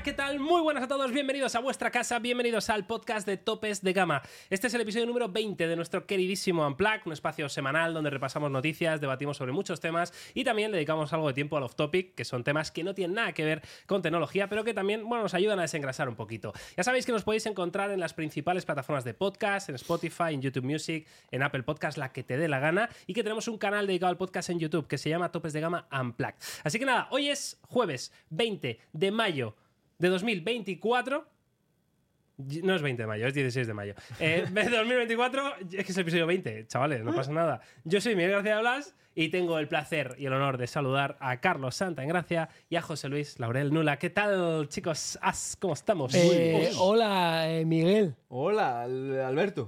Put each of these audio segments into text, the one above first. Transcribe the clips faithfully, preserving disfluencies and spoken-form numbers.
¿qué tal? Muy buenas a todos, bienvenidos a vuestra casa, bienvenidos al podcast de Topes de Gama. Este es el episodio número veinte de nuestro queridísimo Unplugged, un espacio semanal donde repasamos noticias, debatimos sobre muchos temas y también le dedicamos algo de tiempo al off-topic, que son temas que no tienen nada que ver con tecnología, pero que también, bueno, nos ayudan a desengrasar un poquito. Ya sabéis que nos podéis encontrar en las principales plataformas de podcast, en Spotify, en YouTube Music, en Apple Podcast, la que te dé la gana, y que tenemos un canal dedicado al podcast en YouTube que se llama Topes de Gama Unplugged. Así que nada, hoy es jueves veinte de mayo de dos mil veinticuatro. No es veinte de mayo, es dieciséis de mayo. Eh, de dos mil veinticuatro, es que es el episodio veinte, chavales, no pasa nada. Yo soy Miguel García Blas y tengo el placer y el honor de saludar a Carlos Santaengracia y a José Luis Laurel Nula. ¿Qué tal, chicos? ¿Cómo estamos? Eh, hola, eh, Miguel. Hola, Alberto.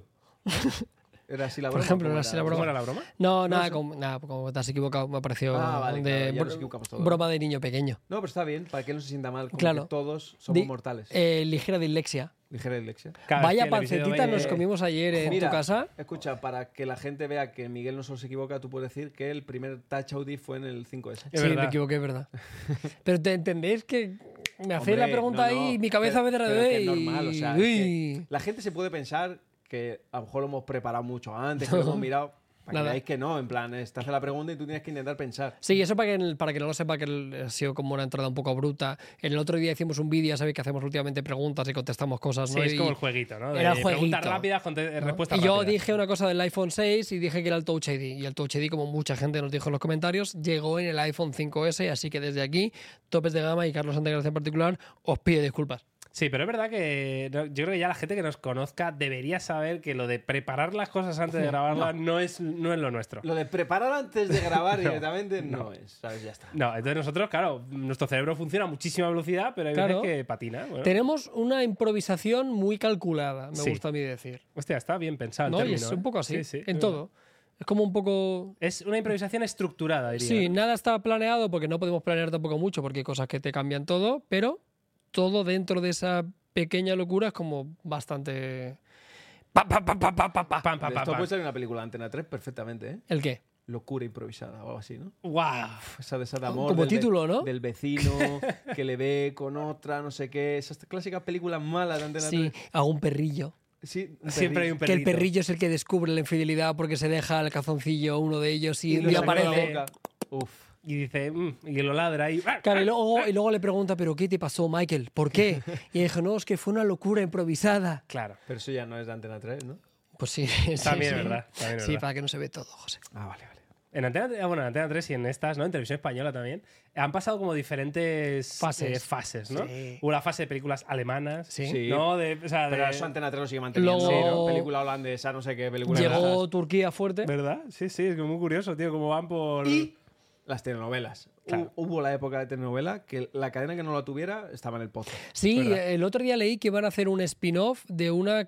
¿Era así la broma? Por ejemplo, ¿era así la broma? ¿Cómo era la broma? No, nada, como, nada, como te has equivocado, me ha parecido Ah, vale, de claro, ya bro- nos equivocamos todos. broma de niño pequeño. No, pero está bien, para que no se sienta mal, como Claro. que todos somos Di- mortales. Eh, ligera dislexia. Ligera dislexia. Claro, Vaya es que el episodio pancetita veinte nos comimos ayer en Mira, tu casa. escucha, para que la gente vea que Miguel no solo se equivoca, tú puedes decir que el primer Touch Audi fue en el cinco ese. Es Sí, verdad. me equivoqué, es verdad. Pero te entendéis que me hacéis la Hombre, pregunta no, no, ahí y mi cabeza me pero- pero derrebe que es y... normal, o sea, es Uy. que la gente se puede pensar que a lo mejor lo hemos preparado mucho antes, que lo hemos mirado. Para que Nada. veáis que no, en plan, es, te hace la pregunta y tú tienes que intentar pensar. Sí, eso para que, para que no lo sepa, que el- ha sido como una entrada un poco bruta. En el otro día hicimos un vídeo, ya sabéis que hacemos últimamente preguntas y contestamos cosas, Sí, ¿no? es Y- como el jueguito, ¿no? De Era el jueguito. preguntas rápidas, conte- ¿no? respuestas Y yo rápidas. dije una cosa del iPhone seis y dije que era el Touch I D. Y el Touch I D, como mucha gente nos dijo en los comentarios, llegó en el iPhone cinco ese. Así que desde aquí, Topes de Gama y Carlos Santaengracia en particular, os pido disculpas. Sí, pero es verdad que no- yo creo que ya la gente que nos conozca debería saber que lo de preparar las cosas antes de grabarlas no. es, no es lo nuestro. Lo de preparar antes de grabar directamente no, es, ¿sabes? Ya está. No, entonces nosotros, claro, nuestro cerebro funciona a muchísima velocidad, pero hay Claro. veces que patina. Bueno. Tenemos una improvisación muy calculada, me Sí. gusta a mí decir. Hostia, está bien pensado el ¿No? Y término, es ¿eh? un poco así, Sí, sí, en es todo. Es como un poco... Es una improvisación estructurada, diría. Sí, ¿no? nada está planeado porque no podemos planear tampoco mucho porque hay cosas que te cambian todo, pero todo dentro de esa pequeña locura es como bastante... Pa, pa, pa, pa, pa, pa, pa. Pam, pam, De pam, Esto pam. puede ser en una película de Antena tres perfectamente, ¿eh? ¿El qué? Locura improvisada o algo así, ¿no? ¡Guau! Esa de esa de amor. Como del ve- título, ¿no? Del vecino que le ve con otra, no sé qué. Esas clásicas películas malas de Antena Sí, tres. a un perrillo. Sí, un Siempre hay un Que el perrito. perrillo es el que descubre la infidelidad porque se deja el calzoncillo uno de ellos y, Y un lo día saca de la aparece. boca. Uf. Y dice, mm, y lo ladra y... Claro, y luego, y luego le pregunta, ¿pero qué te pasó, Michael? ¿Por qué? Y dijo, no, es que fue una locura improvisada. Claro. Pero eso ya no es de Antena tres, ¿no? Pues sí, sí, También sí. es verdad, también es Sí, verdad. para que no se ve todo, José. Ah, vale, vale. En Antena, ah, bueno, en Antena tres y en estas, ¿no? En Televisión Española también. Han pasado como diferentes Fases. eh, fases, ¿no? Sí. Una fase de películas alemanas. Sí. Sí. ¿No? De, o sea, Pero de- eso Antena tres lo sigue manteniendo. Luego- Sí, ¿no? Película holandesa, no sé qué, película de Llegó estas. Turquía fuerte. ¿Verdad? Sí, sí, es que muy curioso, tío, cómo van por... Y las telenovelas. Claro. Hu- Hubo la época de telenovela que la cadena que no la tuviera estaba en el pozo. Sí, ¿Verdad? el otro día leí que van a hacer un spin-off de una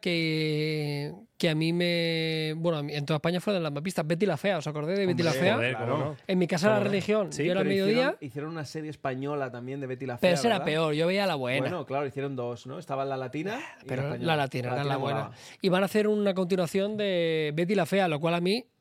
que, que a mí me... Bueno, a mí- en toda España fue de las mapistas. Betty la Fea, ¿os acordáis de Betty la Hombre, Fea? Joder, Claro. cómo no. En mi casa ¿Cómo la no? religión. Sí, Yo era Pero mediodía, hicieron, hicieron una serie española también de Betty la Fea. pero esa era ¿verdad? peor. Yo veía la buena. Bueno, claro, hicieron dos, ¿no? Estaba la latina y pero la la, española. latina era la buena. molaba. Y van a hacer una continuación de Betty la Fea, lo cual a mí...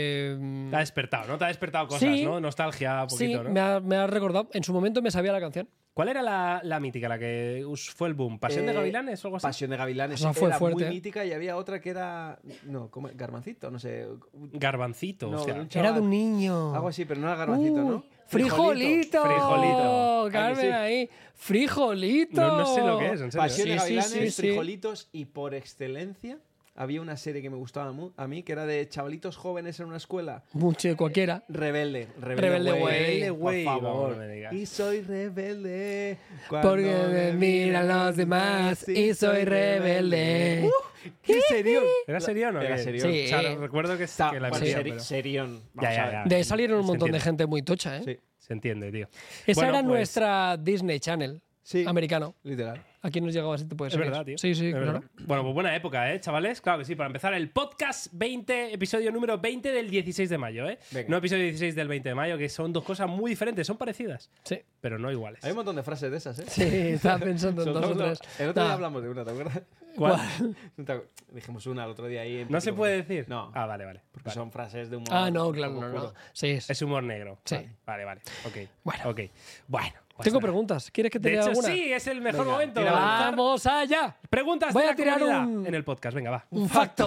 eh, Te ha despertado, ¿no? Te ha despertado cosas, Sí. ¿no? Nostalgia un sí, poquito, ¿no? me ha, me ha recordado. En su momento me sabía la canción. ¿Cuál era la, la mítica, la que us- fue el boom? ¿Pasión de Eh, Gavilanes o algo así? Pasión de Gavilanes Esa fue era fuerte. muy mítica y había otra que era... No, ¿cómo? Garbancito, no sé. Garbancito, No, hostia. un Era chaval. de un niño. Algo así, pero no era Garbancito, Uy, ¿no? Frijolito. Frijolito. Carmen, ¿A que sí? ahí. Frijolito. No, no sé lo que es, en serio. Pasión de Sí, sí, Gavilanes, sí, sí. Frijolitos y por excelencia había una serie que me gustaba mu- a mí que era de chavalitos jóvenes en una escuela. Mucho, cualquiera. Rebelde, rebelde, Rebelde güey, güey. Rebelde por güey, favor. vamos, no me digas. Y soy rebelde cuando Porque me miran los demás y soy rebelde. ¿Qué serio? ¿Era serio o no? Era Que- serio. Sí. O sea, recuerdo que, Está, que la bueno, emitía, seri- pero- serión. Ya, Vamos ya, a ver. ya. De ahí salieron un Se montón de entiende. gente muy tocha, ¿eh? Sí, Se entiende, tío. Esa Bueno, era pues, nuestra Disney Channel sí, americano. literal. Aquí nos llegaba ese tipo de Es series. verdad, tío. Sí, sí, Es claro. verdad. Bueno, pues buena época, ¿eh, chavales? Claro que sí, para empezar el podcast veinte, episodio número veinte del dieciséis de mayo, ¿eh? Venga. No episodio dieciséis del veinte de mayo, que son dos cosas muy diferentes, son parecidas, Sí. pero no iguales. Hay un montón de frases de esas, ¿eh? Sí, estaba pensando en dos o Soltamos tres. la- El otro día Nah. hablamos de una, ¿te acuerdas? ¿Cuál? ¿No te acu- Dijimos una el otro día ahí. en ¿No se Pico. puede decir? No. Ah, vale, vale. Porque Vale. son frases de humor. Ah, no, un claro, poco no, no. oscuro. Sí, es- Es humor negro. Sí. Vale, vale. Ok. Bueno. Ok. Bueno. pues Tengo nada. preguntas. ¿Quieres que te De lea hecho, alguna? sí, es el mejor Venga, momento. tira, de lanzar ¡Vamos allá! Preguntas Voy de a la tirar comunidad un- en el podcast. Venga, va. Un facto.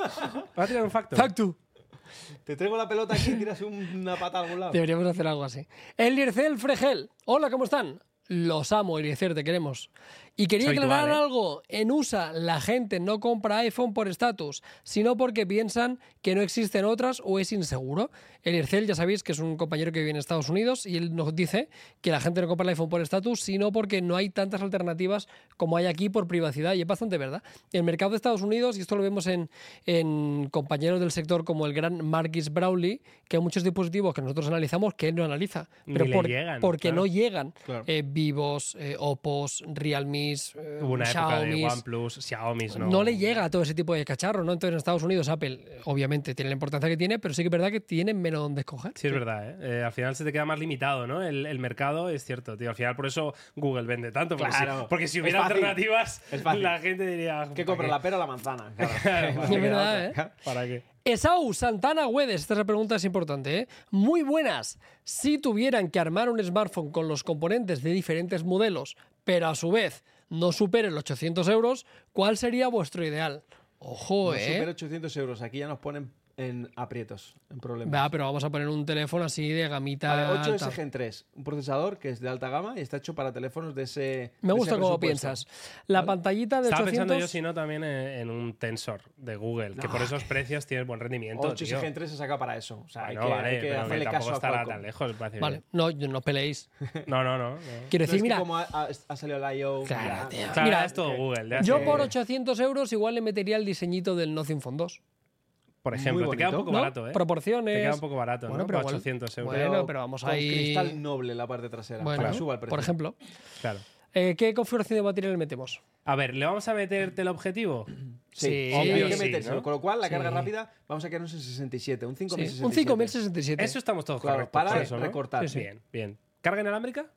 Va a tirar un facto. Facto. Te traigo la pelota aquí y tiras un- una pata a algún lado. Deberíamos hacer algo así. Eliercel Fregel. Hola, ¿cómo están? Los amo, Eliezer, te queremos. Y quería Soy aclarar igual, ¿eh? algo. En U S A la gente no compra iPhone por estatus, sino porque piensan que no existen otras o es inseguro. Eliercel, ya sabéis que es un compañero que vive en Estados Unidos y él nos dice que la gente no compra el iPhone por estatus, sino porque no hay tantas alternativas como hay aquí por privacidad. Y es bastante verdad. El mercado de Estados Unidos, y esto lo vemos en, en compañeros del sector como el gran Marquis Brownlee, que hay muchos dispositivos que nosotros analizamos que él no analiza. Ni Pero le por- llegan, porque claro. no llegan. Claro. Eh, Vivos, eh, Oppos, Realmes, eh, Hubo una época de Xiaomis. OnePlus, Xiaomi, no. No le llega a todo ese tipo de cacharros, ¿no? Entonces en Estados Unidos Apple, eh, obviamente, tiene la importancia que tiene, pero sí que es verdad que tienen menos donde escoger. Sí, es verdad, ¿eh? Eh, al final se te queda más limitado, ¿no? El, el mercado es cierto, tío. Al final por eso Google vende tanto. Porque, Claro. si, porque si Es hubiera fácil. alternativas, Es fácil. la gente diría... ¿Qué ¿para compra, qué? la pera o la manzana? Claro. Es No verdad, queda otra. ¿eh? Claro. ¿Para qué? Esau Santana Güedes, esta es la pregunta, es importante, ¿eh? Muy buenas. Si tuvieran que armar un smartphone con los componentes de diferentes modelos, pero a su vez no superen los ochocientos euros, ¿cuál sería vuestro ideal? Ojo, No ¿eh? supera ochocientos euros. Aquí ya nos ponen en aprietos, en problemas. Va, pero vamos a poner un teléfono así de gamita Vale, ocho alta. S Gen tres, un procesador que es de alta gama y está hecho para teléfonos de ese. Me de gusta ese cómo presupuesto. piensas. La ¿Vale? pantallita de Estaba ochocientos... pensando yo, si no, también en, en un Tensor de Google, que No. por esos precios tienes buen rendimiento, ocho S tío. Gen tres se saca para eso. O sea, hay No, que, vale, hay que pero que hacerle tampoco caso a estará Qualcomm. tan lejos. me parece Vale, bien. no, no os peleéis. No, no, no. no. Quiero No, decir, es que mira, como ha, ha- ha salido el I O. Claro, ya- tío. Claro, Mira, es todo que- Google. ya yo sé. por ochocientos euros igual le metería el diseñito del Nothing Phone dos. Por ejemplo, Muy te queda un bonito. poco ¿No? barato, ¿eh? Proporciones. Te queda un poco barato, Bueno, ¿no? pero Para igual- ochocientos euros. Bueno, pero vamos con ahí- cristal noble en la parte trasera. Bueno, para que suba el precio. por ejemplo. Claro. Eh, ¿Qué configuración de batería le metemos? A ver, ¿le vamos a meter teleobjetivo? Sí, Sí, hay obvio que sí, metérselo. ¿no? Con lo cual, la Sí. carga rápida, vamos a quedarnos en sesenta y siete. Un cinco mil Sí, sesenta y siete. un cinco mil sesenta y siete. Eso estamos todos Claro, correctos. para por eso, ¿no? recortar. Sí, sí. Bien, bien. ¿Carga inalámbrica?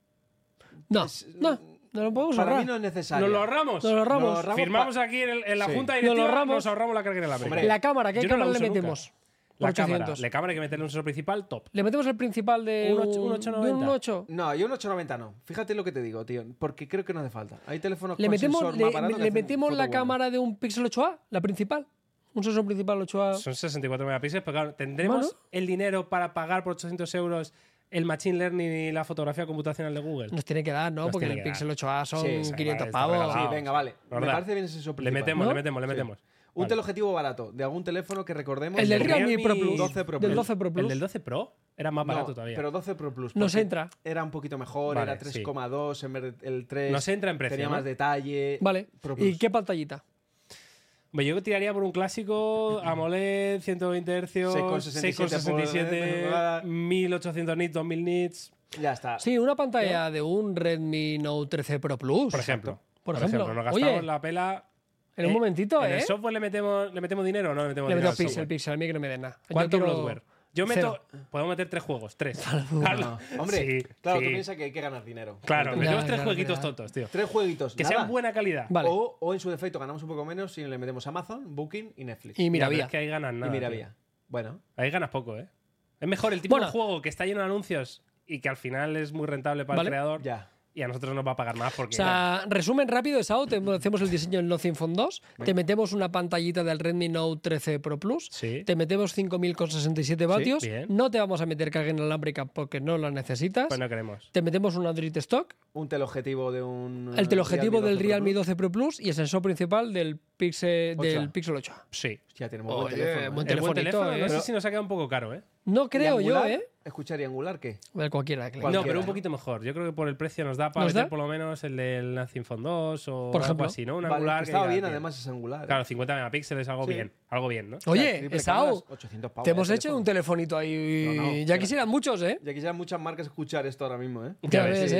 No, Es- no, no lo podemos Para ahorrar. mí no es necesario. ¿Nos lo ahorramos? Nos lo ahorramos. Nos lo ahorramos. Firmamos pa- aquí en, el- en la Sí. junta Nos lo directiva, ahorramos. nos ahorramos la carga inalámbrica. Hombre, La cámara, ¿qué Yo no la cámara le uso nunca. metemos? La ochocientos. cámara. La cámara hay que meterle un sensor principal top. ¿Le metemos el principal de Un ocho- un ocho noventa. de un ocho? No, yo un ocho noventa no. Fíjate lo que te digo, tío. Porque creo que no hace falta. Hay teléfonos ¿Le con metemos, sensor le, más barato que le hacen metemos foto la buena. cámara de un Pixel ocho A, la principal? Un sensor principal ocho A. Son sesenta y cuatro megapíxeles, pero claro, ¿tendremos Bueno. el dinero para pagar por ochocientos euros el Machine Learning y la fotografía computacional de Google? Nos tiene que dar, ¿no? Nos Porque tiene el que Pixel dar. ocho A son Sí, sí, quinientos vale, está pavos. regalado. Sí, venga, vale. Me ¿Verdad? parece bien ese sensor Le principal. metemos, ¿No? le metemos, le Sí. metemos. Un Vale. teleobjetivo barato de algún teléfono que recordemos. El del El Realme Realme Pro Plus. doce Pro Del Plus. doce Pro Plus. El del doce Pro era más barato No, todavía. pero doce Pro Plus. Nos porque entra. Era un poquito mejor, Vale, era sí. tres coma dos en vez del tres. Nos entra en precio, Tenía ¿no? más detalle. Vale. Pro ¿Y Plus. qué pantallita? Hombre, yo tiraría por un clásico AMOLED, ciento veinte hercios, seis coma sesenta y siete seis coma sesenta y siete, pulgadas. mil ochocientos nits, dos mil nits, Ya está. Sí, una pantalla de un Redmi Note trece Pro Plus. por ejemplo. Por ejemplo. Nos gastamos Oye, la pela. en un Eh, momentito, ¿En ¿eh? el software le metemos, le metemos dinero o no le metemos Le dinero? meto al Pixel, software? Pixel, a mí que no me den nada. Yo ¿Cuánto quiero- bloatware? Yo meto. Cero. Podemos meter tres juegos, tres. No. Hombre, Sí, claro, sí. tú piensas que hay que ganar dinero. Claro, Ya, metemos tres ya, jueguitos ya. tontos, tío. Tres jueguitos. Que nada. sean buena calidad. Vale. O, o en su defecto ganamos un poco menos si le metemos Amazon, Booking y Netflix. Y Ya, mira, pero vía. es que ahí ganan nada. y mira, tío. vía. Bueno, Ahí ganas poco, ¿eh? Es mejor el tipo Bueno. de juego que está lleno de anuncios y que al final es muy rentable para Vale. el creador ya. y a nosotros nos va a pagar más O porque. sea, resumen rápido, Esao, te hacemos el diseño del Nothing Phone dos, te metemos una pantallita del Redmi Note trece Pro Plus, Sí. te metemos cinco mil sesenta y siete vatios, bien. no te vamos a meter carga inalámbrica porque no la necesitas, Pues no queremos. te metemos un Android Stock, Un teleobjetivo de un. el teleobjetivo del doce Pro Realme Plus. doce Pro Plus y el sensor principal del Pixel, ocho del A. Pixel ocho A. Sí. Ya tenemos buen Oye, teléfono. ¿eh? buen El buen telefonito, teléfono, ¿eh? no sé Pero- si nos ha quedado un poco caro, ¿eh? No ¿Y creo yo, Angular? ¿eh? Escuchar, ¿y Angular qué? A ver, cualquiera. que le- No, Cualquiera, pero un ¿no? poquito mejor. Yo creo que por el precio nos da para ¿Nos meter da? por lo menos el del Nothing Phone dos o Por algo ejemplo. así, ¿no? Un Vale, Angular que que estaba diga, bien, bien. además es Angular. ¿eh? Claro, cincuenta megapíxeles, algo Sí. bien. Algo bien, ¿no? O sea, Oye, triple Esao, cámaras, ochocientos pavos te hemos de hecho teléfono. un telefonito ahí. No, no, ya espera. quisieran muchos, ¿eh? Ya quisieran muchas marcas escuchar esto ahora mismo, ¿eh? Ya ves, Sí, ¿eh?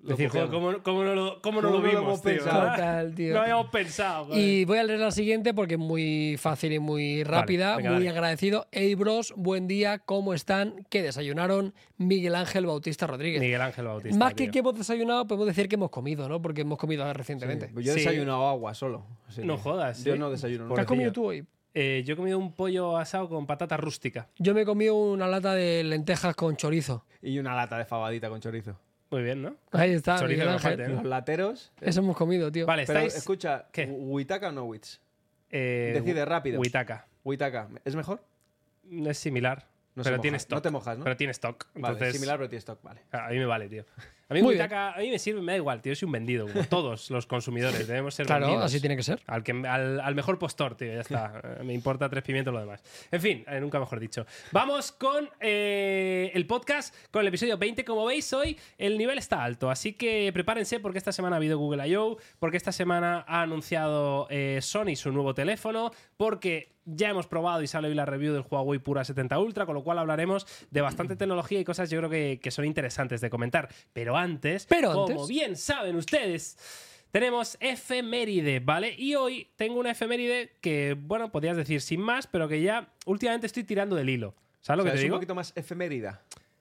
lo decir, joder, copiamos. ¿cómo, cómo no lo, cómo no ¿Cómo lo no lo vimos, hemos tío? pensado? ¿verdad? Total, tío. No habíamos pensado. joder. Y voy a leer la siguiente porque es muy fácil y muy rápida. venga, muy dale. agradecido. Hey bros, buen día, ¿cómo están? ¿Qué desayunaron? Miguel Ángel Bautista Rodríguez. Miguel Ángel Bautista. Más que tío. que hemos desayunado, podemos decir que hemos comido, ¿no? Porque hemos comido recientemente. Sí, pues yo he Sí. desayunado agua solo. así No que- jodas, Yo ¿sí? no desayuno. ¿Qué No. has comido pobrecillo. tú hoy? Eh, yo he comido un pollo asado con patata rústica. Yo me he comido una lata de lentejas con chorizo. Y una lata de fabadita con chorizo. Muy bien, ¿no? Ahí está, Chorizo Miguel no Ángel. falte, ¿eh? Los lateros. Eso hemos comido, tío. Vale, Pero estáis... escucha, ¿Qué? ¿Huitaca o no Wits? eh, decide rápido. Huitaca. Huitaca, ¿es mejor? Es similar, No se pero moja. tiene stock. No te mojas, ¿no? Pero tiene stock. Vale, Entonces, similar pero tiene stock, vale. a mí me vale, tío. A mí Muy Huitaca, a mí me sirve, me da igual, tío. Yo soy un vendido, como todos los consumidores. Debemos ser Claro, vendidos. así tiene que ser. Al, que, al, al mejor postor, tío, ya está. Eh, Me importa tres pimientos lo demás. En fin, eh, nunca mejor dicho. Vamos con eh, el podcast, con el episodio veinte. Como veis, hoy el nivel está alto, así que prepárense porque esta semana ha habido Google I O, porque esta semana ha anunciado eh, Sony su nuevo teléfono, porque ya hemos probado y sale hoy la review del Huawei Pura setenta Ultra, con lo cual hablaremos de bastante tecnología y cosas yo creo que, que son interesantes de comentar. Pero antes, Pero como antes. bien saben ustedes, tenemos efeméride, ¿vale? Y hoy tengo una efeméride que, bueno, podrías decir sin más, pero que ya últimamente estoy tirando del hilo. ¿Sabes lo O sea, que te es digo? un poquito más efemérida.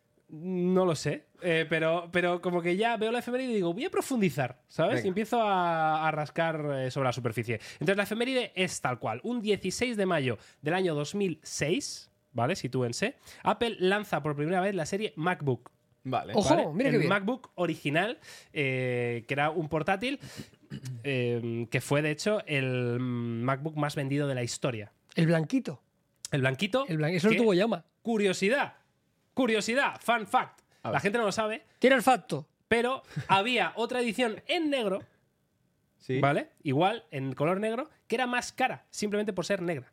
No lo sé, eh, pero, pero como que ya veo la efeméride y digo, voy a profundizar, ¿sabes? Venga. Y empiezo a, a rascar eh, sobre la superficie. Entonces la efeméride es tal cual. Un dieciséis de mayo del año dos mil seis, ¿vale? Sitúense. Apple lanza por primera vez la serie MacBook. Vale. Ojo, ¿vale? mira qué el bien. MacBook original, eh, que era un portátil, eh, que fue de hecho el MacBook más vendido de la historia. El blanquito. El blanquito. El blan- Eso que- lo tuvo llama. Curiosidad. Curiosidad. Fun fact. A La ver. gente no lo sabe, Tira el facto. pero había otra edición en negro, Sí. ¿vale? Igual, en color negro, que era más cara, simplemente por ser negra.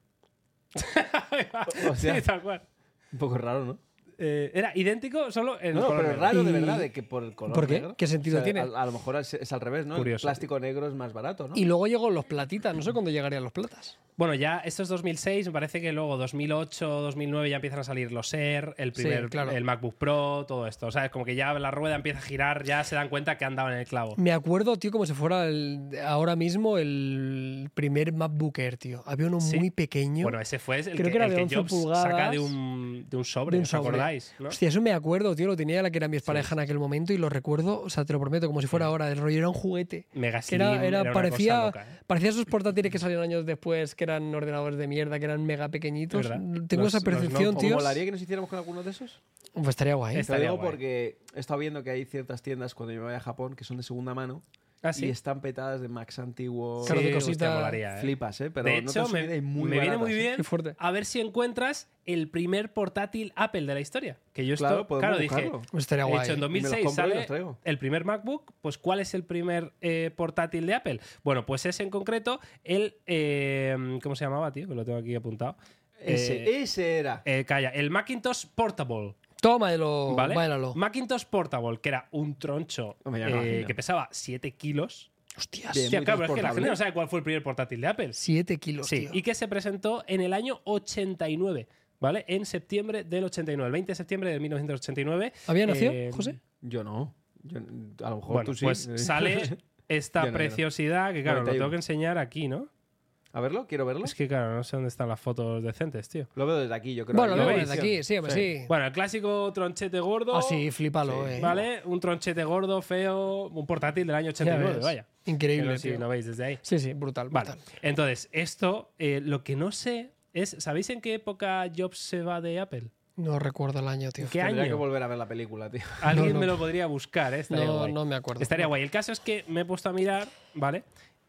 O sea- Sí, tal cual. Un poco raro, ¿no? Eh, era idéntico, solo en No, no, color pero es negro. raro de Y- verdad de que por el color ¿Por qué? negro. ¿Qué sentido O sea, tiene? A, a lo mejor es, es al revés, ¿no? Curioso. El plástico negro es más barato, ¿no? Y luego llegó los platitas. No sé cuándo llegarían los platas. Bueno, ya esto es dos mil seis, me parece que luego dos mil ocho, dos mil nueve ya empiezan a salir los Air, el Sí, primer claro. el MacBook Pro, todo esto. O sea, es como que ya la rueda empieza a girar, ya se dan cuenta que han dado en el clavo. Me acuerdo, tío, como si fuera el- ahora mismo el primer MacBook Air, tío. Había uno Sí. muy pequeño. Bueno, ese fue el Creo que, que era el de que once Jobs pulgadas, saca de un, de un sobre, de un ¿os sobre. acordáis? ¿no? Hostia, eso me acuerdo, tío. Lo tenía la que era mi expareja en aquel momento y lo recuerdo, o sea, te lo prometo, como si fuera ahora. El rollo era un juguete. Mega Que Slim, era, era- una parecía, cosa loca, ¿eh? parecía esos portátiles que salieron años después, que eran ordenadores de mierda, que eran mega pequeñitos. ¿Verdad? Tengo Los- esa los percepción, Note. ¿Os tío. molaría que nos hiciéramos con alguno de esos? Pues estaría guay. Te lo Estaría digo guay. porque he estado viendo que hay ciertas tiendas cuando yo me voy a Japón que son de segunda mano ¿Ah, sí? y están petadas de Macs antiguos. Claro, de Sí, cositas- hostia, molaría, ¿eh? Flipas, ¿eh? Pero De no te hecho, has me, subido y muy me viene baratas, muy ¿eh? bien Qué fuerte. a ver si encuentras el primer portátil Apple de la historia. Que yo esto, Claro, podemos claro, dije, buscarlo. Pues estaría de guay. hecho, en Y me los dos mil seis compro y sale los traigo. el primer MacBook. Pues, ¿cuál es el primer eh, portátil de Apple? Bueno, pues es en concreto el... eh, ¿Cómo se llamaba, tío? Que lo tengo aquí apuntado. Ese, Eh, ese era. eh, calla, el Macintosh Portable. Tómalo, ¿Vale? báilalo. Macintosh Portable, que era un troncho Hombre, ya me eh, imagino. que pesaba siete kilos. Hostias. Bien. Hostia, muy claro, pero es que la transportable. gente no sabe cuál fue el primer portátil de Apple. siete kilos, Sí, tío. y que se presentó en el año ochenta y nueve, ¿vale? En septiembre del ochenta y nueve, el veinte de septiembre de mil novecientos ochenta y nueve. ¿Había nacido, eh, José? Yo no. Yo, a lo mejor Bueno, tú sí. pues sale esta Yo no, yo no. preciosidad que, claro, lo noventa y uno. tengo que enseñar aquí, ¿no? A verlo, quiero verlo. Es que, claro, no sé dónde están las fotos decentes, tío. Lo veo desde aquí, yo creo. Bueno, Ahí lo ¿lo veo veis? desde aquí, sí, hombre, sí. Bueno, el clásico tronchete gordo. Ah, sí, flipalo, Sí. eh. ¿Vale? Un tronchete gordo, feo, un portátil del año ochenta y nueve, Ya ves. vaya. Increíble, Que no sé si tío. lo veis desde ahí. Sí, sí, brutal, Vale, brutal. entonces, esto, eh, lo que no sé es, ¿sabéis en qué época Jobs se va de Apple? No recuerdo el año, tío. ¿Qué Tendría que año? volver a ver la película, tío. Alguien No, no. me lo podría buscar, ¿eh? Estaría No, guay. no me acuerdo. Estaría guay. El caso es que me he puesto a mirar, ¿vale?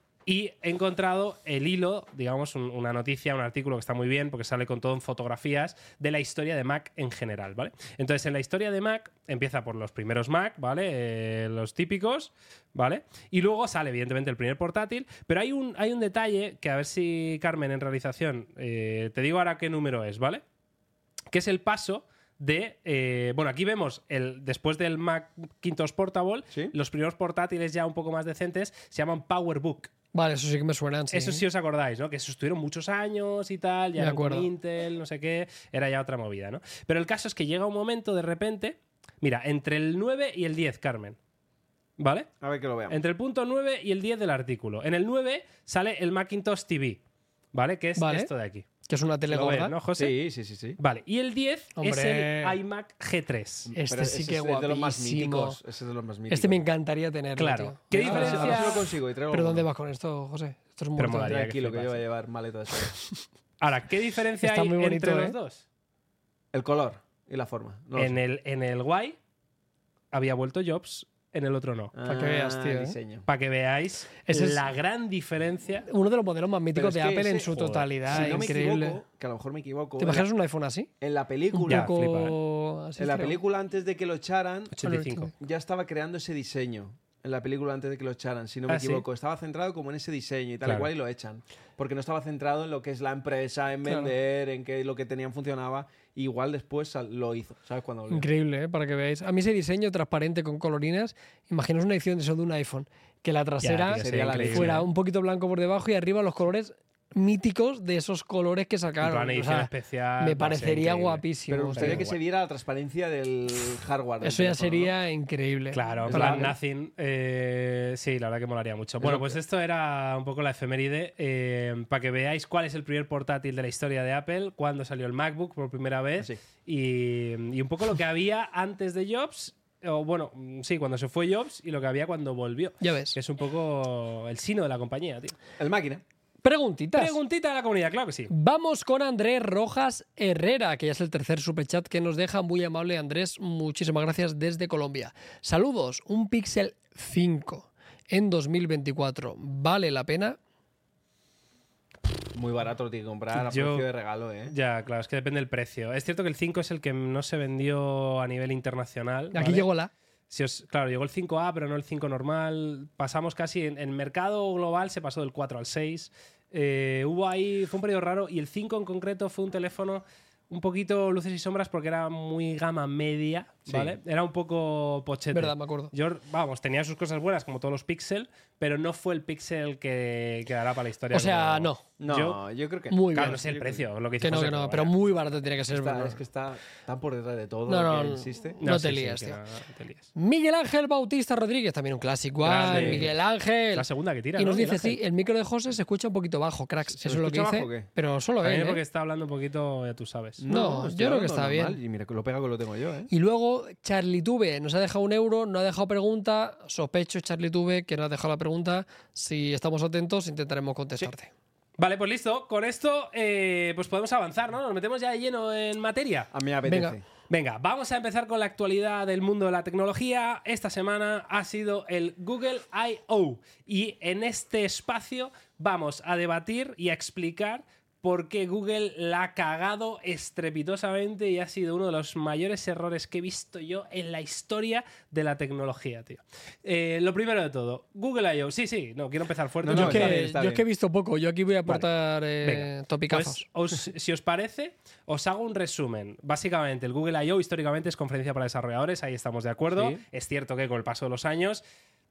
Y he encontrado el hilo, digamos, un- una noticia, un artículo que está muy bien porque sale con todo en fotografías de la historia de Mac en general, ¿vale? Entonces, en la historia de Mac empieza por los primeros Mac, ¿vale? Eh, los típicos, ¿vale? Y luego sale, evidentemente, el primer portátil, pero hay un, hay un detalle que a ver si Carmen en realización, eh, te digo ahora qué número es, ¿vale? Que es el paso de... eh, bueno, aquí vemos, el, después del Macintosh Portable, ¿Sí? los primeros portátiles ya un poco más decentes se llaman PowerBook. Vale, eso sí que me suenan, sí. Eso sí os acordáis, ¿no? Que eso estuvieron muchos años y tal, ya Me eran con acuerdo. Intel, no sé qué, era ya otra movida, ¿no? Pero el caso es que llega un momento de repente, mira, entre el nueve y el diez, Carmen, ¿vale? A ver que lo veamos. Entre el punto nueve y el diez del artículo. En el nueve sale el Macintosh T V, ¿vale? Que es Vale. esto de aquí. Que es una tele ¿Lo ves, gorda. no, José? Sí, sí, sí, sí. Vale, y el diez es Hombre. el iMac G tres. Este Pero sí ese que es de los más guapísimo. míticos. Ese es de los más míticos. Este me encantaría tenerlo, Claro. tío. ¿Qué Ah, A ver si- a ver si lo diferencia? consigo y traigo ¿Pero uno. dónde vas con esto, José? Esto es un Pero montón. molaría. Tranquilo, que flipas. yo voy a llevar maleta de sobra. Ahora, ¿qué diferencia Está hay muy bonito, entre ¿eh? los dos? El color y la forma. No lo En sé. el, en el Y había vuelto Jobs, en el otro no. Para que veas, tío, Ah, ¿eh? diseño. Para que veáis Ese es- la gran diferencia. Uno de los modelos más míticos Pero de es que Apple en ese- su joder, totalidad. Si no me Increíble. equivoco, que a lo mejor me equivoco. ¿Te en la- imaginas un iPhone así? En la Un película, Ya, flipa, poco así en la extremo. película antes de que lo echaran, ochenta y cinco. ya estaba creando ese diseño. En la película antes de que lo echaran, si no me Ah, ¿sí? equivoco. Estaba centrado como en ese diseño y tal Claro. y cual y lo echan. Porque no estaba centrado en lo que es la empresa, en Claro. vender, en que lo que tenían funcionaba. Igual después sal- lo hizo, ¿sabes? Cuando volvió. Increíble, ¿eh? Para que veáis. A mí ese diseño transparente con colorinas, imaginaos una edición de eso de un iPhone, que la trasera tío, sería la increíble. fuera un poquito blanco por debajo y arriba los colores míticos de esos colores que En sacaron. plan O edición sea, especial. me va a ser parecería increíble. guapísimo. Pero me gustaría tío. que se viera la transparencia del hardware. del Eso ya teléfono, sería increíble. Claro, en Es plan la- nothing. eh, sí, la verdad que molaría mucho. Bueno, lo pues que- esto era un poco la efeméride eh, para que veáis cuál es el primer portátil de la historia de Apple, cuándo salió el MacBook por primera vez Sí. y, y un poco lo que había antes de Jobs, o bueno, sí, cuando se fue Jobs y lo que había cuando volvió. Ya ves. Que es un poco el sino de la compañía, tío. ¿no? El máquina. Preguntitas. Preguntita de la comunidad, claro que sí. Vamos con Andrés Rojas Herrera, que ya es el tercer superchat que nos deja. Muy amable, Andrés. Muchísimas gracias desde Colombia. Saludos. Un Pixel cinco en dos mil veinticuatro. ¿Vale la pena? Muy barato lo tiene que comprar a Yo- precio de regalo, ¿eh? Ya, claro, es que depende del precio. Es cierto que el cinco es el que no se vendió a nivel internacional. Aquí ¿vale? llegó la. Si os- claro, llegó el cinco A, pero no el cinco normal. Pasamos casi en, en mercado global, se pasó del cuatro al seis. Eh, hubo ahí, fue un periodo raro. Y el cinco en concreto fue un teléfono un poquito luces y sombras porque era muy gama media, Sí. ¿vale? Era un poco pochete. Verdad, me acuerdo. Yo, vamos, tenía sus cosas buenas como todos los Pixel, pero no fue el Pixel que quedará para la historia. O sea, como- no. No, Yo- yo, creo que Muy Claro, bien. no sé el yo precio, lo que dice Que no, José, que no, vaya. pero muy barato tiene que ser. está, ¿verdad? es que está tan por detrás de todo No, lo no, que no. existe. No sí, te sí, lías, que tío. no- no te lías. Miguel Ángel Bautista Rodríguez, también un clásico. Ah, Grande. Miguel Ángel. La segunda que tira, Y ¿no? nos dice, Miguel Ángel? sí, el micro de José se escucha un poquito bajo, cracks. ¿Se Eso me es lo que escucha dice. bajo o qué? Pero solo También él, porque ¿eh? está hablando un poquito, ya tú sabes. No, estoy yo creo que hablando está normal. bien. Y mira, que lo pega que lo tengo yo, ¿eh? Y luego Charlie Tube nos ha dejado un euro, no ha dejado pregunta. Sospecho, Charlie Tube, que no ha dejado la pregunta. Si estamos atentos, intentaremos contestarte. Vale, pues listo. Con esto, eh, pues podemos avanzar, ¿no? Nos metemos ya de lleno en materia. A mí me apetece. Venga. Venga, vamos a empezar con la actualidad del mundo de la tecnología. Esta semana ha sido el Google I O y en este espacio vamos a debatir y a explicar por qué Google la ha cagado estrepitosamente y ha sido uno de los mayores errores que he visto yo en la historia de la tecnología, tío. Eh, lo primero de todo, Google I O. Sí, sí, no, quiero empezar fuerte. No, yo no, es está que, bien, está yo es bien. que he visto poco. Yo aquí voy a aportar eh, Venga, topicazos. Pues, os- si os parece, os hago un resumen. Básicamente, el Google I O históricamente es conferencia para desarrolladores, ahí estamos de acuerdo. Sí. Es cierto que con el paso de los años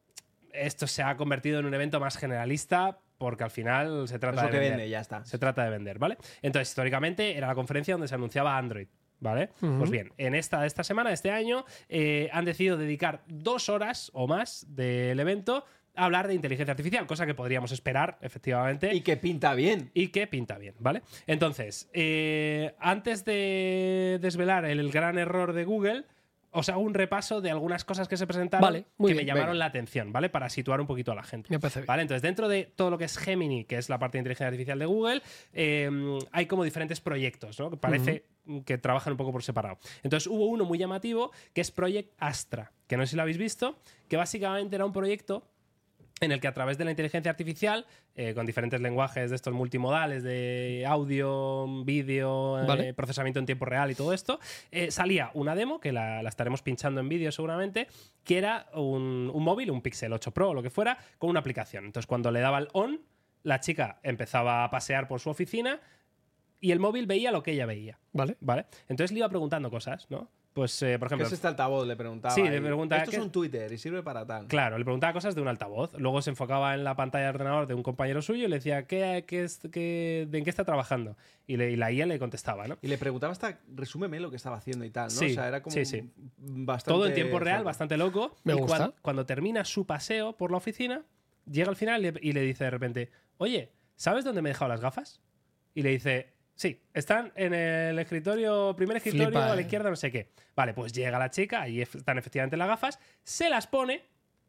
esto se ha convertido en un evento más generalista porque al final se Es trata lo de que vender. vende, ya está. Se trata de vender, ¿vale? Entonces, históricamente era la conferencia donde se anunciaba Android, ¿vale? Ujú. Pues bien, en esta, esta semana, este año, eh, han decidido dedicar dos horas o más del evento a hablar de inteligencia artificial, cosa que podríamos esperar, efectivamente. Y que pinta bien. Y que pinta bien, ¿vale? Entonces, eh, antes de desvelar el, el gran error de Google, os hago un repaso de algunas cosas que se presentaron Vale, muy que bien, me llamaron venga. la atención, ¿vale? Para situar un poquito a la gente. Me parece bien. ¿Vale? Entonces, dentro de todo lo que es Gemini, que es la parte de inteligencia artificial de Google, eh, hay como diferentes proyectos, ¿no? Que parece que trabajan un poco por separado. Entonces, hubo uno muy llamativo que es Project Astra, que no sé si lo habéis visto, que básicamente era un proyecto en el que a través de la inteligencia artificial, eh, con diferentes lenguajes de estos multimodales, de audio, vídeo, eh, Vale. procesamiento en tiempo real y todo esto, eh, salía una demo, que la, la estaremos pinchando en vídeo seguramente, que era un, un móvil, un Pixel ocho Pro o lo que fuera, con una aplicación. Entonces, cuando le daba el on, la chica empezaba a pasear por su oficina y el móvil veía lo que ella veía. Vale. ¿Vale? Entonces le iba preguntando cosas, ¿no? pues, eh, por ¿Qué ejemplo... es este altavoz? Le preguntaba. Sí, le y, pregunta Esto qué- es un Twitter y sirve para tal. Claro, le preguntaba cosas de un altavoz. Luego se enfocaba en la pantalla del ordenador de un compañero suyo y le decía, ¿qué, qué es, qué, ¿de en qué está trabajando? Y, le- y la I A le contestaba, ¿no? Y le preguntaba hasta, resúmeme lo que estaba haciendo y tal, ¿no? Sí, o sea, era como sí, sí. bastante... Todo en tiempo real, fuerte. bastante loco. Me y gusta. Cuando, cuando termina su paseo por la oficina, llega al final y le, y le dice de repente, oye, ¿sabes dónde me he dejado las gafas? Y le dice, sí, están en el escritorio, primer escritorio Flipa, a la eh. izquierda, no sé qué. Vale, pues llega la chica, ahí ef- están efectivamente las gafas, se las pone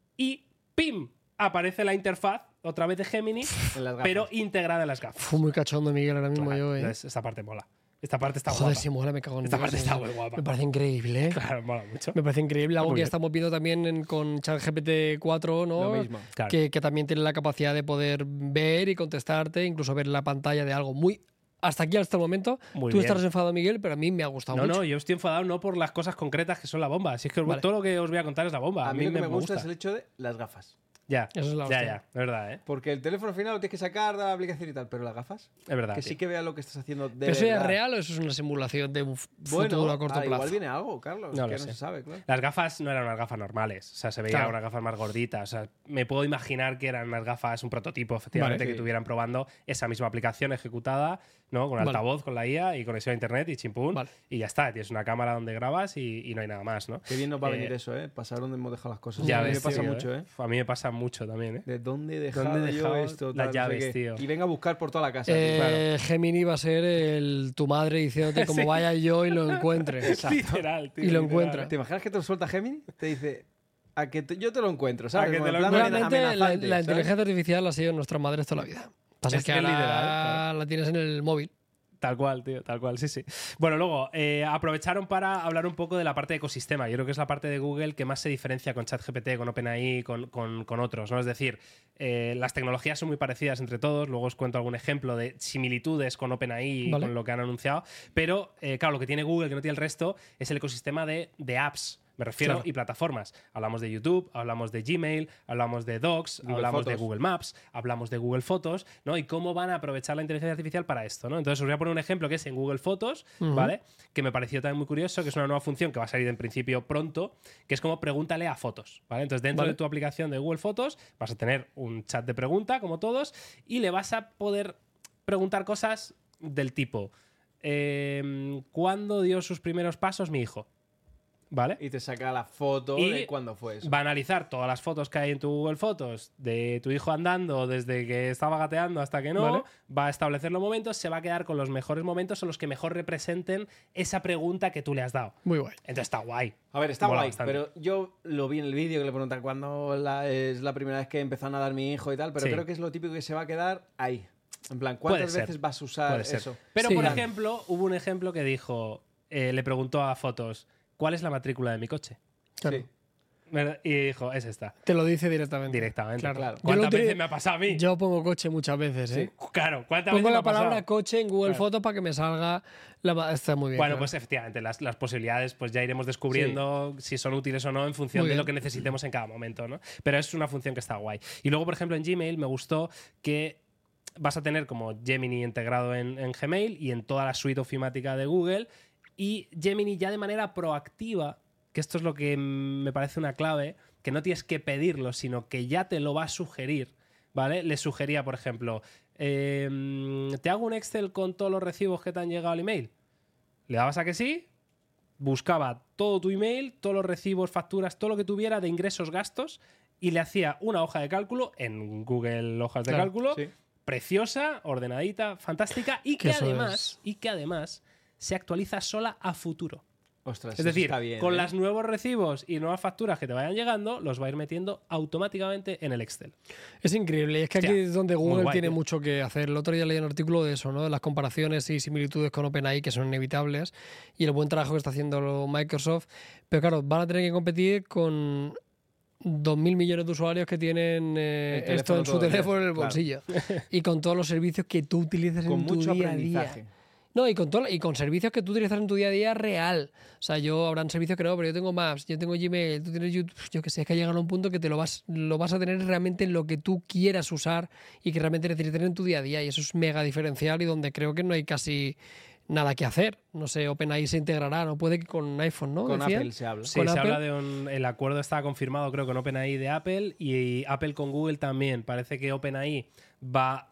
y ¡pim! Aparece la interfaz, otra vez de Gemini, En las gafas. pero integrada en las gafas. Fue muy cachondo, Miguel, ahora mismo Claro, yo, ¿eh? entonces, esta parte mola. Esta parte está Joder, guapa. si mola, me cago en Esta Dios, parte eh. está muy guapa. Me parece increíble, ¿eh? Claro, mola mucho. Me parece increíble. Algo Muy que ya bien. estamos viendo también en- con ChatGPT cuatro, ¿no? Lo mismo. Claro. Que, que también tiene la capacidad de poder ver y contestarte, incluso ver la pantalla de algo muy... Hasta aquí, hasta el momento. Muy Tú bien. estarás enfadado, Miguel, pero a mí me ha gustado No, mucho. no, yo estoy enfadado no por las cosas concretas que son la bomba. Si es que os- Vale. todo lo que os voy a contar es la bomba. A mí lo que me gusta, gusta. es el hecho de las gafas. Ya, Eso es la ya, hostia. ya, es verdad, ¿eh? Porque el teléfono al final lo tienes que sacar de la aplicación y tal, pero las gafas, Es verdad. que tío. sí que vea lo que estás haciendo de ¿Pero eso ya es verdad. real o eso es una simulación de un f- Bueno, futuro a corto ah, plazo? igual viene algo, Carlos, No que lo no sé. se sabe, claro. Las gafas no eran unas gafas normales. O sea, se veían Claro. unas gafas más gorditas. O sea, me puedo imaginar que eran unas gafas, un prototipo, efectivamente, Vale, que sí. tuvieran probando esa misma aplicación ejecutada, ¿no? Con Vale. altavoz, con la I A y conexión a internet y chimpún. Vale. Y ya está. Tienes una cámara donde grabas y, y no hay nada más, ¿no? Qué bien nos va a Eh, venir eso, ¿eh? Pasar donde hemos dejado las cosas. Ya a mí ves, me pasa tío, mucho, ¿eh? A mí me pasa mucho también, ¿eh? ¿De dónde he dejado, ¿Dónde he yo dejado esto? las tal, no sé llaves, qué? tío? Y venga a buscar por toda la casa. tío. Eh, Gemini va a ser el, tu madre diciéndote cómo Sí. vaya yo y lo encuentre. Literal, tío. Y lo literal. encuentra. ¿Te imaginas que te lo suelta Gemini? Te dice, a que te- yo te lo encuentro, ¿sabes? A que Como te en lo plan encuentro. Realmente la, amenazante, la ¿sabes? inteligencia artificial ha sido nuestras madres toda la vida. Pasa Es que que ahora literal, claro. la tienes en el móvil. Tal cual, tío, tal cual, sí, sí. Bueno, luego, eh, aprovecharon para hablar un poco de la parte de ecosistema. Yo creo que es la parte de Google que más se diferencia con ChatGPT, con OpenAI, con, con, con otros, ¿no? Es decir, eh, las tecnologías son muy parecidas entre todos. Luego os cuento algún ejemplo de similitudes con OpenAI y Vale. con lo que han anunciado. Pero, eh, claro, lo que tiene Google, que no tiene el resto, es el ecosistema de, de apps. Me refiero, Claro. y plataformas. Hablamos de YouTube, hablamos de Gmail, hablamos de Docs, Google hablamos de Fotos. Google Maps, hablamos de Google Fotos, ¿no? Y cómo van a aprovechar la inteligencia artificial para esto, ¿no? Entonces os voy a poner un ejemplo que es en Google Fotos, Ujú. ¿vale? Que me pareció también muy curioso, que es una nueva función que va a salir en principio pronto, que es como pregúntale a fotos, ¿vale? Entonces dentro Vale. de tu aplicación de Google Fotos vas a tener un chat de pregunta, como todos, y le vas a poder preguntar cosas del tipo, eh, ¿cuándo dio sus primeros pasos mi hijo? ¿Vale? Y te saca la foto Y de cuándo fue eso. Va a analizar todas las fotos que hay en tu Google Fotos de tu hijo andando desde que estaba gateando hasta que no. Vale. Va a establecer los momentos, se va a quedar con los mejores momentos o los que mejor representen esa pregunta que tú le has dado. Muy guay. Entonces está guay. A ver, está Mola guay, bastante. pero yo lo vi en el vídeo que le preguntan cuándo la- es la primera vez que empezó a nadar mi hijo y tal, pero Sí. creo que es lo típico que se va a quedar ahí. En plan, Puede ¿cuántas ser. veces vas a usar Puede ser. eso? Pero, Sí. por Claro. ejemplo, hubo un ejemplo que dijo, eh, le preguntó a Fotos, ¿cuál es la matrícula de mi coche? Claro. Sí. ¿Verdad? Y dijo, es esta. Te lo dice directamente. Directamente. Claro. Claro. Yo ¿Cuántas lo veces utili- me ha pasado a mí? Yo pongo coche muchas veces, ¿eh? Claro, ¿cuántas Pongo veces me la ha pasado? palabra coche en Google Claro. Fotos para que me salga la... ma- Está muy bien. Bueno, claro. pues efectivamente, las, las posibilidades pues ya iremos descubriendo si son útiles o no en función Muy de bien. lo que necesitemos en cada momento, ¿no? Pero es una función que está guay. Y luego, por ejemplo, en Gmail me gustó que vas a tener como Gemini integrado en, en Gmail y en toda la suite ofimática de Google, y Gemini ya de manera proactiva, que esto es lo que me parece una clave, que no tienes que pedirlo, sino que ya te lo va a sugerir, ¿vale? Le sugería, por ejemplo, eh, ¿te hago un Excel con todos los recibos que te han llegado al email? Le dabas a que sí, buscaba todo tu email, todos los recibos, facturas, todo lo que tuviera de ingresos, gastos, y le hacía una hoja de cálculo en Google Hojas de Claro, Cálculo, sí. preciosa, ordenadita, fantástica, y Que que eso además, es- y que además se actualiza sola a futuro. Ostras, Es eso decir, está bien, con ¿eh? los nuevos recibos y nuevas facturas que te vayan llegando, los va a ir metiendo automáticamente en el Excel. Es increíble. Y es que aquí Hostia, es donde muy Google guay, tiene tío. mucho que hacer. El otro día leí un artículo de eso, ¿no? De las comparaciones y similitudes con OpenAI, que son inevitables, y el buen trabajo que está haciendo Microsoft. Pero claro, van a tener que competir con dos mil millones de usuarios que tienen eh, El esto en teléfono su todo el día, teléfono en el claro. bolsillo. Y con todos los servicios que tú utilizas Con en tu mucho día a aprendizaje. día. No, y con, todo, y con servicios que tú utilizas en tu día a día real. O sea, yo habrán servicios que no, pero yo tengo Maps, yo tengo Gmail, tú tienes YouTube. Yo que sé, es que llegan a un punto que te lo vas, lo vas a tener realmente en lo que tú quieras usar y que realmente necesites en tu día a día. Y eso es mega diferencial y donde creo que no hay casi nada que hacer. No sé, OpenAI se integrará, no puede que con iPhone, ¿no? Con Decían. Apple se habla. Sí, Con se Apple. habla de un... El acuerdo está confirmado, creo, con OpenAI de Apple y Apple con Google también. Parece que OpenAI va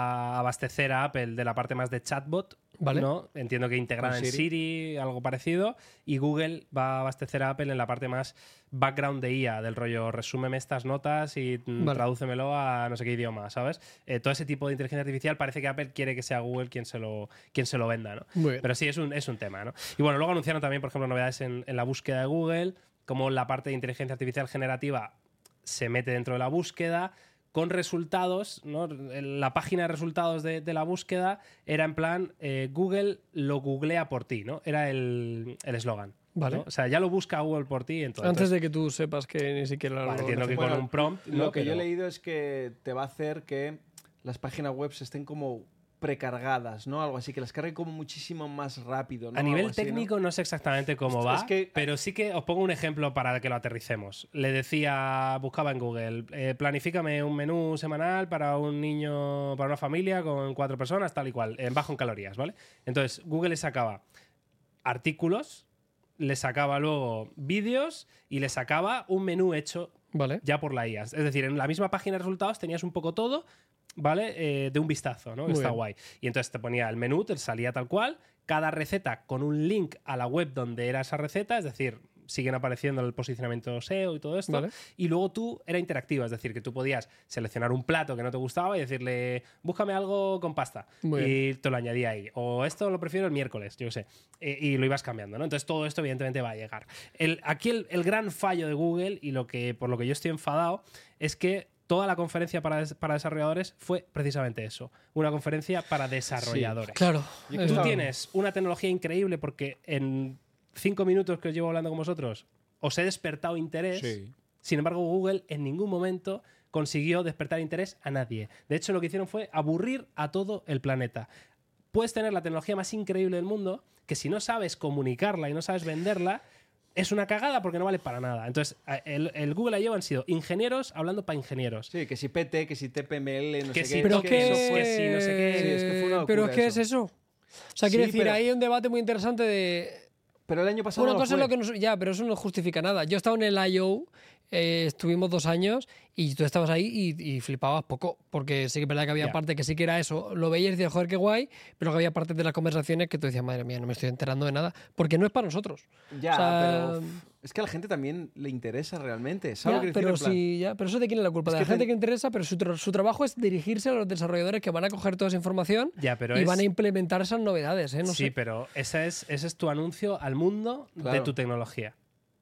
a abastecer a Apple de la parte más de chatbot, Vale. ¿no? Entiendo que integrada Con en Siri. Siri, algo parecido. Y Google va a abastecer a Apple en la parte más background de I A, del rollo resúmeme estas notas y mm, Vale. tradúcemelo a no sé qué idioma, ¿sabes? Eh, todo ese tipo de inteligencia artificial parece que Apple quiere que sea Google quien se lo, quien se lo venda, ¿no? Muy bien. Pero sí, es un, es un tema, ¿no? Y bueno, luego anunciaron también, por ejemplo, novedades en, en la búsqueda de Google, como la parte de inteligencia artificial generativa se mete dentro de la búsqueda con resultados, ¿no? La página de resultados de, de la búsqueda era en plan eh, Google lo googlea por ti, ¿no? Era el el eslogan. Vale. ¿no? O sea, ya lo busca Google por ti. Entonces, Antes de que tú sepas que ni siquiera lo Vale, entiendo que Bueno, con un prompt. Lo ¿no? que yo he Pero- leído es que te va a hacer que las páginas web estén como precargadas, ¿no? Algo así, que las cargue como muchísimo más rápido, ¿no? A nivel Algo así, ¿no? técnico ¿no? sé exactamente cómo Es- va, es que- pero sí que os pongo un ejemplo para que lo aterricemos. Le decía, buscaba en Google, eh, planifícame un menú semanal para un niño, para una familia con cuatro personas, tal y cual, en bajo en calorías, ¿vale? Entonces, Google le sacaba artículos, le sacaba luego vídeos y le sacaba un menú hecho Vale. ya por la I A. Es decir, en la misma página de resultados tenías un poco todo, ¿vale? Eh, de un vistazo, ¿no? Que Muy está bien. guay. Y entonces te ponía el menú, te salía tal cual, cada receta con un link a la web donde era esa receta, es decir, siguen apareciendo el posicionamiento S E O y todo esto. Vale. Y luego tú era interactiva, es decir, que tú podías seleccionar un plato que no te gustaba y decirle, búscame algo con pasta. Muy y te lo añadía ahí. O esto lo prefiero el miércoles, yo qué sé. Eh, y lo ibas cambiando, ¿no? Entonces todo esto evidentemente va a llegar. El, aquí el, el gran fallo de Google y lo que, por lo que yo estoy enfadado es que toda la conferencia para, des- para desarrolladores fue precisamente eso. Una conferencia para desarrolladores. Claro. Yo es- Tú Claro. tienes una tecnología increíble porque en cinco minutos que os llevo hablando con vosotros os he despertado interés. Sí. Sin embargo, Google en ningún momento consiguió despertar interés a nadie. De hecho, lo que hicieron fue aburrir a todo el planeta. Puedes tener la tecnología más increíble del mundo, que si no sabes comunicarla y no sabes venderla, es una cagada porque no vale para nada. Entonces, a- el, el Google I O han sido ingenieros hablando para ingenieros. Sí, que si P T, que si T P M L, no Que sé si qué. Pero no, es es que que, eso fue así, no sé qué. Sí, es que fue una pero es locura que es eso. eso. O sea, quiero Sí, decir, pero- hay un debate muy interesante de Pero el año pasado una no cosa fue. es lo que nos, ya, pero eso no justifica nada. Yo he estado en el I O, eh, estuvimos dos años y tú estabas ahí y, y flipabas poco, porque sí que es verdad que había Ya. parte que sí que era eso, lo veías y decías, joder, qué guay, pero que había partes de las conversaciones que tú decías, madre mía, no me estoy enterando de nada, porque no es para nosotros. Ya, O sea, pero uf, es que a la gente también le interesa realmente. ¿Sabes Ya, lo que quiero pero decir? En plan, sí, ya, pero eso de quién es la culpa, Es de que la gente te- que interesa, pero su, tra- su trabajo es dirigirse a los desarrolladores que van a coger toda esa información Ya, pero y es- van a implementar esas novedades, ¿eh? No sí, sé. pero ese es, ese es tu anuncio al mundo de Claro. tu tecnología.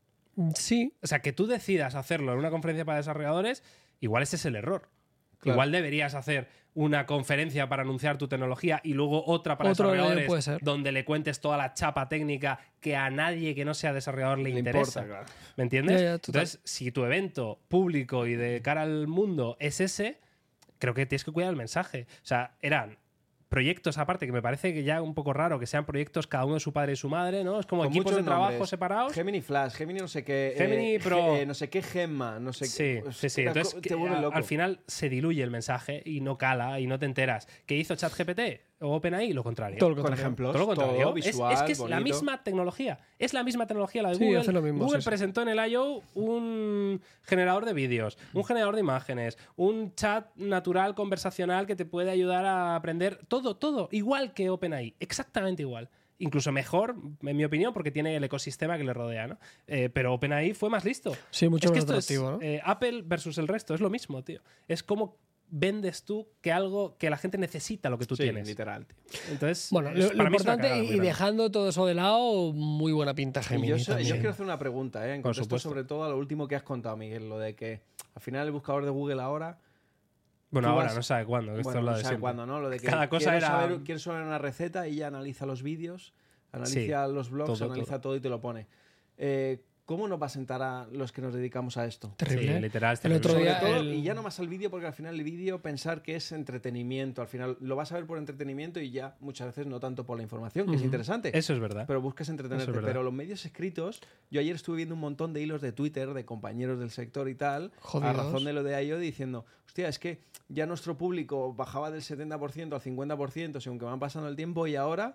Sí, O sea, que tú decidas hacerlo en una conferencia para desarrolladores, igual ese es el error. Claro. Igual deberías hacer una conferencia para anunciar tu tecnología y luego otra para Otro, eh, desarrolladores puede ser. donde le cuentes toda la chapa técnica que a nadie que no sea desarrollador le, Le interesa. importa, claro. ¿Me entiendes? Ya, ya, total. Entonces, si tu evento público y de cara al mundo es ese, creo que tienes que cuidar el mensaje. O sea, eran proyectos aparte, que me parece que ya un poco raro que sean proyectos cada uno de su padre y su madre, ¿no? Es como Con equipos muchos de trabajo nombres. separados. Gemini Flash, Gemini no sé qué. Gemini eh, Pro. Ge- eh, no sé qué Gemma, no sé Sí, qué. pues, sí, sí. era Entonces, co- que te vuelve a- loco. al final se diluye el mensaje y no cala y no te enteras. ¿Qué hizo ChatGPT o OpenAI? Lo contrario. todo lo Con contrario. ejemplos. Todo lo contrario. todo Es- visual, es, que es la bonito. misma tecnología. Es la misma tecnología la de Sí, Google. hace lo mismo, Google sí, sí. presentó en el I O un generador de vídeos, un generador de imágenes, un chat natural conversacional que te puede ayudar a aprender todo, todo, igual que OpenAI, exactamente igual. Incluso mejor, en mi opinión, porque tiene el ecosistema que le rodea, ¿no? Eh, pero OpenAI fue más listo. Sí, mucho es que más esto es atractivo, ¿no? eh, Apple versus el resto, es lo mismo, tío. Es como vendes tú que algo que la gente necesita lo que tú Sí, tienes. literal, tío. Entonces, Bueno, es- lo, lo para mí es una importante, cagada muy y, y grande. dejando todo eso de lado, muy buena pinta Y Gemini yo, so- yo también. quiero hacer una pregunta, ¿eh? En Por contexto supuesto. sobre todo a lo último que has contado, Miguel, lo de que al final el buscador de Google ahora. Bueno, tú ahora vas- no sabe cuándo. que esto Bueno, es lo no de sabe siempre. cuándo, ¿no? Lo de que Cada cosa quiero era- saber, quiero saber una receta y ella analiza los vídeos, analiza los blogs, todo, analiza todo. y te lo pone. Eh, ¿Cómo nos va a sentar a los que nos dedicamos a esto? Terrible. Sí, literal. es El otro terrible. Sobre día todo, el- y ya no más al vídeo, porque al final el vídeo pensar que es entretenimiento. Al final lo vas a ver por entretenimiento y ya muchas veces no tanto por la información, que es Ujú. interesante. Eso es verdad. Pero buscas entretenerte. Eso es verdad. Pero los medios escritos, yo ayer estuve viendo un montón de hilos de Twitter de compañeros del sector y tal, a Jodidos. razón de lo de I O, diciendo, hostia, es que ya nuestro público bajaba del setenta por ciento al cincuenta por ciento según que van pasando el tiempo y ahora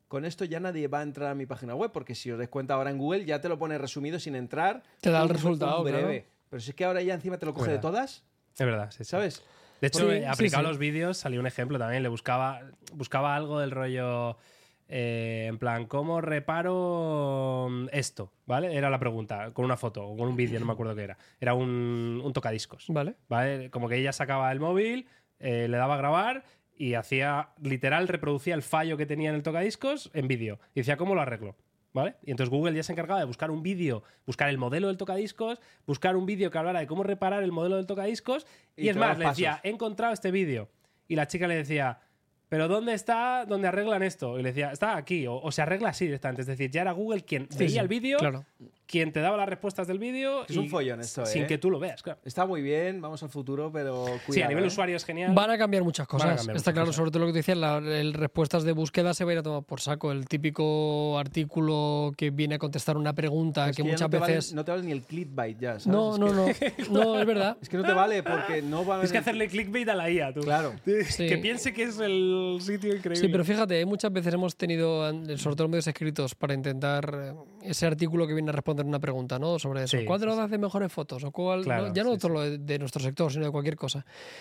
con esto ya nadie va a entrar a mi página web, porque si os dais cuenta ahora en Google ya te lo pone resumido sin entrar. Te da el un- resultado, un breve. claro. Pero si es que ahora ya encima te lo coge de Verdad. todas, Es verdad, sí, sí. ¿sabes? De hecho, Sí, eh, sí, aplicado sí. a los vídeos, salió un ejemplo también. Le buscaba, buscaba algo del rollo. eh, en plan, ¿cómo reparo esto? ¿Vale? Era la pregunta, con una foto o con un vídeo, no me acuerdo qué era. Era un, un tocadiscos. Vale. ¿Vale? Como que ella sacaba el móvil, eh, le daba a grabar y hacía, literal, reproducía el fallo que tenía en el tocadiscos en vídeo. Y decía, ¿cómo lo arreglo? ¿Vale? Y entonces Google ya se encargaba de buscar un vídeo, buscar el modelo del tocadiscos, buscar un vídeo que hablara de cómo reparar el modelo del tocadiscos. Y, Y es te da más, los le decía, pasos. he encontrado este vídeo. Y la chica le decía, ¿pero dónde está donde arreglan esto? Y le decía, está aquí. O, o se arregla así directamente. Es decir, ya era Google quien Sí, veía sí, el vídeo, Claro. quien te daba las respuestas del vídeo. Es y un follón esto, sin ¿eh? que tú lo veas, claro. Está muy bien, vamos al futuro, pero cuidado, Sí, a nivel ¿eh? usuario es genial. Van a cambiar muchas Van a cosas. cambiar Está muchas claro, cosas. sobre todo lo que te decía, la, el respuestas de búsqueda se va a ir a tomar por saco. El típico artículo que viene a contestar una pregunta Es que, ya muchas no te veces. Vale, no te vale ni el clickbait ya, ¿sabes? No, es no, que, no. No, es verdad. Es que no te vale porque no va a Es que haber- hacerle clickbait a la I A, tú. Claro. Sí. Que piense que es el sitio increíble. Sí, pero fíjate, muchas veces hemos tenido, sobre todo en medios escritos, para intentar eh, ese artículo que viene a responder una pregunta, ¿no? Sobre eso. Sí, ¿Cuál de sí, los hace mejores fotos? O cuál, Claro, no, ya no sí, solo de, de nuestro sector, sino de cualquier cosa.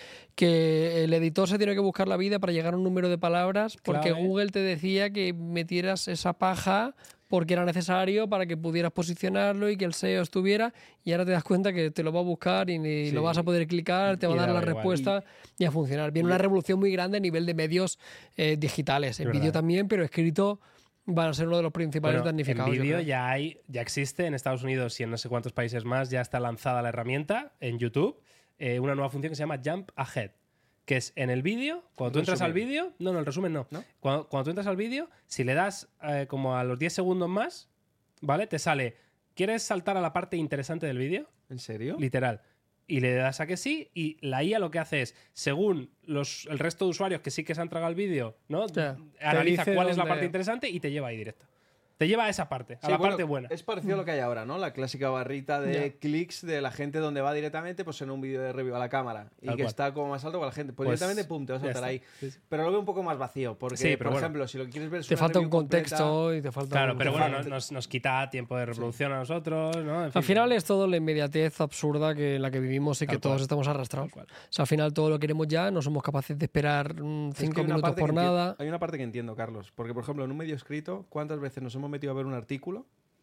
Que el editor se tiene que buscar la vida para llegar a un número de palabras porque Clave. Google te decía que metieras esa paja porque era necesario para que pudieras posicionarlo y que el S E O estuviera, y ahora te das cuenta que te lo va a buscar y ni Sí. lo vas a poder clicar, te va Y a dar da la igual. respuesta y a funcionar. Viene una revolución muy grande a nivel de medios eh, digitales, en Es vídeo verdad. también, pero escrito van a ser uno de los principales Bueno, damnificados. en yo vídeo creo. ya hay, ya existe en Estados Unidos y en no sé cuántos países más, ya está lanzada la herramienta en YouTube, eh, una nueva función que se llama Jump Ahead, que es en el vídeo, cuando tú entras al Resumen. vídeo, no, no, el resumen no. ¿No? Cuando, cuando tú entras al vídeo, si le das eh, como a los diez segundos más, ¿vale? Te sale, ¿quieres saltar a la parte interesante del vídeo? ¿En serio? Literal. Y le das a que sí, y la I A lo que hace es, según los, el resto de usuarios que sí que se han tragado el vídeo, ¿no? Ya, Analiza te dice cuál es la dónde- parte interesante y te lleva ahí directo. Te lleva a esa parte, a Sí, la bueno, parte buena. Es parecido a lo que hay ahora, ¿no? La clásica barrita de Ya. clics de la gente donde va directamente pues en un vídeo de review a la cámara y Tal que cual. está como más alto para la gente. Pues, Pues, directamente, pum, te vas a ya saltar está. ahí. Sí, sí. Pero lo veo un poco más vacío porque, Sí, pero por bueno. ejemplo, si lo que quieres ver es Te una falta un review completa, contexto y te falta Claro, un- pero te bueno, falta- nos, nos quita tiempo de reproducción a nosotros, ¿no? En fin. Al final es todo la inmediatez absurda que en la que vivimos y Tal que todos cual. estamos arrastrados. Tal cual. O sea, al final todo lo queremos ya, no somos capaces de esperar mm, Es que cinco hay una minutos parte por que enti- nada. Hay una parte que entiendo, Carlos. Porque, por ejemplo, en un medio escrito, ¿cuántas veces nos hemos metido a ver un artículo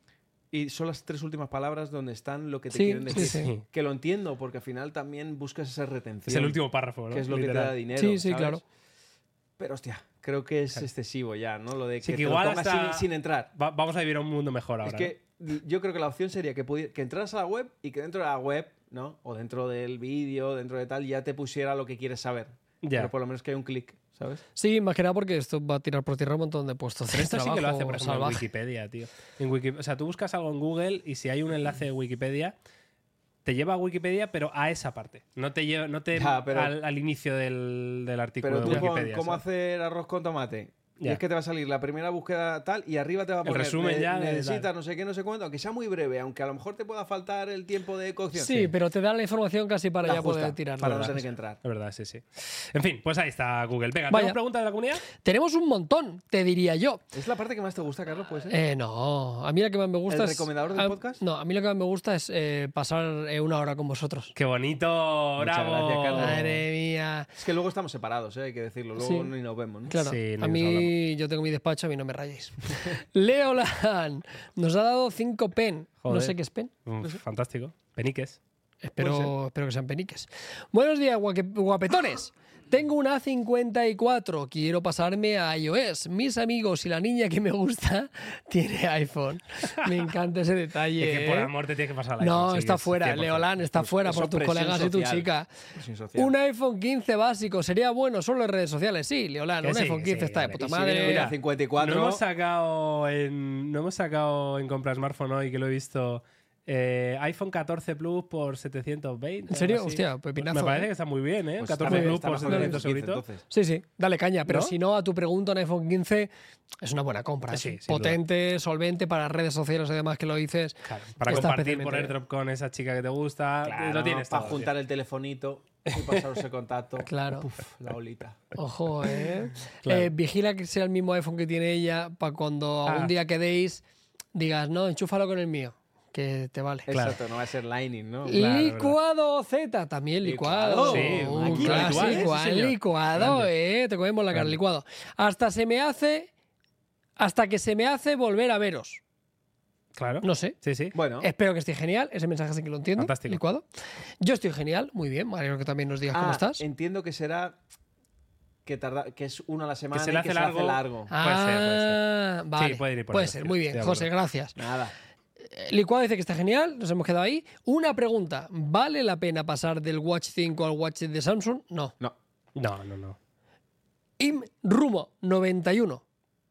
y son las tres últimas palabras donde están lo que te Sí, quieren sí, decir? sí. Que lo entiendo, porque al final también buscas esa retención. Es el último párrafo, ¿no? Que es lo que te Literal. da dinero. Sí, sí, ¿sabes? claro. Pero, hostia, creo que es excesivo ya, ¿no? Lo de que, Sí, que te lo igual pongas hasta- sin, sin entrar. Va- vamos a vivir un mundo mejor ahora. Es que yo creo que la opción sería que, pudi- que entraras a la web y que dentro de la web, ¿no? O dentro del vídeo, dentro de tal, ya te pusiera lo que quieres saber. Ya. Pero por lo menos que hay un clic, ¿sabes? Sí, más que nada porque esto va a tirar por tierra un montón de puestos Pero de esto sí que lo trabajo hace, por ejemplo, salvaje. en Wikipedia, tío. En Wiki- o sea, tú buscas algo en Google y si hay un enlace de Wikipedia, te lleva a Wikipedia, pero a esa parte. No te lleva, no te Ya, pero- al, al inicio del, del artículo Pero tú de pon Wikipedia. cómo ¿sabes? hacer arroz con tomate. Y Ya. es que te va a salir la primera búsqueda tal y arriba te va a El poner resumen ne- ya de necesitas tal. no sé qué, no sé cuánto, aunque sea muy breve, aunque a lo mejor te pueda faltar el tiempo de cocción. Sí, pero te dan la información casi para La ya justa, poder tirar. para no ¿verdad? tener que entrar. Es verdad, sí, sí. En fin, pues ahí está Google. Venga, Vaya. ¿tenemos preguntas de la comunidad? Tenemos un montón, te diría yo. ¿Es la parte que más te gusta, Carlos? ¿Puede ser? Eh, no, a mí lo que más me gusta ¿El es... recomendador del a- podcast? No, a mí lo que más me gusta es eh, pasar eh, una hora con vosotros. ¡Qué bonito! Muchas ¡Bravo! gracias, Carlos. Madre mía. Es que luego estamos separados, ¿eh? Hay que decirlo. Luego Sí. ni nos vemos, ¿no? Claro, Sí, ni a nos mí yo tengo mi despacho, a mí no me rayéis. Leolan nos ha dado cinco pen. No Joder. sé qué es pen. Mm, Fantástico. Peniques. Espero, espero que sean peniques. Buenos días, guaque- guapetones. Tengo una A cincuenta y cuatro. Quiero pasarme a iOS. Mis amigos y la niña que me gusta tiene iPhone. Me encanta ese detalle. Es que por ¿eh? amor te tienes que pasar la No, iPhone, sí, está es fuera. cien por ciento. Leolan está fuera Eso por tus presión colegas y tu social. chica. Presión social. Un iPhone quince básico sería bueno solo en redes sociales. Sí, Leolan, Que un sí, iPhone que quince sí, está de vale. puta Y si viene, madre. mira, cincuenta y cuatro. No hemos sacado en, no hemos sacado en compra smartphone hoy, que lo he visto, Eh, iPhone catorce Plus por setecientos veinte. ¿En serio? algo así. Hostia, pepinazo. Me parece ¿eh? que está muy bien, ¿eh? Pues catorce está- Plus está por mejor que el setecientos quince, euritos. entonces. Sí, sí, dale caña. Pero ¿No? si no, a tu pregunta, un iPhone quince es una buena compra. Sí, ¿eh? sin Potente, solvente para redes sociales y demás que lo dices. Claro, para Está compartir por especialmente AirDrop con esa chica que te gusta, Claro, lo tienes para todo, juntar el telefonito y pasaros el contacto. Claro. Uf, la olita. Ojo, ¿eh? Claro. Eh, vigila que sea el mismo iPhone que tiene ella para cuando Ah. algún día quedéis digas, no, enchúfalo con el mío, que te vale. Claro. Exacto, no va a ser Lightning, ¿no? Claro, Licuado Z, también licuado. Licuado. Sí, Uh, aquí clásico, ritual, ¿eh? Sí, ¿eh? señor. licuado, Grande. eh. Te comemos la cara, Grande. licuado. Hasta se me hace. Hasta que se me hace volver a veros. Claro. No sé. Sí, sí. Bueno, Espero que esté genial. Ese mensaje sí que lo entiendo. Fantástico. Licuado. Yo estoy genial, muy bien. Me alegro que también nos digas ah, cómo estás. entiendo que será que tarda, que es uno a la semana se le y hace que se largo. hace largo. Ah, Puede ser, puede ser. Ah, vale. Sí, puede ir por Puede ahí, ser, sí, muy estoy bien. de José, acuerdo. gracias. Nada. Eh, Licuado dice que está genial, nos hemos quedado ahí. Una pregunta: ¿vale la pena pasar del Watch cinco al Watch de Samsung? No. No. No, no, no. Im Rumo noventa y uno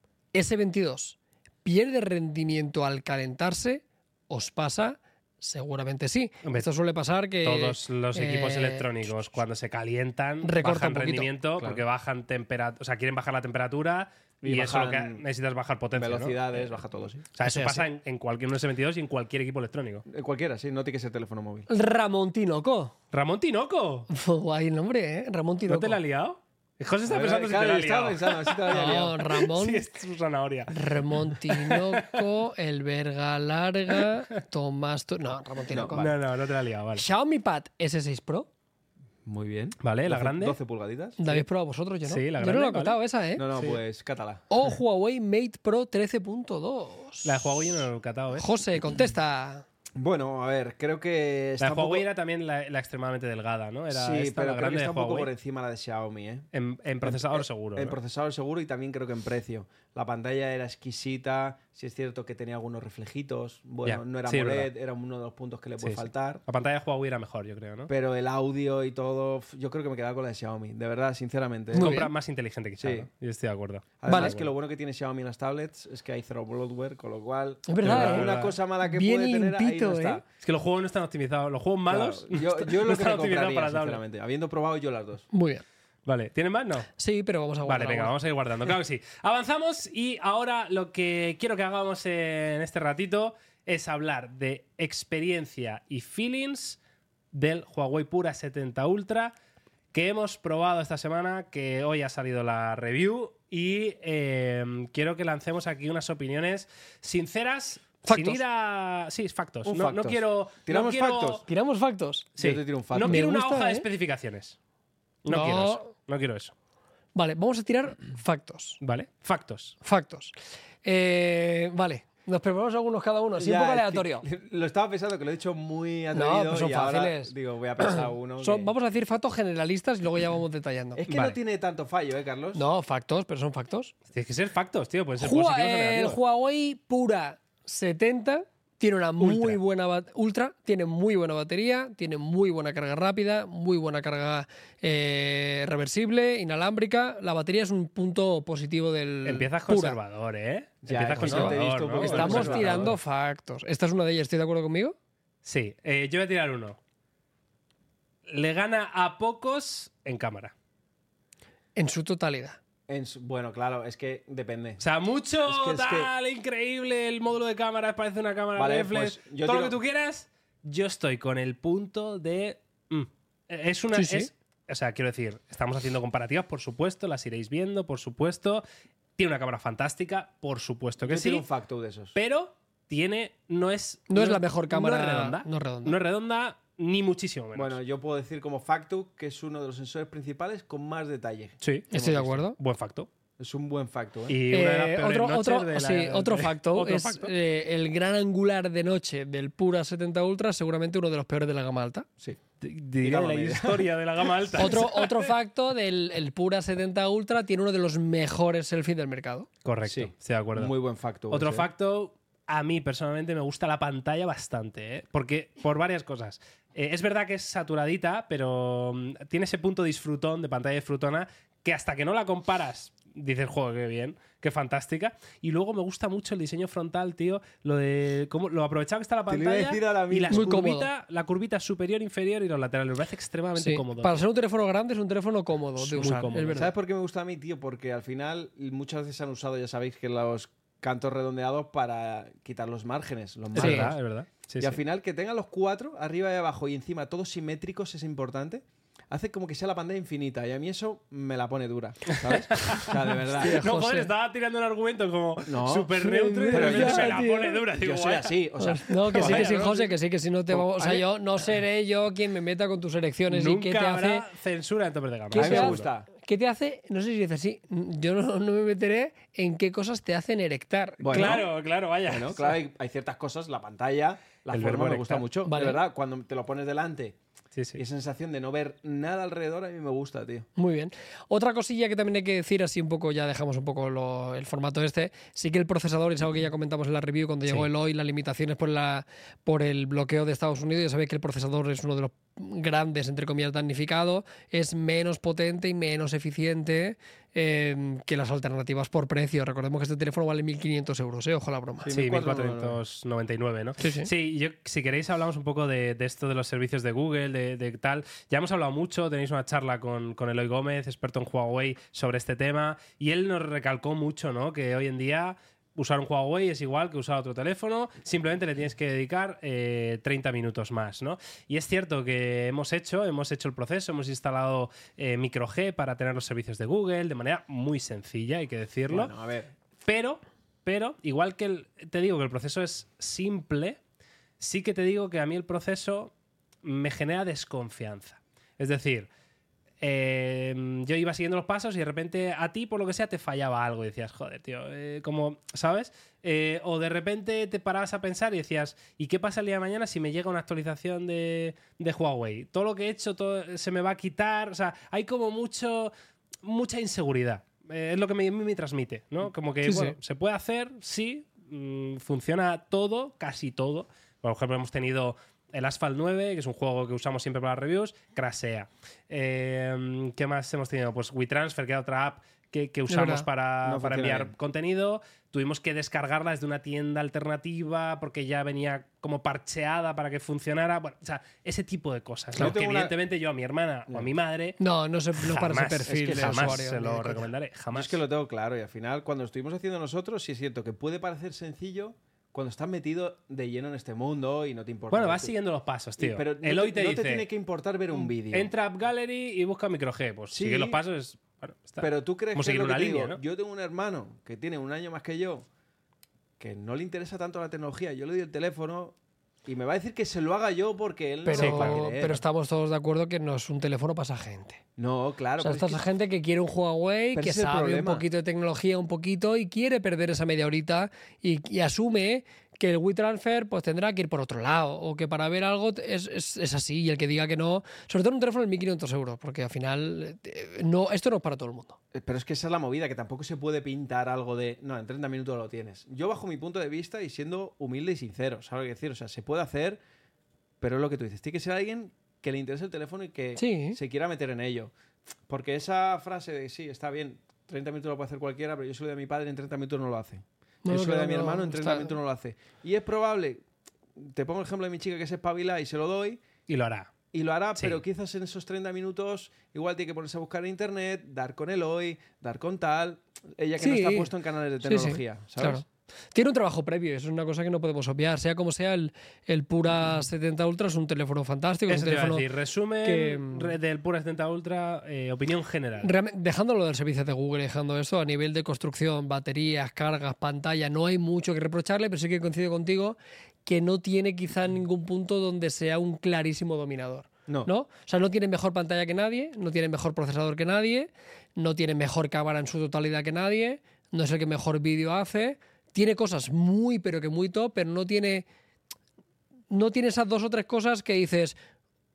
S veintidós ¿pierde rendimiento al calentarse? ¿Os pasa? Seguramente sí. Hombre, Esto suele pasar que Todos los equipos eh, electrónicos, cuando se calientan, recorta bajan un poquito. rendimiento Claro. porque bajan temperatura, o sea, quieren bajar la temperatura y, Y eso es lo que bajan necesitas bajar potencia. ¿no? Velocidades, Eh, baja todo, sí. O sea, eso Eso es pasa así. en, en cualquier un S veintidós y en cualquier equipo electrónico. Eh, Cualquiera, sí, no tiene que ser teléfono móvil. Ramón Tinoco. Ramón Tinoco. Guay el nombre, ¿eh? Ramón Tinoco. ¿No te la ha liado? José está A ver, pensando si te claro, la ha estaba liado. pensando, así te lo había No, liado. Ramón. Sí, es su zanahoria. Ramón Tinoco, el verga larga, Tomás... Tu- No, Ramón Tinoco. No, no, no te la ha liado, vale. Xiaomi Pad S seis Pro. Muy bien. Vale, la doce grande. doce pulgaditas. ¿La habéis probado vosotros? Yo no. Sí, la Yo grande, no la he vale. contado esa, ¿eh? No, no, Sí. pues cátala. O Huawei Mate Pro trece punto dos. La de Huawei no lo he catado, ¿ves? José, contesta. Bueno, a ver, creo que La está de un poco... Huawei era también la, la extremadamente delgada, ¿no? Era Sí, esta, pero la creo que grande está de un poco Huawei. por encima la de Xiaomi, ¿eh? En, en procesador En- seguro. En ¿no? procesador seguro y también creo que en precio. La pantalla era exquisita, sí es cierto que tenía algunos reflejitos. Bueno, Ya, no era sí, es AMOLED, verdad. era uno de los puntos que le Sí, puede sí. faltar. La pantalla de Huawei era mejor, yo creo, ¿no? Pero el audio y todo, f- yo creo que me quedaba con la de Xiaomi, de verdad, sinceramente. ¿eh? Muy Compra bien. más inteligente quizá, Sí. ¿no? Yo estoy de acuerdo. Además, Vale. que lo bueno que tiene Xiaomi en las tablets es que hay cero bloatware, con lo cual. Es verdad, verdad, ¿eh? Una verdad. cosa mala que Bien puede tener ahí limpito, no está. ¿eh? Es que los juegos no están optimizados. Los juegos malos. Claro, yo, yo no lo que están me optimizados compraría, para tablet. sinceramente. Habiendo probado yo las dos. Muy bien. Vale, ¿tienen más? No. Sí, pero vamos a Vale, guardar venga, alguna. vamos a ir guardando. Claro que sí. Avanzamos y ahora lo que quiero que hagamos en este ratito es hablar de experiencia y feelings del Huawei Pura setenta Ultra que hemos probado esta semana, que hoy ha salido la review y eh, quiero que lancemos aquí unas opiniones sinceras. Factos. Sin ir a. Sí, factos. Un No, no factos. quiero. ¿Tiramos no quiero- factos? ¿Tiramos factos? Sí. Yo te tiro un facto. No Me quiero una gusta, hoja de ¿eh? especificaciones. No, No. quiero eso. No quiero eso. Vale, vamos a tirar factos. ¿Vale? Factos. Factos. Eh, vale, nos preparamos algunos cada uno, así un Ya, poco es que aleatorio. Lo estaba pensando que lo he dicho muy atrevido pues son y ahora fáciles. digo, voy a pensar uno. Son- que- vamos a decir factos generalistas y luego ya vamos detallando. Es que Vale. no tiene tanto fallo, ¿eh, Carlos? No, factos, pero son factos. Tienes que ser factos, tío. Pueden ser Hua- positivos o el negativos. Huawei Pura setenta tiene una muy Ultra. buena bat- ultra, tiene muy buena batería, tiene muy buena carga rápida, muy buena carga eh, reversible, inalámbrica. La batería es un punto positivo del Empiezas Pura. conservador, ¿eh? Ya, Empiezas es que no te he conservador, visto un ¿no? poquito Estamos conservador. tirando factos. Esta es una de ellas, ¿estoy de acuerdo conmigo? Sí. Eh, yo voy a tirar uno. Le gana a pocos en cámara. En su totalidad. En su- bueno, claro, es que depende. O sea, mucho Es que- es que- tal, increíble, el módulo de cámara parece una cámara Vale, reflex, pues yo todo lo tiro- que tú quieras. Yo estoy con el punto de... mm. Es una... Sí, sí. es- o sea, quiero decir, estamos haciendo comparativas, por supuesto, las iréis viendo, por supuesto. Tiene una cámara fantástica, por supuesto que Yo tiro sí. un facto de esos. Pero tiene... No es... No es la mejor cámara- No es redonda. no es redonda. No es redonda, ni muchísimo menos. Bueno, yo puedo decir como facto que es uno de los sensores principales con más detalle. sí. Estoy de acuerdo. Buen facto. Es un buen facto, ¿eh? Y una de las Eh, peores otro, noches otro, de la- sí, otro de- facto otro es facto. eh, el gran angular de noche del Pura setenta Ultra, seguramente uno de los peores de la gama alta. Sí. Di- Diría Digamos la media. historia de la gama alta. Otro, otro facto del el Pura setenta Ultra tiene uno de los mejores selfies del mercado. Correcto, Sí. estoy de acuerdo. Muy buen facto. Otro ese, ¿eh? facto, a mí personalmente me gusta la pantalla bastante, ¿eh? Porque por varias cosas. Eh, es verdad que es saturadita, pero mm, tiene ese punto disfrutón, de pantalla disfrutona, que hasta que no la comparas dices, joder, qué bien, qué fantástica. Y luego me gusta mucho el diseño frontal, tío, lo de cómo lo aprovechado que está la Te lo iba a pantalla decir ahora y la mismo. Muy curvita, la curvita superior, inferior y los laterales. Me parece extremadamente Sí, cómodo. para tío. ser un teléfono grande es un teléfono cómodo de Muy usar, cómodo. es verdad. ¿Sabes por qué me gusta a mí, tío? Porque al final muchas veces se han usado, ya sabéis, que los cantos redondeados para quitar los márgenes. Los Es márgenes. verdad, es verdad. Sí, y sí. al final que tengan los cuatro, arriba y abajo y encima todos simétricos es importante. Hace como que sea la pantalla infinita y a mí eso me la pone dura, ¿sabes? O sea, de verdad. Hostia, No, José. joder, estaba tirando un argumento como No. súper neutro y Pero de yo- repente se la tío. pone dura. Digo, Yo soy vaya. así, o sea, No, que sí, que vaya, sí, ¿no? José, que sí, que si no te vamos. O sea, a mí- yo no seré yo quien me meta con tus elecciones y Nunca qué te hace. habrá censura en topes de gama. ¿Qué a mí te me hace? gusta. ¿Qué te hace? No sé si dices así. Yo no, no me meteré en qué cosas te hacen erectar. Bueno, Claro, claro, vaya. Bueno, claro, hay, hay ciertas cosas, la pantalla, la El forma verbo me gusta erectar. mucho. Vale. De verdad, cuando te lo pones delante Sí, sí. y esa sensación de no ver nada alrededor, a mí me gusta, tío. Muy bien. Otra cosilla que también hay que decir, así un poco, ya dejamos un poco lo- el formato este, sí que el procesador, es algo que ya comentamos en la review cuando llegó Sí. el hoy, las limitaciones por, la, por el bloqueo de Estados Unidos, ya sabéis que el procesador es uno de los grandes, entre comillas, damnificado, es menos potente y menos eficiente eh, que las alternativas por precio. Recordemos que este teléfono vale mil quinientos euros, ¿eh? Ojo a la broma. Sí, Sí, mil mil cuatrocientos noventa y nueve, ¿no? Sí, sí. yo, si queréis hablamos un poco de, de esto de los servicios de Google, de, de tal. Ya hemos hablado mucho, tenéis una charla con, con Eloy Gómez, experto en Huawei, sobre este tema, y él nos recalcó mucho, ¿no? Que hoy en día usar un Huawei es igual que usar otro teléfono, simplemente le tienes que dedicar eh, treinta minutos más, ¿no? Y es cierto que hemos hecho, hemos hecho el proceso, hemos instalado eh, micro G para tener los servicios de Google de manera muy sencilla, hay que decirlo. Bueno, a ver. Pero, pero, igual que el- te digo que el proceso es simple, sí que te digo que a mí el proceso me genera desconfianza. Es decir, eh, yo iba siguiendo los pasos y de repente a ti, por lo que sea, te fallaba algo y decías, joder, tío, eh, como, ¿sabes? Eh, o de repente te parabas a pensar y decías, ¿y qué pasa el día de mañana si me llega una actualización de, de Huawei? Todo lo que he hecho todo, se me va a quitar, o sea, hay como mucho, mucha inseguridad. Eh, es lo que me, me transmite, ¿no? Como que, Sí, bueno, sí. se puede hacer, sí, mm, funciona todo, casi todo. Por ejemplo, hemos tenido el Asphalt nueve, que es un juego que usamos siempre para las reviews, crashea. Eh, ¿Qué más hemos tenido? Pues WeTransfer, que era otra app que, que usamos verdad. para, No para funciona enviar bien. contenido. Tuvimos que descargarla desde una tienda alternativa porque ya venía como parcheada para que funcionara. Bueno, o sea, ese tipo de cosas, ¿no? Yo Que tengo una- evidentemente yo a mi hermana o a mi madre No, no, se, no para ese jamás, perfil es que de jamás usuario. se ni lo de coña. recomendaré. Yo Jamás. es que lo tengo claro y al final, cuando lo estuvimos haciendo nosotros, sí es cierto que puede parecer sencillo cuando estás metido de lleno en este mundo y no te importa. Bueno, ver vas tú. siguiendo los pasos, Y- tío. Pero no Eloy te, te, no dice, te tiene que importar ver un vídeo. entra a App Gallery y busca micro G. Pues Sí, sigue los pasos. Es, bueno, está. Pero tú crees Como que es seguir lo que una te línea, digo? ¿no? Yo tengo un hermano que tiene un año más que yo, que no le interesa tanto la tecnología. Yo le doy el teléfono y me va a decir que se lo haga yo porque él Pero, no va a querer. pero estamos todos de acuerdo que no es un teléfono para esa gente. No, claro. O sea, pero esta es es que- gente que quiere un Huawei, Pero que ese es el sabe un problema. poquito de tecnología, un poquito, y quiere perder esa media horita y, y asume que el WeTransfer pues tendrá que ir por otro lado, o que para ver algo es, es, es así, y el que diga que no, sobre todo en un teléfono de mil quinientos euros, porque al final eh, no, esto no es para todo el mundo. Pero es que esa es la movida, que tampoco se puede pintar algo de. No, en treinta minutos lo tienes. Yo, bajo mi punto de vista y siendo humilde y sincero, ¿sabes lo que decir? O sea, se puede hacer, pero es lo que tú dices. Tiene que ser alguien que le interese el teléfono y que Sí. se quiera meter en ello. Porque esa frase de sí, está bien, treinta minutos lo puede hacer cualquiera, pero yo se lo doy a mi padre, en treinta minutos no lo hace. No, yo se lo doy no, a mi no, hermano, en treinta está- minutos no lo hace. Y es probable, te pongo el ejemplo de mi chica que se espabila y se lo doy. Y lo hará. Y lo hará, Sí. pero quizás en esos treinta minutos igual tiene que ponerse a buscar en internet, dar con Eloy, dar con tal. Ella que no Sí. está puesto en canales de Sí, sí, tecnología, ¿sabes? claro. Tiene un trabajo previo, eso es una cosa que no podemos obviar. Sea como sea, el, el Pura setenta Ultra es un teléfono fantástico. Es Eso un te iba a teléfono decir. Resumen que- re- del Pura setenta Ultra, eh, opinión general. Realmente, dejándolo del servicio de Google, dejando eso, a nivel de construcción, baterías, cargas, pantalla, no hay mucho que reprocharle, pero sí que coincido contigo que no tiene quizá ningún punto donde sea un clarísimo dominador. No. ¿No? O sea, no tiene mejor pantalla que nadie, no tiene mejor procesador que nadie, no tiene mejor cámara en su totalidad que nadie, no es el que mejor vídeo hace, tiene cosas muy, pero que muy top, pero no tiene, no tiene esas dos o tres cosas que dices,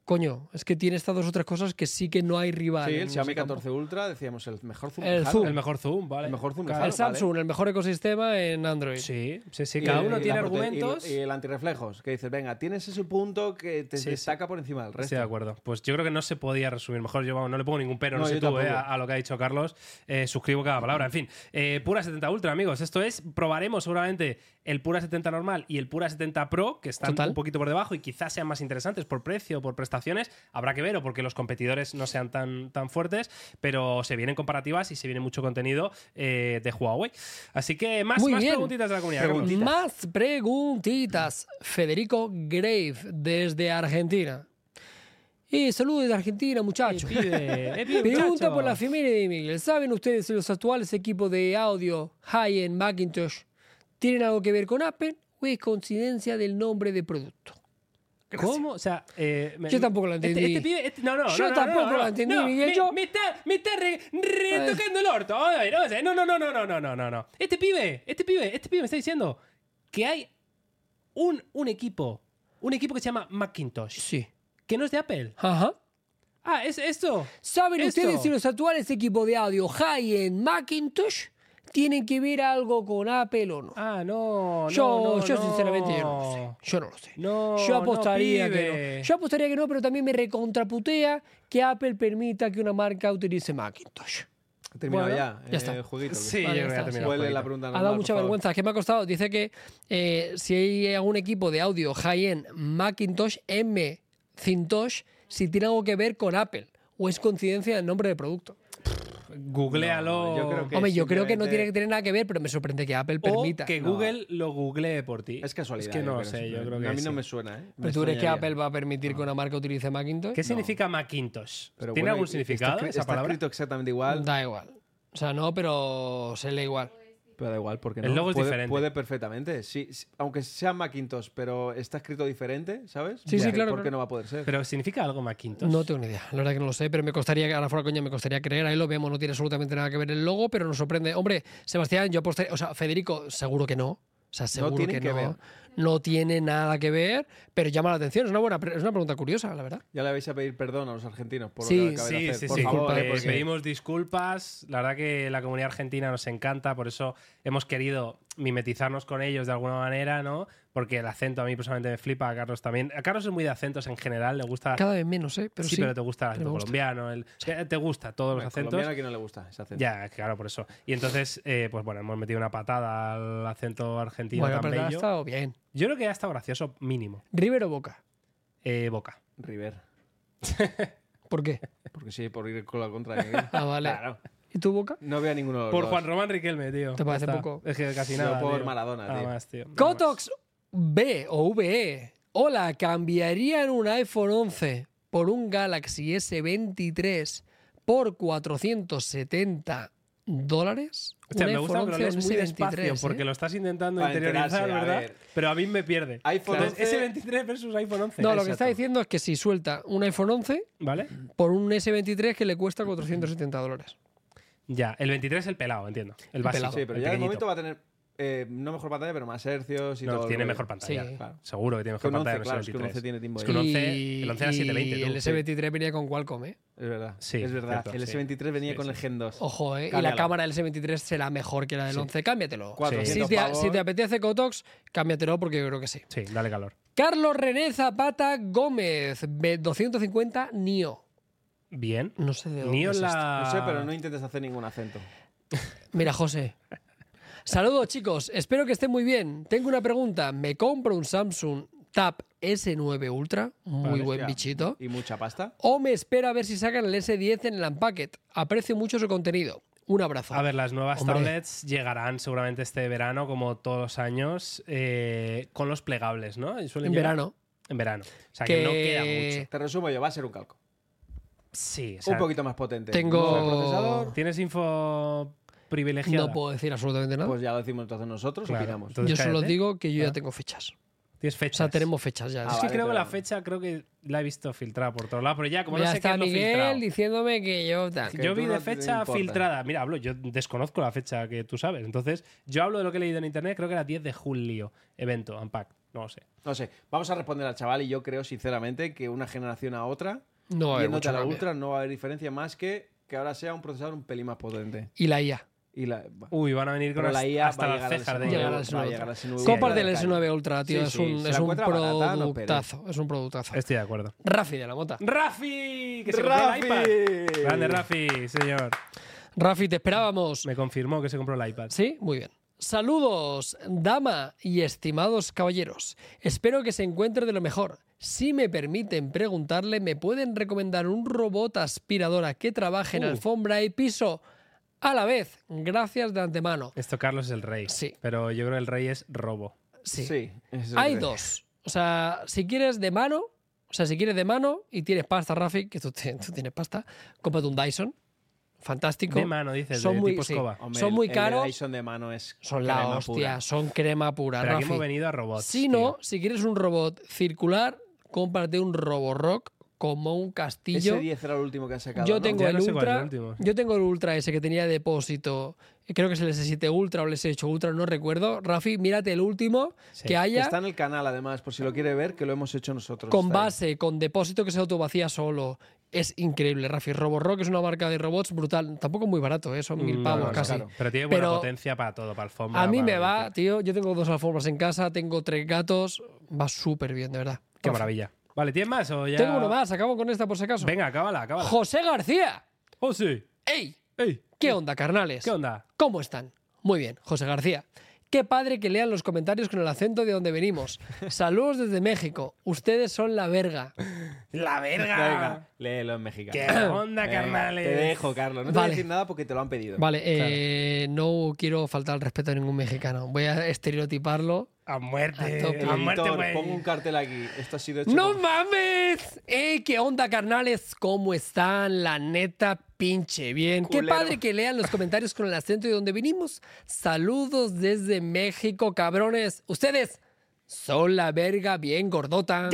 coño, es que tiene estas dos o tres cosas que sí que no hay rival. Sí, en el ese Xiaomi campo. catorce Ultra, decíamos, el mejor zoom. El de zoom. El mejor zoom, vale. El mejor zoom de Claro. El Hardware, Samsung, ¿vale? el mejor ecosistema en Android. Sí, sí, sí. Y Cada el- uno y tiene la prote- y- argumentos. Y, el antirreflejos, que dices, venga, tienes ese punto que te Sí, destaca por encima del resto. Estoy de acuerdo. Pues yo creo que no se podía resumir mejor. Yo vamos, no le pongo ningún pero, no, No, sé yo tú, eh, tampoco. a, a lo que ha dicho Carlos. Eh, suscribo cada palabra. En fin, eh, Pura setenta Ultra, amigos. Esto es, probaremos seguramente el Pura setenta normal y el Pura setenta Pro, que están Total. un poquito por debajo y quizás sean más interesantes por precio, por prestaciones. Habrá que ver, o porque los competidores no sean tan, tan fuertes, pero se vienen comparativas y se viene mucho contenido eh, de Huawei. Así que más, Muy más bien. preguntitas de la comunidad. Carlos. Preguntitas. Más preguntitas. Federico Grave, desde Argentina. Y saludos de Argentina, muchachos. Eh, pibe, eh, pibe, Pregunta muchacho. por la efeméride de Miguel. ¿Saben ustedes si los actuales equipos de audio high-end Macintosh tienen algo que ver con Apple o es coincidencia del nombre de producto? Gracias. ¿Cómo? O sea, eh, me- Yo tampoco lo este- entendí. Este, pibe, este- no, no, Yo no, no, tampoco no, lo no, entendí, no, Miguel, Me, yo- me está, me está re- retocando el orto. A ver, vamos a ver. No, no, no, no, no, no, no, no, no. Este pibe, este pibe, este pibe me está diciendo que hay un, un equipo, un equipo que se llama Macintosh, Sí. que no es de Apple. Ajá. Ah, es esto. ¿Saben Esto. ustedes si los actuales equipos de audio high-end Macintosh tienen que ver algo con Apple o no? Ah, no, yo, no, no, yo no. sinceramente, yo no lo sé. Yo no lo sé. No, yo apostaría no, que pibe. no. Yo apostaría que no, pero también me recontraputea que Apple permita que una marca utilice Macintosh. Terminado Bueno, ya, ya eh, está. el jueguito. Sí, Vale, yo creo que ya ya está, terminado Huele el la jueguito. pregunta Ha normal, dado por mucha favor. vergüenza. ¿Qué me ha costado? Dice que eh, si hay algún equipo de audio high-end Macintosh M Cintosh, si tiene algo que ver con Apple o es coincidencia del nombre del producto. Googlealo. No, yo creo que Hombre, yo creo que no simplemente- tiene que tener nada que ver, pero me sorprende que Apple O permita. que No. Google lo googlee por ti. Es casualidad. Es que no yo lo creo, sé, yo simplemente. creo que A mí no sí. me suena, ¿eh? Me ¿Pero tú crees que extrañaría. Apple va a permitir que una marca utilice Macintosh? ¿Qué significa Macintosh? Pero ¿Tiene bueno, algún y- significado está, escri- esa está palabra? escrito exactamente igual, Da igual. O sea, no, pero se lee igual. pero da igual, porque El no. logo es puede, diferente. puede perfectamente. Sí, sí, aunque sea Macintosh, pero está escrito diferente, ¿sabes? Sí, sí, ¿Por claro, ¿Por qué claro. no va a poder ser? ¿Pero significa algo Macintosh? No tengo ni idea. La verdad que no lo sé, pero me costaría, ahora fuera coña, me costaría creer. Ahí lo vemos, no tiene absolutamente nada que ver el logo, pero nos sorprende. Hombre, Sebastián, yo apostaría. O sea, Federico, seguro que no. O sea, seguro tiene que, que no. ver. No tiene nada que ver, pero llama la atención. Es una buena, pre- es una pregunta curiosa, la verdad. Ya le vais a pedir perdón a los argentinos por Sí, lo que acabé de Sí, hacer. sí, por sí. favor, Eh, ¿eh? Porque- pedimos disculpas. La verdad que la comunidad argentina nos encanta, por eso hemos querido mimetizarnos con ellos de alguna manera, ¿no? Porque el acento a mí personalmente me flipa, a Carlos también. A Carlos es muy de acentos en general, le gusta. Cada vez menos, ¿eh? Pero sí. sí, pero te gusta el pero acento me gusta. colombiano, el- te- te gusta todos los Al acentos. colombiano a quien no le gusta ese acento. Ya, claro, por eso. Y entonces, eh, pues bueno, hemos metido una patada al acento argentino Bueno, tan pero ha bello. estado bien. Yo creo que ha estado gracioso, mínimo. ¿River o Boca? Eh, Boca. River. ¿Por qué? Porque sí, por ir con la contra de Miguel. Ah, vale. Claro. ¿Y tú, Boca? No veo a ninguno de los Por dos. Juan Román Riquelme, tío. ¿Te parece Ya está. poco? Es que casi Yo nada. por tío. Maradona, Nada tío. más, tío. Nada Cotox B o V E. Hola, ¿cambiarían un iPhone once por un Galaxy S veintitrés por cuatrocientos setenta dólares? Hostia, Un me gusta iPhone que lo lees once muy o S despacio veintitrés, porque ¿eh? lo estás intentando Para interiorizar, enterarse, a ¿verdad? ver. Pero a mí me pierde. iPhone Claro, once S veintitrés versus iPhone once. No, lo que Exacto. está diciendo es que si suelta un iPhone once ¿Vale? por un S veintitrés que le cuesta cuatrocientos setenta dólares. Ya, el veintitrés es el pelado, entiendo. El básico. pelado. Sí, pero el ya de pequeñito. momento va a tener eh, no mejor pantalla, pero más hercios y No, todo. el tiene rollo. mejor pantalla. Sí. Claro. Seguro que tiene Que mejor un pantalla once, en claro, el es que un S veintitrés. once tiene tiempo Es de que un vida. once, el once era setecientos veinte. Y tú, el sí. S veintitrés venía con Qualcomm, ¿eh? Es verdad. Sí, es verdad. cierto, el sí. S veintitrés venía Sí, con sí. el Gen dos. Ojo, ¿eh? Y la Cámbialo. cámara del S veintitrés será mejor que la del Sí. once. Cámbiatelo. cuatrocientos Si te, pavos. si te apetece Cotox, cámbiatelo porque yo creo que sí. Sí, dale calor. Carlos René Zapata Gómez, B doscientos cincuenta Nio. Bien. No sé de dónde Nio es esto. la... No sé, pero no intentes hacer ningún acento. Mira, José. Saludos, chicos. Espero que estén muy bien. Tengo una pregunta. ¿Me compro un Samsung Tab S nueve Ultra? Muy Vale, buen hostia. bichito. ¿Y mucha pasta? ¿O me espero a ver si sacan el S diez en el Unpacked? Aprecio mucho su contenido. Un abrazo. A ver, las nuevas Hombre. tablets llegarán seguramente este verano, como todos los años, eh, con los plegables, ¿no? Y suelen en llegar- verano. En verano. O sea, que, Que- no queda mucho. Te resumo yo, va a ser un calco. Sí, o sea, Un poquito más potente. Tengo- Nuevo procesador, ¿tienes info privilegiada? No puedo decir absolutamente nada. pues ya lo decimos entonces nosotros, Claro. opinamos. Entonces, yo solo cállate. digo que yo Ah. ya tengo fechas. Tienes O fechas. sea, tenemos fechas ya. Ah, es que vale, creo que pero- la fecha creo que la he visto filtrada por todos lados, pero ya como ya no sé qué está es lo Miguel filtrado. diciéndome que yo... tal. Que Yo tú vi no de te fecha importa. filtrada. Mira, hablo, yo desconozco la fecha que tú sabes. Entonces, yo hablo de lo que he leído en internet, creo que era diez de julio, evento, Unpacked. No lo sé. No sé, vamos a responder al chaval y yo creo sinceramente que una generación a otra, No va a haber yéndote mucho a la cambio. Ultra, no va a haber diferencia más que que ahora sea un procesador un pelín más potente. Y la I A. Y la, Uy, van a venir con pero la hasta, I A hasta va a las llegar al cejas de S nueve, Llegar al va a S nueve llegar al S nueve. Comparte el de S calle. nueve Ultra, tío. Sí, es sí, un, se es la un encuentra barata, no esperes. productazo. Es un productazo. Estoy de acuerdo. Rafi de la Mota. ¡Rafi! Que se compró el iPad. ¡Rafi! Grande Rafi, señor. Rafi, te esperábamos. Me confirmó que se compró el iPad. Sí, muy bien. Saludos, dama y estimados caballeros. Espero que se encuentre de lo mejor. Si me permiten preguntarle, ¿me pueden recomendar un robot aspiradora que trabaje en Uh. alfombra y piso a la vez? Gracias de antemano. Esto Carlos es el rey. Sí. Pero yo creo que el rey es robo. Sí. Sí, ese es el Hay rey. dos. O sea, si quieres de mano, o sea, si quieres de mano y tienes pasta, Rafi, que tú, te- tú tienes pasta, cómprate un Dyson. Fantástico. De mano, dices, Son de muy- tipo sí. escoba. Hombre, Son el- muy el de caros. Dyson de mano es Son la crema hostia, pura. son crema pura, Pero aquí Rafi. hemos venido a robots. Si no, si quieres un robot circular, cómprate un Roborock como un castillo. Ese diez era el último que han sacado. Yo ¿no? tengo Ya el no sé cuál es el Ultra. último. Yo tengo el Ultra ese que tenía depósito. Creo que es el S siete Ultra o el S ocho Ultra, no recuerdo. Rafi, mírate el último Sí. que haya Está en el canal, además, por si lo quiere ver, que lo hemos hecho nosotros. con Está ahí. base, con depósito que se autovacía solo. Es increíble, Rafi. Roborock es una marca de robots brutal. Tampoco muy barato, ¿eh? Son mil No, pavos no, no, casi. claro. Pero tiene buena Pero potencia para todo, para alfombra. A mí para me lo va, que- tío. Yo tengo dos alfombras en casa, tengo tres gatos. Va súper bien, de verdad. Qué Rafi. maravilla. Vale, ¿tienes más o ya? Tengo uno más, acabo con esta por si acaso. Venga, acábala, acábala. José García. ¡Oh, sí! ¡Ey! ¡Ey! ¿Qué onda, carnales? ¿Qué onda? ¿Cómo están? Muy bien, José García. Qué padre que lean los comentarios con el acento de donde venimos. Saludos desde México. Ustedes son la verga. ¡La verga! Venga, léelo en mexicano. ¿Qué onda, Venga, carnales? Te dejo, Carlos. No te voy Vale. a decir nada porque te lo han pedido. Vale, eh, no quiero faltar al respeto a ningún mexicano. Voy a estereotiparlo. A muerte. A tope. A muerte, Editor, güey. pongo un cartel aquí. Esto ha sido hecho ¡No con- mames! ¡Ey, qué onda, carnales! ¿Cómo están? La neta, pinche bien. Qué Culero. padre que lean los comentarios con el acento de donde venimos. Saludos desde México, cabrones. Ustedes son la verga bien gordota.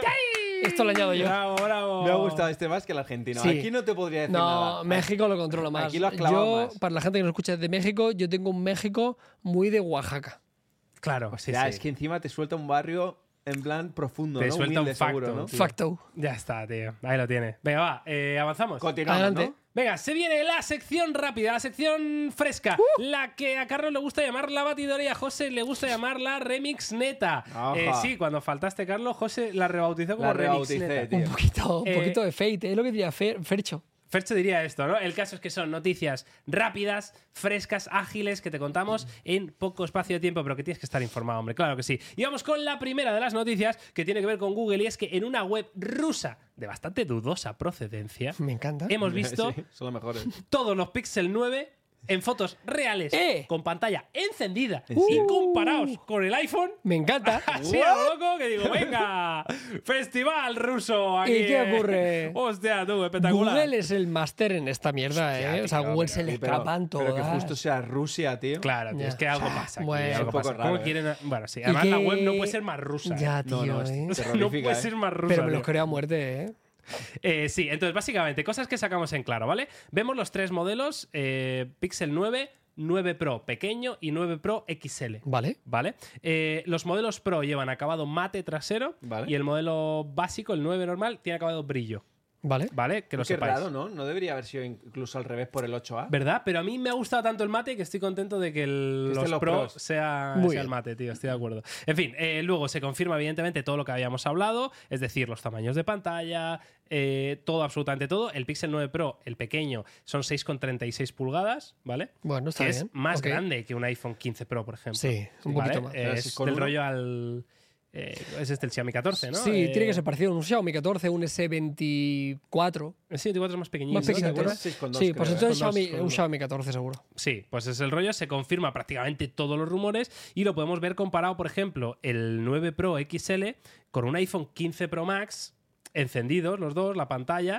Esto lo añado yo. Bravo, bravo. Me ha gustado este más que el argentino. Sí. Aquí no te podría decir No, nada. México lo controla más. Aquí lo has clavado yo, más. para la gente que nos escucha desde México, yo tengo un México muy de Oaxaca. Claro, sí, Ya, sí. es que encima te suelta un barrio en plan profundo, Te ¿no? suelta Humilde, un facto, seguro, ¿no? tío. Facto. Ya está, tío. Ahí lo tiene. Venga, va. eh, avanzamos. Continuamos, Adelante. ¿no? Venga, se viene la sección rápida, la sección fresca, la que a Carlos le gusta llamar la batidora y a José le gusta llamar la remix neta. Ajá. Eh, sí, cuando faltaste, Carlos, José la rebautizó como La remix rebauticé, neta. tío. Un poquito, un Eh, poquito de fate, es lo que diría Fer- Fercho. Fercho diría esto, ¿no? El caso es que son noticias rápidas, frescas, ágiles, que te contamos en poco espacio de tiempo, pero que tienes que estar informado, hombre, claro que sí. Y vamos con la primera de las noticias que tiene que ver con Google y es que en una web rusa de bastante dudosa procedencia Me encanta. hemos visto Sí, son los mejores. todos los Pixel nueve en fotos reales, ¡Eh! con pantalla encendida ¿En y serio? comparados con el iPhone. Me encanta. Así a lo loco que digo, venga, festival ruso aquí. ¿Y qué eh. ocurre? Hostia, tú, espectacular. Google es el máster en esta mierda, Hostia, ¿eh? O sea, tío, Google pero- se le Sí, pero- escapan todas. Pero que justo sea Rusia, tío. Claro, tío, Ya. es que algo pasa aquí. Bueno. algo Es un poco pasa. raro, ¿Cómo ¿eh? quieren? Bueno, sí. ¿Y Además, la qué- web no puede ser más rusa. Ya, ¿eh? tío, No, no, es ¿eh? terrorífica, No puede ¿eh? ser más rusa. Pero me tío. los creo a muerte, ¿eh? Eh, sí, entonces básicamente, cosas que sacamos en claro, ¿vale? Vemos los tres modelos, eh, Pixel nueve, nueve Pro pequeño y nueve Pro X L. Vale. ¿Vale? Eh, los modelos Pro llevan acabado mate trasero Vale. y el modelo básico, el nueve normal, tiene acabado brillo. Vale. ¿Vale? Que lo Qué sepáis. raro, ¿no? No debería haber sido incluso al revés por el ocho A. ¿Verdad? Pero a mí me ha gustado tanto el mate que estoy contento de que el- Que los estén los Pro pros. sea, Muy sea el bien. mate, tío. Estoy de acuerdo. En fin, eh, luego se confirma evidentemente todo lo que habíamos hablado, es decir, los tamaños de pantalla, eh, todo, absolutamente todo. El Pixel nueve Pro, el pequeño, son seis coma treinta y seis pulgadas, ¿vale? Bueno, está que bien. es más Ok. grande que un iPhone quince Pro, por ejemplo. Sí, un ¿Vale? poquito más. Pero Es si con del uno- rollo al... eh, es este el Xiaomi catorce, ¿no? Sí, Eh, tiene que ser parecido. Un Xiaomi catorce, un S veinticuatro. El S veinticuatro es más pequeñito. Más pequeño, ¿te acuerdas? ¿no? seis coma dos, Sí, pues creo, ¿eh? entonces Con dos, Xiaomi- con un dos. Xiaomi catorce seguro. Sí, pues es el rollo, se confirma prácticamente todos los rumores y lo podemos ver comparado, por ejemplo, el nueve Pro X L con un iPhone quince Pro Max encendidos los dos, la pantalla,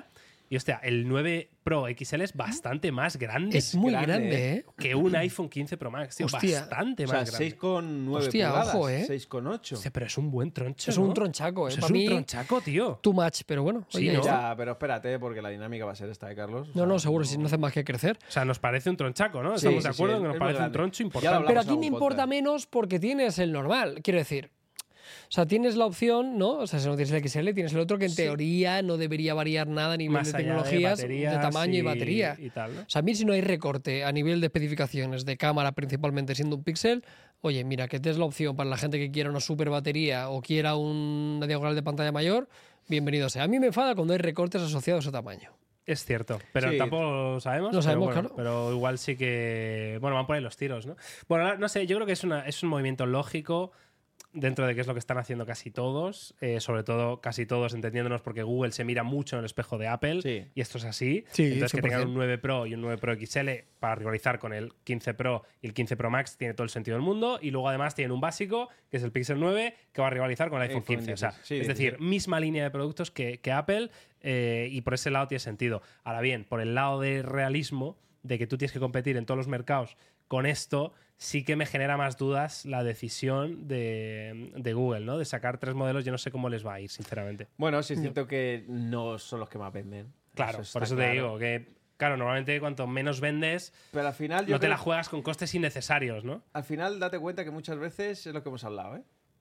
Y hostia, el nueve Pro X L es bastante más grande Es muy grande, grande, ¿eh? que un iPhone quince Pro Max, tío. Hostia. Bastante O más sea, grande. seis coma nueve Hostia, pulgadas, ojo, ¿eh? seis coma ocho. Hostia, pero es un buen troncho, Es ¿no? un tronchaco, O ¿eh? sea, Para es un mí, tronchaco, tío. too much, pero bueno. Sí, oye, ¿no? está. Ya, pero espérate, porque la dinámica va a ser esta, ¿eh, Carlos? O No, sea, no, seguro, si no hace más que crecer. O sea, nos parece un tronchaco, ¿no? Sí, Estamos sí, de acuerdo sí, en que nos es muy parece un grande. troncho Ya lo importante. hablamos Pero en aquí me algún importa podcast. menos porque tienes el normal. Quiero decir, o sea, tienes la opción, ¿no? O sea, si no tienes el X L, tienes el otro que en Sí. teoría no debería variar nada a nivel Más de allá tecnologías, de, baterías tamaño y, batería. y tal, ¿no? O sea, a mí si no hay recorte a nivel de especificaciones de cámara, principalmente siendo un Pixel, oye, mira, que te es la opción para la gente que quiera una super batería o quiera una diagonal de pantalla mayor, bienvenido sea. A mí me enfada cuando hay recortes asociados a tamamaño. Es cierto, pero Sí. tampoco lo sabemos. Lo sabemos, pero bueno, claro. Pero igual sí que. Bueno, van por ahí los tiros, ¿no? Bueno, no sé, yo creo que es, una, es un movimiento lógico dentro de que es lo que están haciendo casi todos, eh, sobre todo casi todos entendiéndonos porque Google se mira mucho en el espejo de Apple Sí. y esto es así. Sí, Entonces que cien por tengan cien. un nueve Pro y un nueve Pro X L para rivalizar con el quince Pro y el quince Pro Max tiene todo el sentido del mundo y luego además tienen un básico que es el Pixel nueve que va a rivalizar con el iPhone iPhone quince. O sea, dieciséis. Sí, es dieciséis. decir, misma línea de productos que, que Apple eh, y por ese lado tiene sentido. Ahora bien, por el lado de realismo, de que tú tienes que competir en todos los mercados con esto, sí que me genera más dudas la decisión de, de Google, ¿no? De sacar tres modelos, yo no sé cómo les va a ir, sinceramente. Bueno, sí es cierto que no son los que más venden. Claro, está por eso claro. te digo que, claro, normalmente cuanto menos vendes, Pero al final yo no te creo- la juegas con costes innecesarios, ¿no? Al final date cuenta que muchas veces es lo que hemos hablado, ¿eh?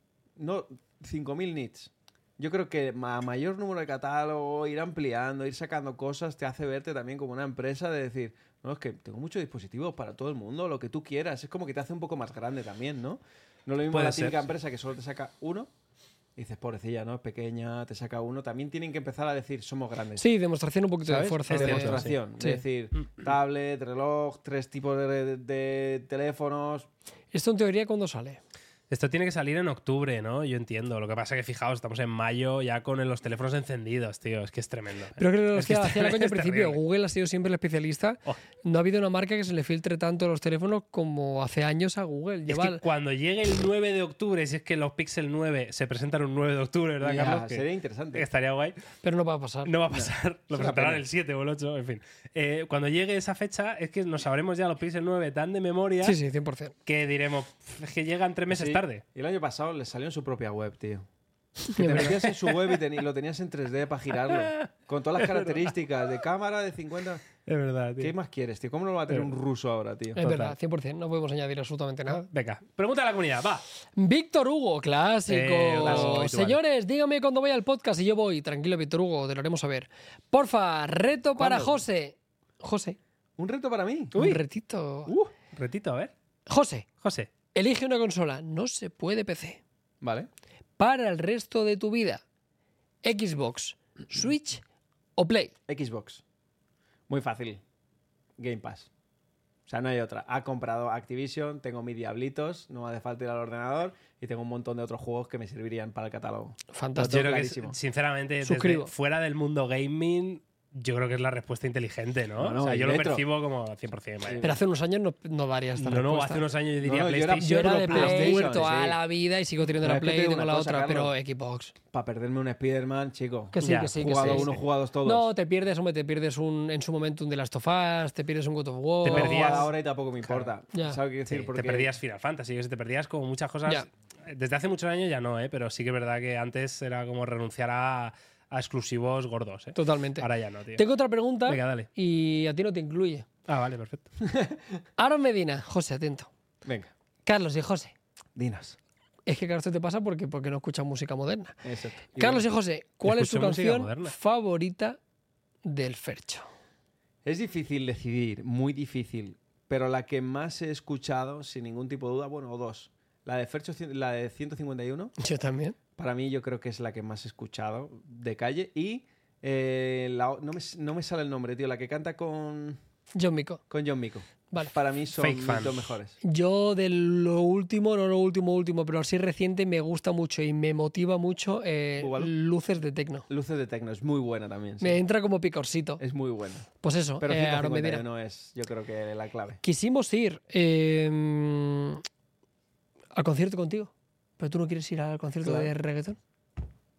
No, cinco mil nits. Yo creo que a mayor número de catálogo, ir ampliando, ir sacando cosas, te hace verte también como una empresa de decir, no, es que tengo muchos dispositivos para todo el mundo, lo que tú quieras. Es como que te hace un poco más grande también, ¿no? No es lo mismo Puede la ser, típica sí. empresa que solo te saca uno. Y dices, pobrecilla, ¿no? Es pequeña, te saca uno. También tienen que empezar a decir, somos grandes. Sí, demostración un poquito ¿Sabes? de fuerza. Es de- demostración. Sí. Es decir, tablet, reloj, tres tipos de, de- de teléfonos. ¿Esto en teoría cuándo sale? Esto tiene que salir en octubre, ¿no? Yo entiendo. Lo que pasa es que, fijaos, estamos en mayo ya con los teléfonos encendidos, tío. Es que es tremendo. ¿eh? Pero creo que lo Es que que es hacía la ter- coña al es principio. terrible. Google ha sido siempre el especialista. Oh. No ha habido una marca que se le filtre tanto a los teléfonos como hace años a Google. Es Lleva que cuando llegue el nueve de octubre, si es que los Pixel nueve se presentan un nueve de octubre, ¿verdad, Ya, Carlos? Que- sería interesante. que estaría guay. Pero no va a pasar. No va a pasar. Lo Es una presentarán pena. el siete o el ocho, en fin. Eh, cuando llegue esa fecha, es que nos sabremos ya los Pixel nueve tan de memoria Sí, sí, cien por cien. que diremos, "Pff, es que llegan tres meses Sí. tarde". Y el año pasado le salió en su propia web, tío. Que te metías en su web y, teni- lo tenías en tres D para girarlo. Con todas las características de cámara, de cincuenta. Es verdad, tío. ¿Qué más quieres, tío? ¿Cómo no lo va a tener Pero- un ruso ahora, tío? Es Total. verdad, cien por cien. No podemos añadir absolutamente nada. Venga, pregunta a la comunidad, va. Víctor Hugo, clásico. Eh, clásico, habitual. Señores, dígame cuándo voy al podcast y yo voy. Tranquilo, Víctor Hugo, te lo haremos saber. Porfa, reto para ¿Cuándo? José. José, ¿Un reto para mí? un retito. Uh, Retito, a ver. José, José. elige una consola. No se puede P C. vale. Para el resto de tu vida. Xbox, Switch o Play. Xbox. Muy fácil. Game Pass. O sea, no hay otra. Ha comprado Activision, tengo mis diablitos, no me hace falta ir al ordenador y tengo un montón de otros juegos que me servirían para el catálogo. Fantástico. Yo creo que, clarísimo. es- sinceramente, desde Suscribo. fuera del mundo gaming, yo creo que es la respuesta inteligente, ¿no? No, no, o sea, y yo lo retro. percibo como cien por cien. vaya. Pero hace unos años no, no daría esta No, no, respuesta. hace unos años yo diría No, no, yo era- PlayStation. Yo era de Pero Play PlayStation, toda sí. la vida y sigo teniendo Pero la es que Play te y digo tengo una la cosa, otra, pero Carlos. Xbox. Para perderme un Spider-Man, chico. Que sí, Ya, que sí, que Jugado sí. uno, jugados todos. No, te pierdes, hombre, te pierdes un, en su momento un The Last of Us, te pierdes un God of War. Te No he perdías- jugado ahora y tampoco me importa. Ya. ¿Sabes qué decir? Sí, Porque te perdías Final Fantasy, que te perdías como muchas cosas. Ya. Desde hace muchos años ya no, ¿eh? Pero sí que es verdad que antes era como renunciar a, a exclusivos gordos, ¿eh? Totalmente. Ahora ya no, tío. Tengo otra pregunta Venga, dale. y a ti no te incluye. Ah, vale, perfecto. Aaron Medina, José, atento. Venga, Carlos y José. dinos. Es que, claro, esto te pasa porque, porque no escuchas música moderna. Exacto. Y Carlos y bueno, José, ¿cuál es tu Escucho música canción moderna. favorita del Fercho? es difícil decidir, muy difícil. Pero la que más he escuchado, sin ningún tipo de duda, bueno, o dos. La de Fercho, cien- la de ciento cincuenta y uno, Yo también. para mí yo creo que es la que más he escuchado de calle. Y eh, la o- no, me, no me sale el nombre, tío. La que canta con, John Mico. con John Mico. Vale. Para mí son Fake mis fan. dos mejores. Yo de lo último, no lo último, último, pero así reciente me gusta mucho y me motiva mucho eh, Búbalo. Luces de Tecno. Luces de Tecno, es muy buena también. sí. Me entra como picorcito. Es muy buena. Pues eso, Pero eh, Aaron ciento cincuenta y Medina. uno es, yo creo que la clave. Quisimos ir eh, al concierto contigo, pero tú no quieres ir al concierto Claro. de reggaetón.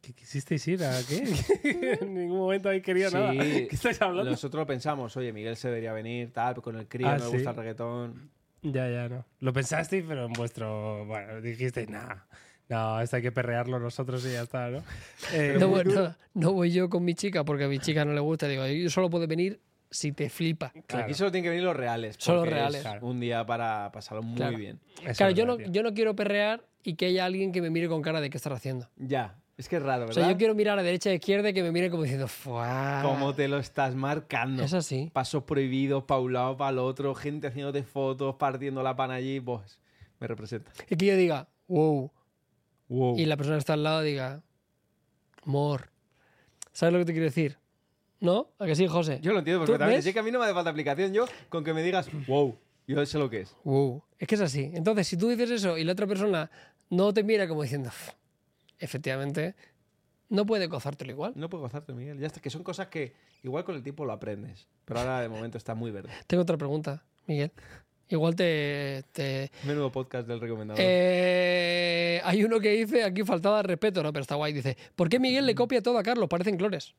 ¿Qué quisisteis ir a qué? En ningún momento habéis querido Sí, nada. ¿Qué estáis hablando? Nosotros lo pensamos, oye, Miguel se debería venir, tal, pero con el crío Ah, no le ¿sí? gusta el reggaetón. Ya, ya, no. Lo pensasteis, pero en vuestro... Bueno, dijisteis, nada. No, esto hay que perrearlo nosotros y ya está, ¿no? Eh, No, voy- no, no voy yo con mi chica porque a mi chica no le gusta. Digo, yo solo puedo venir si te flipa. Claro. Aquí solo tienen que venir los reales. Solo porque reales. es Claro. un día para pasarlo muy Claro. bien. eso Claro, es yo verdad, no, tío. yo no quiero perrear y que haya alguien que me mire con cara de qué estar haciendo. Ya, es que es raro, O ¿verdad? sea, yo quiero mirar a derecha e izquierda y que me mire como diciendo, ¡fuah! Cómo te lo estás marcando. Es así. Pasos prohibidos para un lado, para el otro, gente haciéndote fotos, partiendo la pana allí, pues me representa. Y que yo diga, wow. Wow. Y la persona que está al lado diga, amor. ¿Sabes lo que te quiero decir? ¿No? ¿A que sí, José? Yo lo entiendo ¿Tú perfectamente. ves? Sí que a mí no me hace falta aplicación. Yo, con que me digas, wow, yo sé lo que es. Wow. Es que es así. Entonces, si tú dices eso y la otra persona no te mira como diciendo, "Uf", efectivamente, no puede gozártelo igual. No puedo gozarte, Miguel. Ya está, que son cosas que igual con el tiempo lo aprendes. Pero ahora de momento está muy verde. Tengo otra pregunta, Miguel. Igual te... te- Menudo podcast del recomendador. Eh, hay uno que dice, aquí faltaba respeto, no, pero está guay. Dice, ¿por qué Miguel le copia todo a Carlos? Parecen clores.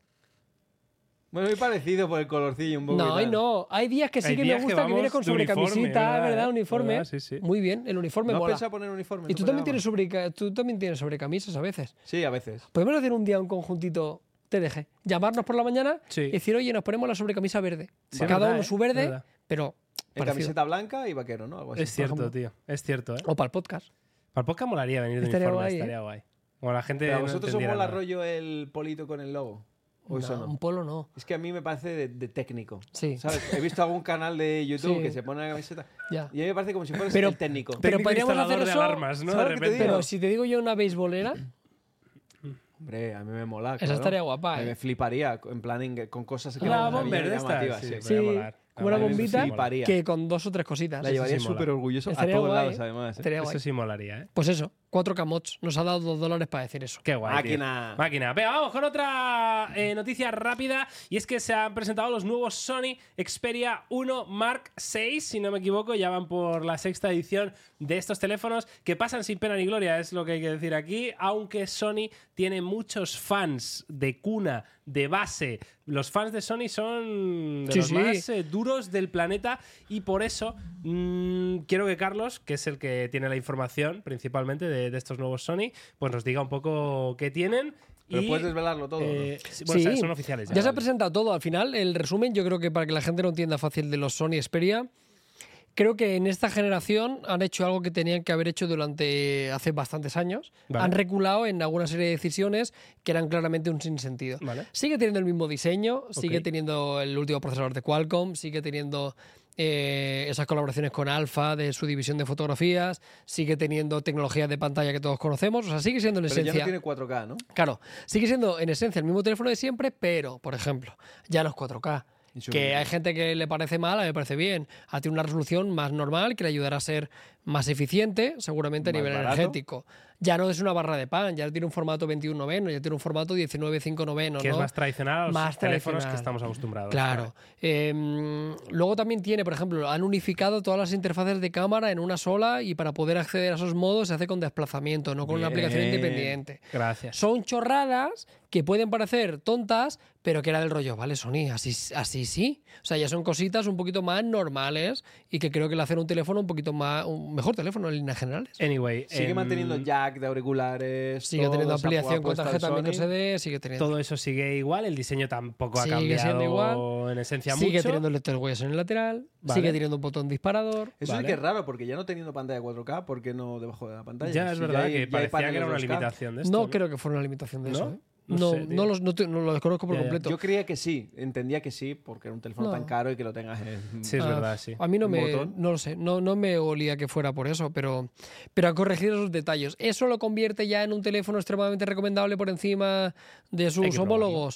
Bueno, muy parecido por el colorcillo un poco. No, y y tal. no. Hay días que sí Hay que me días que gusta que, vamos viene con de uniforme, sobrecamisita, ¿verdad, ¿verdad? eh? Uniforme. ¿Verdad? Sí, sí. Muy bien, el uniforme ¿No has mola. pensado poner uniforme? en Y tu tú también, programa? tienes sobreca- tú también tienes sobrecamisas a veces. Sí, a veces. Podemos hacer un día un conjuntito, te dejé, llamarnos por la mañana Sí. y decir, oye, nos ponemos la sobrecamisa verde. Sí, Cada verdad, uno ¿eh? su Es verde, verdad. pero En parecido. camiseta blanca y vaquero, ¿no? Algo así. Es cierto, ejemplo. tío. Es cierto, ¿eh? O para el podcast. Para el podcast molaría venir de Estaría uniforme, guay, ¿eh? estaría guay. Como la gente Pero a no vosotros os entendiera mola nada. rollo el polito con el logo. ¿O eso No, no? un polo no. Es que a mí me parece de, de técnico. Sí. ¿Sabes? He visto algún canal de YouTube Sí. que se pone la camiseta Ya. y a mí me parece como si fueras Pero- el técnico. Pero Técnico podríamos instalador hacer de eso, alarmas, ¿no? De ¿sabes lo que te repente. digo? Pero si te digo yo una beisbolera, Hombre, a mí me mola. esa claro. estaría guapa, A mí ¿eh? me fliparía, en plan en- con cosas que Una me bomber de llamativas, estas. sí. Sí, podría Sí, molar. como una A mí eso sí bombita mola. Fliparía. que con dos o tres cositas. La llevaría sí mola. súper orgulloso a Estaría todos guay, lados, ¿eh? además. ¿eh? Estaría Eso guay. sí molaría, ¿eh? Pues eso, cuatro K mods. Nos ha dado dos dólares para decir eso. Qué guay. tío. Máquina. Máquina. Venga, vamos con otra eh, noticia rápida. Y es que se han presentado los nuevos Sony Xperia uno Mark seis, si no me equivoco. Ya van por la sexta edición de estos teléfonos que pasan sin pena ni gloria, es lo que hay que decir aquí. Aunque Sony tiene muchos fans de cuna, de base. Los fans de Sony son de Sí, los sí. más eh, duros del planeta. Y por eso mm, quiero que Carlos, que es el que tiene la información principalmente de, de estos nuevos Sony, pues nos diga un poco qué tienen. Pero y, puedes desvelarlo todo. ¿no? eh, sí, bueno, Sí, o sea, son oficiales. Ya se ha vale. presentado todo. Al final, el resumen, yo creo que para que la gente lo entienda fácil de los Sony Xperia, creo que en esta generación han hecho algo que tenían que haber hecho durante hace bastantes años. Vale. Han reculado en alguna serie de decisiones que eran claramente un sinsentido. Vale. Sigue teniendo el mismo diseño, sigue Ok. teniendo el último procesador de Qualcomm, sigue teniendo eh, esas colaboraciones con Alpha de su división de fotografías, sigue teniendo tecnología de pantalla que todos conocemos, o sea, sigue siendo en Pero ya esencia. no tiene cuatro K, ¿no? Claro, sigue siendo en esencia el mismo teléfono de siempre, pero, por ejemplo, ya no es cuatro K. Y su- Que hay gente que le parece mal, a mí me parece bien. A ti una resolución más normal que le ayudará a ser más eficiente, seguramente a Más nivel barato. energético. Ya no es una barra de pan, ya tiene un formato veintiuno noveno, ya tiene un formato diecinueve cinco noveno. Que ¿no? es más tradicional a los Más teléfonos tradicional. que estamos acostumbrados. Claro. Eh, luego también tiene, por ejemplo, han unificado todas las interfaces de cámara en una sola y para poder acceder a esos modos se hace con desplazamiento, no con una aplicación Bien. independiente. Gracias. Son chorradas que pueden parecer tontas, pero que era del rollo, vale, Sony, así, así sí. O sea, ya son cositas un poquito más normales y que creo que le hacen un teléfono un poquito más, un mejor teléfono en líneas generales. Anyway, Sigue em, manteniendo jack de auriculares. Sigue todo teniendo esa ampliación con apuesta de tarjeta Sony. micro S D, sigue teniendo. todo eso sigue igual, el diseño tampoco ha Sigue cambiado siendo igual. en esencia Sigue mucho. teniendo el lector de huellas en el lateral, Vale. sigue teniendo un botón disparador. Eso Vale. sí que es raro, porque ya no teniendo pantalla cuatro K, ¿por qué no debajo de la pantalla? Ya es Si verdad hay- que ya hay parecía que paneles era una dos K. limitación de esto. No, creo que fuera una limitación de ¿No? eso. ¿eh? No No, sé, no, tío. los, no, te- no lo desconozco por Ya, ya. completo. Yo creía que sí, entendía que sí, porque era un teléfono No. tan caro y que lo tengas en... Sí, es Ah, verdad, sí. A mí no Un me, botón. no lo sé, no, no me olía que fuera por eso, pero, pero ha corregido esos detalles. ¿Eso lo convierte ya en un teléfono extremadamente recomendable por encima de Hay sus que probarlo. homólogos?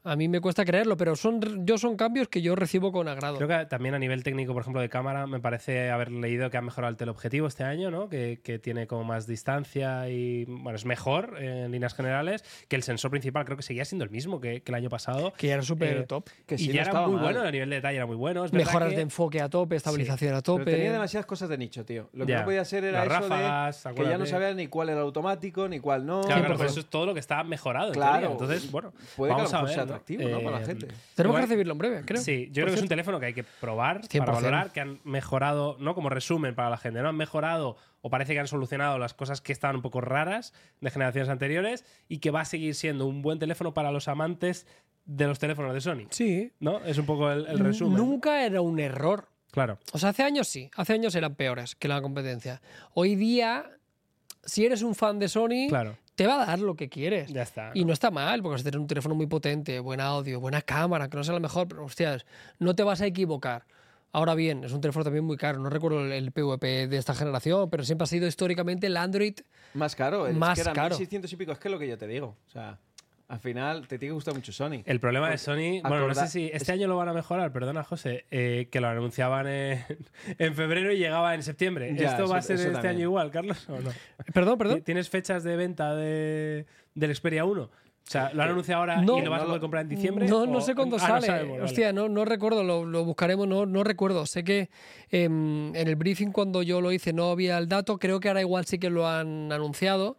A mí me cuesta creerlo, pero son yo son cambios que yo recibo con agrado. Creo que también a nivel técnico, por ejemplo, de cámara, me parece haber leído que han mejorado el teleobjetivo este año, ¿no? Que, que tiene como más distancia y, bueno, es mejor eh, en líneas generales, que el sensor principal creo que seguía siendo el mismo que, que el año pasado. Que ya era súper Eh, top. Que y sí, ya no era estaba muy mal. bueno, a nivel de detalle era muy bueno. Es verdad Mejoras que- de enfoque a tope, estabilización a Pero tope. tenía demasiadas cosas de nicho, tío. Lo que Ya. no podía ser era Las eso ráfagas, de que ya acuérdate. no sabía ni cuál era automático, ni cuál no. Claro, claro, cien por pero ciento. eso es todo lo que está mejorado. en Claro. teoría. Entonces, bueno, Puede que a lo vamos a mejor ver, sea ¿no? atractivo, ¿no? Para la Eh, gente. Tenemos igual- que recibirlo en breve, creo. Sí, yo creo que es un teléfono que hay que probar cien por para ciento. valorar, que han mejorado, ¿no? Como resumen para la gente, ¿no? Han mejorado o parece que han solucionado las cosas que estaban un poco raras de generaciones anteriores y que va a seguir siendo un buen teléfono para los amantes de los teléfonos de Sony, Sí. ¿no? Es un poco el, el resumen. Nunca era un error. Claro. O sea, hace años sí. Hace años eran peores que la competencia. Hoy día, si eres un fan de Sony, Claro. te va a dar lo que quieres. Ya está. Y no está mal, porque vas a tener un teléfono muy potente, buen audio, buena cámara, que no sea la mejor, pero hostias, no te vas a equivocar. Ahora bien, es un teléfono también muy caro. No recuerdo el, el P V P de esta generación, pero siempre ha sido históricamente el Android. Más caro. Es Más que eran caro. mil seiscientos y pico. Es que es lo que yo te digo. O sea, al final te tiene que gustar mucho Sony. El problema de Sony, bueno, no sé acorda- si este es- año lo van a mejorar, perdona José, eh, que lo anunciaban en, en febrero y llegaba en septiembre. Ya, ¿Esto va a eso- ser eso este también. año igual, Carlos? ¿O no? Perdón, perdón. ¿Tienes fechas de venta de, del Xperia uno? O sea, ¿lo han anunciado ahora No, y lo vas no a poder lo- comprar en diciembre? No, no o- sé cuándo Ah, no sale. sabemos, vale. Hostia, no, no recuerdo, lo, lo buscaremos, no, no recuerdo. Sé que em, en el briefing cuando yo lo hice no había el dato, creo que ahora igual sí que lo han anunciado,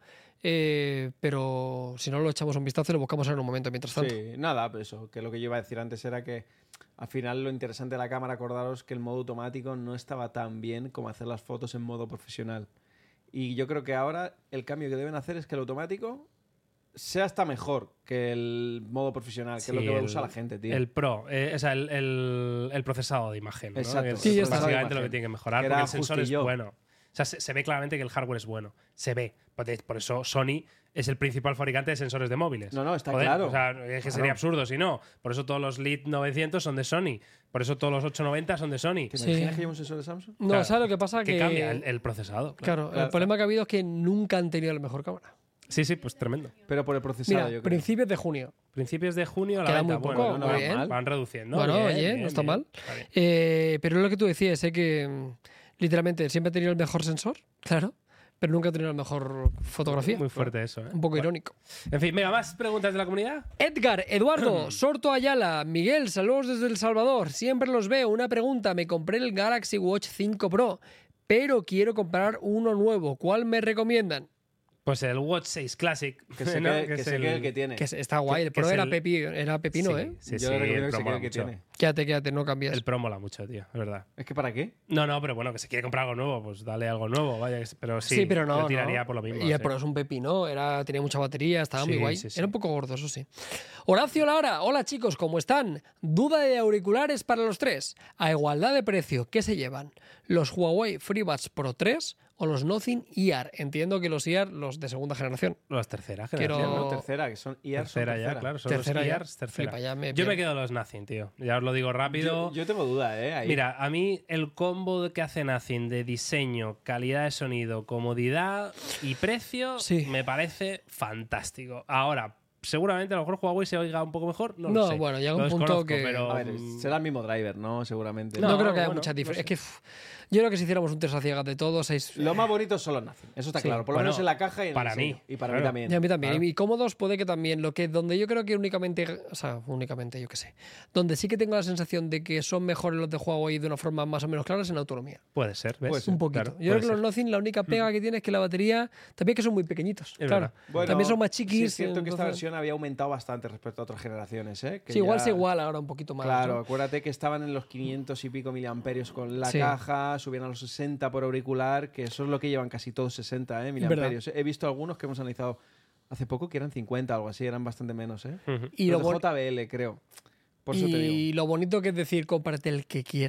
eh, pero si no lo echamos un vistazo y lo buscamos en un momento mientras tanto. Sí, nada, pero eso, que lo que yo iba a decir antes era que al final lo interesante de la cámara, acordaros que el modo automático no estaba tan bien como hacer las fotos en modo profesional. Y yo creo que ahora el cambio que deben hacer es que el automático sea hasta mejor que el modo profesional, que Sí, es lo que va a el- usar la gente, tío. El Pro, eh, o sea, el, el- el procesado de imagen. ¿no? Exacto, Es Sí, ya básicamente está. procesado de lo que imagen. tiene que mejorar, Que porque era el sensor es justillo. bueno. O sea, se, se ve claramente que el hardware es bueno. Se ve. Por de- por eso Sony es el principal fabricante de sensores de móviles. No, no, está Joder, claro. O sea, es que sería Claro. absurdo si no. Por eso todos los Lead novecientos son de Sony. Por eso todos los ochocientos noventa son de Sony. ¿Te Sí. imaginas que lleva un sensor de Samsung? No, Claro. ¿sabes lo que pasa? ¿Qué que cambia? El, el procesado. Claro. Claro, Claro. el problema que ha habido es que nunca han tenido la mejor cámara. Sí, sí, pues tremendo. Pero por el procesado, Mira, yo creo. principios de junio. Principios de junio la Queda venta. muy poco, bueno, no van- va bien. van reduciendo. Bueno, Bien, oye, bien, no está bien. mal. Está bien. Eh, pero es lo que tú decías, sé que mm, literalmente siempre ha tenido el mejor sensor, claro, pero nunca ha tenido la mejor fotografía. Muy fuerte eso, ¿eh? Un poco Bueno. irónico. En fin, venga, más preguntas de la comunidad. Edgar, Eduardo, Sorto Ayala, Miguel, saludos desde El Salvador. Siempre los veo. Una pregunta, me compré el Galaxy Watch cinco Pro, pero quiero comprar uno nuevo. ¿Cuál me recomiendan? Pues el Watch seis Classic. Que se ¿no? quede, Que que es se el- quede el que tiene. Que es- está guay, el que Pro es era, el- pepi, era pepino, sí, ¿eh? Sí, Yo sí, le recomiendo el que Pro se mola quede el que mucho. tiene. Quédate, quédate, no cambies. El Pro mola mucho, tío, es verdad. ¿Es que para qué? No, no, pero bueno, que se quiere comprar algo nuevo, pues dale algo nuevo, vaya. que- Pero sí, Sí, pero no. yo tiraría no. por lo mismo. Y el sí. Pro es un pepino, era, tenía mucha batería, estaba muy Sí, guay. sí, sí. Era un poco gordo, eso sí. Horacio Lara, hola chicos, ¿cómo están? Duda de auriculares para los tres. A igualdad de precio, ¿qué se llevan? ¿Los Huawei FreeBuds Pro tres o los Nothing I A R? Entiendo que los I A R, los de segunda generación. Los tercera Quiero- generación. No, ¿no? tercera, que son I A R. son Tercera ya, tercera. claro. Son Tercera los ya. I A Rs, tercera. Flipa, ya me Yo pierdo. me quedo los Nothing, tío. Ya os lo digo rápido. Yo, yo tengo duda, ¿eh? Ahí. Mira, a mí el combo que hace Nothing de diseño, calidad de sonido, comodidad y precio Sí. me parece fantástico. Ahora, seguramente a lo mejor Huawei se oiga un poco mejor, no, No, lo sé. bueno, llega Lo un punto desconozco, que- pero, A ver, mm, será el mismo driver, ¿no? Seguramente. No, No, creo que haya bueno, muchas no diferencias. sé. Es que uf, yo creo que si hiciéramos un test a ciegas de todos, seis, Lo más bonito son los Nothing. Eso está Sí. claro. Por lo Bueno, menos en la caja y en para el diseño. mí, Y para claro. mí también. y a mí también. Claro. Y cómodos puede que también. Lo que donde yo creo que únicamente, o sea, únicamente, yo qué sé, donde sí que tengo la sensación de que son mejores los de Huawei de una forma más o menos clara es en autonomía. puede ser, ¿ves? Puede ser. Un poquito. Claro, yo creo puede que los ser. Nothing, la única pega que tiene es que la batería, también que son muy pequeñitos. Es claro. verdad. Bueno, también son más sí chiquis. es cierto que esta entonces- versión había aumentado bastante respecto a otras generaciones, ¿eh? Que Sí, igual ya- se iguala ahora un poquito más. Claro, ¿no? acuérdate que estaban en los quinientos y pico miliamperios con la Sí. caja, subían a los sesenta por auricular, que eso es lo que llevan casi todos sesenta ¿eh? miliamperios. He visto algunos que hemos analizado hace poco que eran cincuenta o algo así, eran bastante menos, ¿eh? Ujú. Y Los lo, de bon- J B L, creo. Por eso te y digo. lo bonito que es decir, cómprate el que quieras.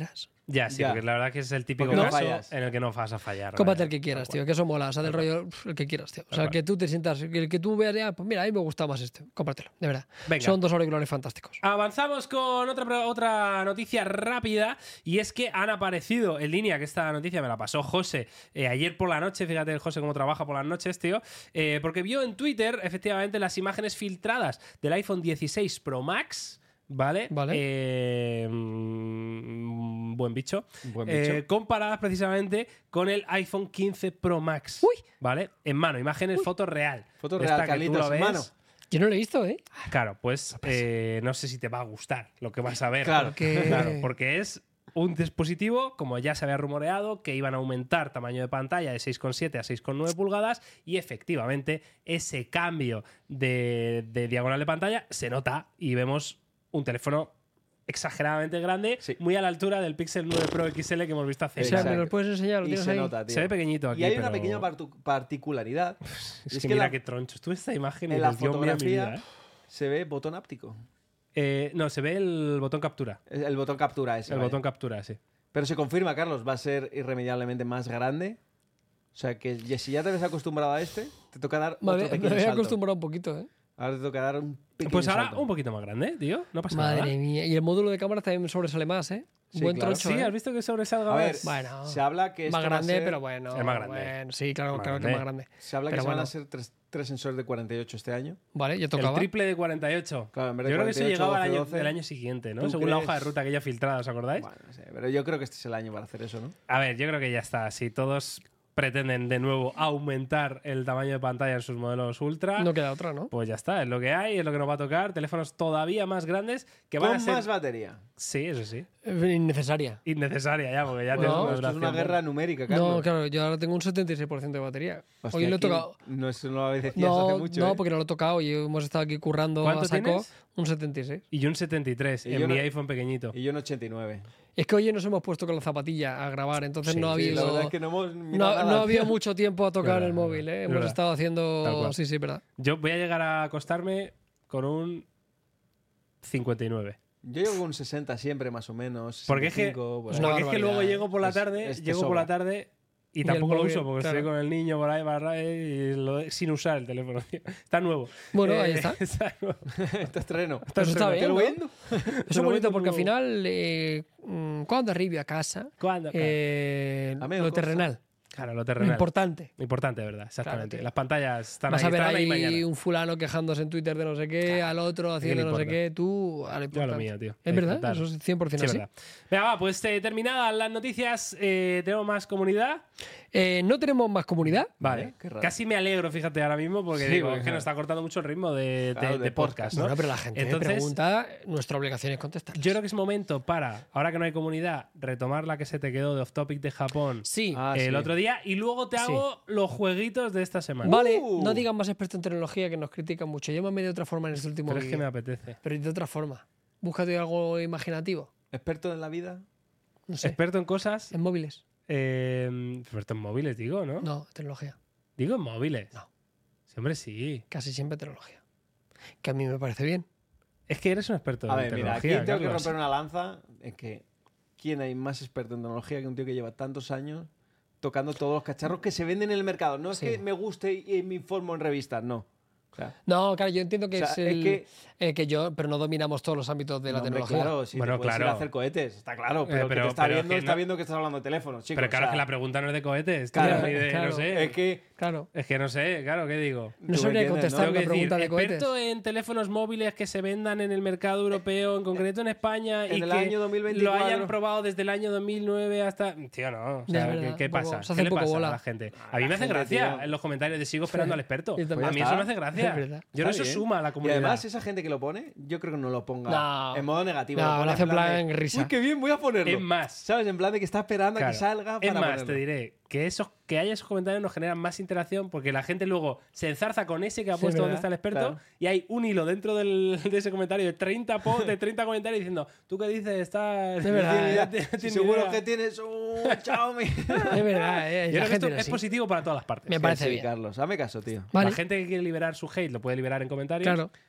Ya, sí, Ya. porque la verdad que es el típico Porque no caso fallas. en el que no vas a fallar. Cómprate vaya. el que quieras, Tal tío, cual. que eso mola, o sea, del rollo, pf, el que quieras, tío. O sea, cual. que tú te sientas, que el que tú veas, ya, pues mira, a mí me gusta más este, cómpratelo, de verdad. Venga. Son dos auriculares fantásticos. Avanzamos con otra, pro- otra noticia rápida y es que han aparecido en línea, que esta noticia me la pasó José eh, ayer por la noche, fíjate el José cómo trabaja por las noches, tío, eh, porque vio en Twitter efectivamente las imágenes filtradas del iPhone dieciséis Pro Max, ¿vale? Vale. Eh, mm, buen bicho. Buen Eh, bicho. comparadas precisamente con el iPhone quince Pro Max, Uy. ¿vale? En mano, imágenes, foto real. Foto Esta real, que tú Carlitos, lo en ves, mano. Yo no lo he visto, ¿eh? Claro, pues eh, no sé si te va a gustar lo que vas a ver. Claro. Que- Claro, porque es un dispositivo, como ya se había rumoreado, que iban a aumentar tamaño de pantalla de seis coma siete a seis coma nueve pulgadas y efectivamente ese cambio de, de diagonal de pantalla se nota y vemos un teléfono exageradamente grande, Sí. muy a la altura del Pixel nueve Pro X L que hemos visto hace O sea, Exacto. ¿me lo puedes enseñar? ¿Lo Y tienes se ahí? nota, tío. Se ve pequeñito aquí, Y hay una pero- pequeña partu- particularidad. Es, y es que, que mira la- qué tronchos. Tú esta imagen y en la dices, Dios mío, mi fotografía vida, ¿eh? se ve botón áptico. Eh, no, se ve el botón captura. El botón captura ese. El vaya. botón captura, sí. Pero se confirma, Carlos, va a ser irremediablemente más grande. O sea que ya- si ya te ves acostumbrado a este, te toca dar Me otro había, me pequeño había salto. acostumbrado un poquito, ¿eh? Ahora te toca dar un pequeño Pues ahora salto. un poquito más grande, tío. No pasa nada. Madre mía. Y el módulo de cámara también sobresale más, ¿eh? Sí, Buen claro. troncho, Sí, ¿eh? ¿has visto que sobresalga A ver, más? Bueno. se habla que esto Más va a grande, ser- pero bueno. Es más grande. bueno, sí, claro, Más claro que grande. más grande. Se habla que Pero se van bueno. a hacer tres, tres sensores de cuarenta y ocho este año. Vale, ya El tocaba. triple de cuarenta y ocho. Claro, en vez de Yo creo que eso cuarenta y ocho, llegaba al año, doce, del año siguiente, ¿no? ¿tú Según la crees? hoja de ruta aquella filtrada, ¿os acordáis? Bueno, no sé, pero yo creo que este es el año para hacer eso, ¿no? A ver, yo creo que ya está. Si todos pretenden de nuevo aumentar el tamaño de pantalla en sus modelos ultra, No queda otra, ¿no? pues ya está. Es lo que hay, es lo que nos va a tocar. Teléfonos todavía más grandes que van Con a ser... más batería. Sí, eso sí. Eh, Innecesaria. Innecesaria ya, porque ya No, tienes una esto es duración una buena. guerra numérica, Carlos. No, claro, yo ahora tengo un setenta y seis por ciento de batería. Hostia, Hoy lo he ¿quién- tocado. No, eso no lo decías hace No, mucho, no ¿eh? porque no lo he tocado y hemos estado aquí currando ¿Cuánto a saco. tienes? Un setenta y seis. Y un setenta y tres Y en yo mi no- iPhone pequeñito. Y yo en ochenta y nueve. Es que hoy nos hemos puesto con la zapatilla a grabar, entonces Sí, no ha sí, Sí, la habido. verdad es que no hemos no, mirado no nada, ha habido tío. mucho tiempo a tocar Verdad, el móvil, ¿eh? Hemos verdad. estado Tal haciendo. cual. Sí, sí, verdad. Yo voy a llegar a acostarme con un cincuenta y nueve. Yo llego con un sesenta siempre, más o menos. Porque es que, sesenta y cinco, por Es ahí. una porque es que luego barbaridad. llego por la Es- tarde, es- te llego por sobra. la tarde y Y el tampoco lo móvil, uso porque claro. estoy con el niño por ahí, barra, y lo- sin usar el teléfono. tío. Está nuevo. Bueno, Eh, ahí está. está nuevo. Este estreno. Pues está Te bien. ¿Te lo ¿no? vendo? Eso Te es lo bonito vendo porque al nuevo. final, eh, mm, cuando arribe a casa, ¿Cuándo? eh, A medio lo costa. terrenal, Claro, lo lo terrenal. importante. Importante, de verdad, exactamente. Claro, tío. Las pantallas están Vas ahí, a ver estarán ahí ahí mañana. un fulano quejándose en Twitter de no sé qué, al otro haciendo le no sé importa? qué, tú a lo Yo a lo importante. mío, tío. Es verdad, Disfrutar. eso es cien por Sí, ciento es así. verdad. Venga, va, pues eh, terminadas las noticias, eh, tenemos más comunidad. Eh, no tenemos más comunidad. Vale, Vale, qué raro. casi me alegro, fíjate, ahora mismo, porque Sí, digo, porque es que nos claro. está cortando mucho el ritmo de, Claro, de- de de podcast, ¿no? Bueno, pero la gente Entonces, pregunta, nuestra obligación es contestar. yo creo que es momento para, ahora que no hay comunidad, retomar la que se te quedó de Off Topic de Japón Sí. Ah, el sí. otro día y luego te Sí. hago los jueguitos de esta semana. Vale, Uh. no digan más experto en tecnología que nos critican mucho. Llámame de otra forma en este último Pero es que vídeo. me apetece. Pero de otra forma. Búscate algo imaginativo. ¿Experto en la vida? No sé. Experto en cosas, En móviles. eh, experto en móviles, digo, ¿no? No, tecnología. Digo en móviles. No. Sí, hombre, sí. Casi siempre tecnología. Que a mí me parece bien. Es que eres un experto A en ver, mira, aquí tecnología. tengo que Carlos. romper una lanza en que ¿quién hay más experto en tecnología que un tío que lleva tantos años tocando todos los cacharros que se venden en el mercado? No es Sí. que me guste y me informo en revistas, no. O sea, No, claro, yo entiendo que O sea, es, es el, que- eh, que yo, pero no dominamos todos los ámbitos de la no, hombre, tecnología. claro, si Bueno, te puedes ir claro. a hacer cohetes, está claro, pero, Eh, pero- que te está pero viendo, que está no- viendo que estás hablando de teléfonos, chicos. Pero claro, o sea, es que la pregunta no es de cohetes. tío, Claro, ni de- claro. no sé. es que Claro. Es que no sé, claro, ¿qué digo? No Tú me sabría entiendes, contestar ¿no? Tengo una que decir, pregunta de cohetes. experto en teléfonos móviles que se vendan en el mercado europeo, en concreto en España, y En el que año dos mil veinticuatro. lo hayan probado desde el año dos mil nueve hasta... Tío, no. O Ya, sea, es ¿qué, verdad, qué un poco- pasa? se hace ¿Qué le poco pasa bola. a la gente? A mí me la hace gente, gracia tío. en los comentarios de sigo esperando al experto. Yo también. A mí Pues ya eso me está. hace gracia. Es verdad. Yo no Está eso bien. suma a la Y comunidad. además, esa gente que lo pone, yo creo que no lo ponga No. en modo negativo. No, pone lo hace en plan de, risa. Uy, qué bien, voy a ponerlo. Es más, ¿Sabes? En plan de que está esperando a claro, que salga para es más, ponerlo. te diré que esos que haya esos comentarios nos generan más interacción porque la gente luego se enzarza con ese que ha Sí, puesto donde ¿verdad? está el experto Claro. y hay un hilo dentro del- de ese comentario de treinta, po- de treinta comentarios diciendo tú qué dices, estás... Es verdad, no ¿eh? tienes- no Si tienes seguro idea". que tienes un Xiaomi. Es verdad, eh, Yo creo la que gente esto es es así. positivo para todas las partes. Me parece Sí, bien. Carlos, hazme caso, tío. Vale, La gente que quiere liberar su hate lo puede liberar en comentarios. claro.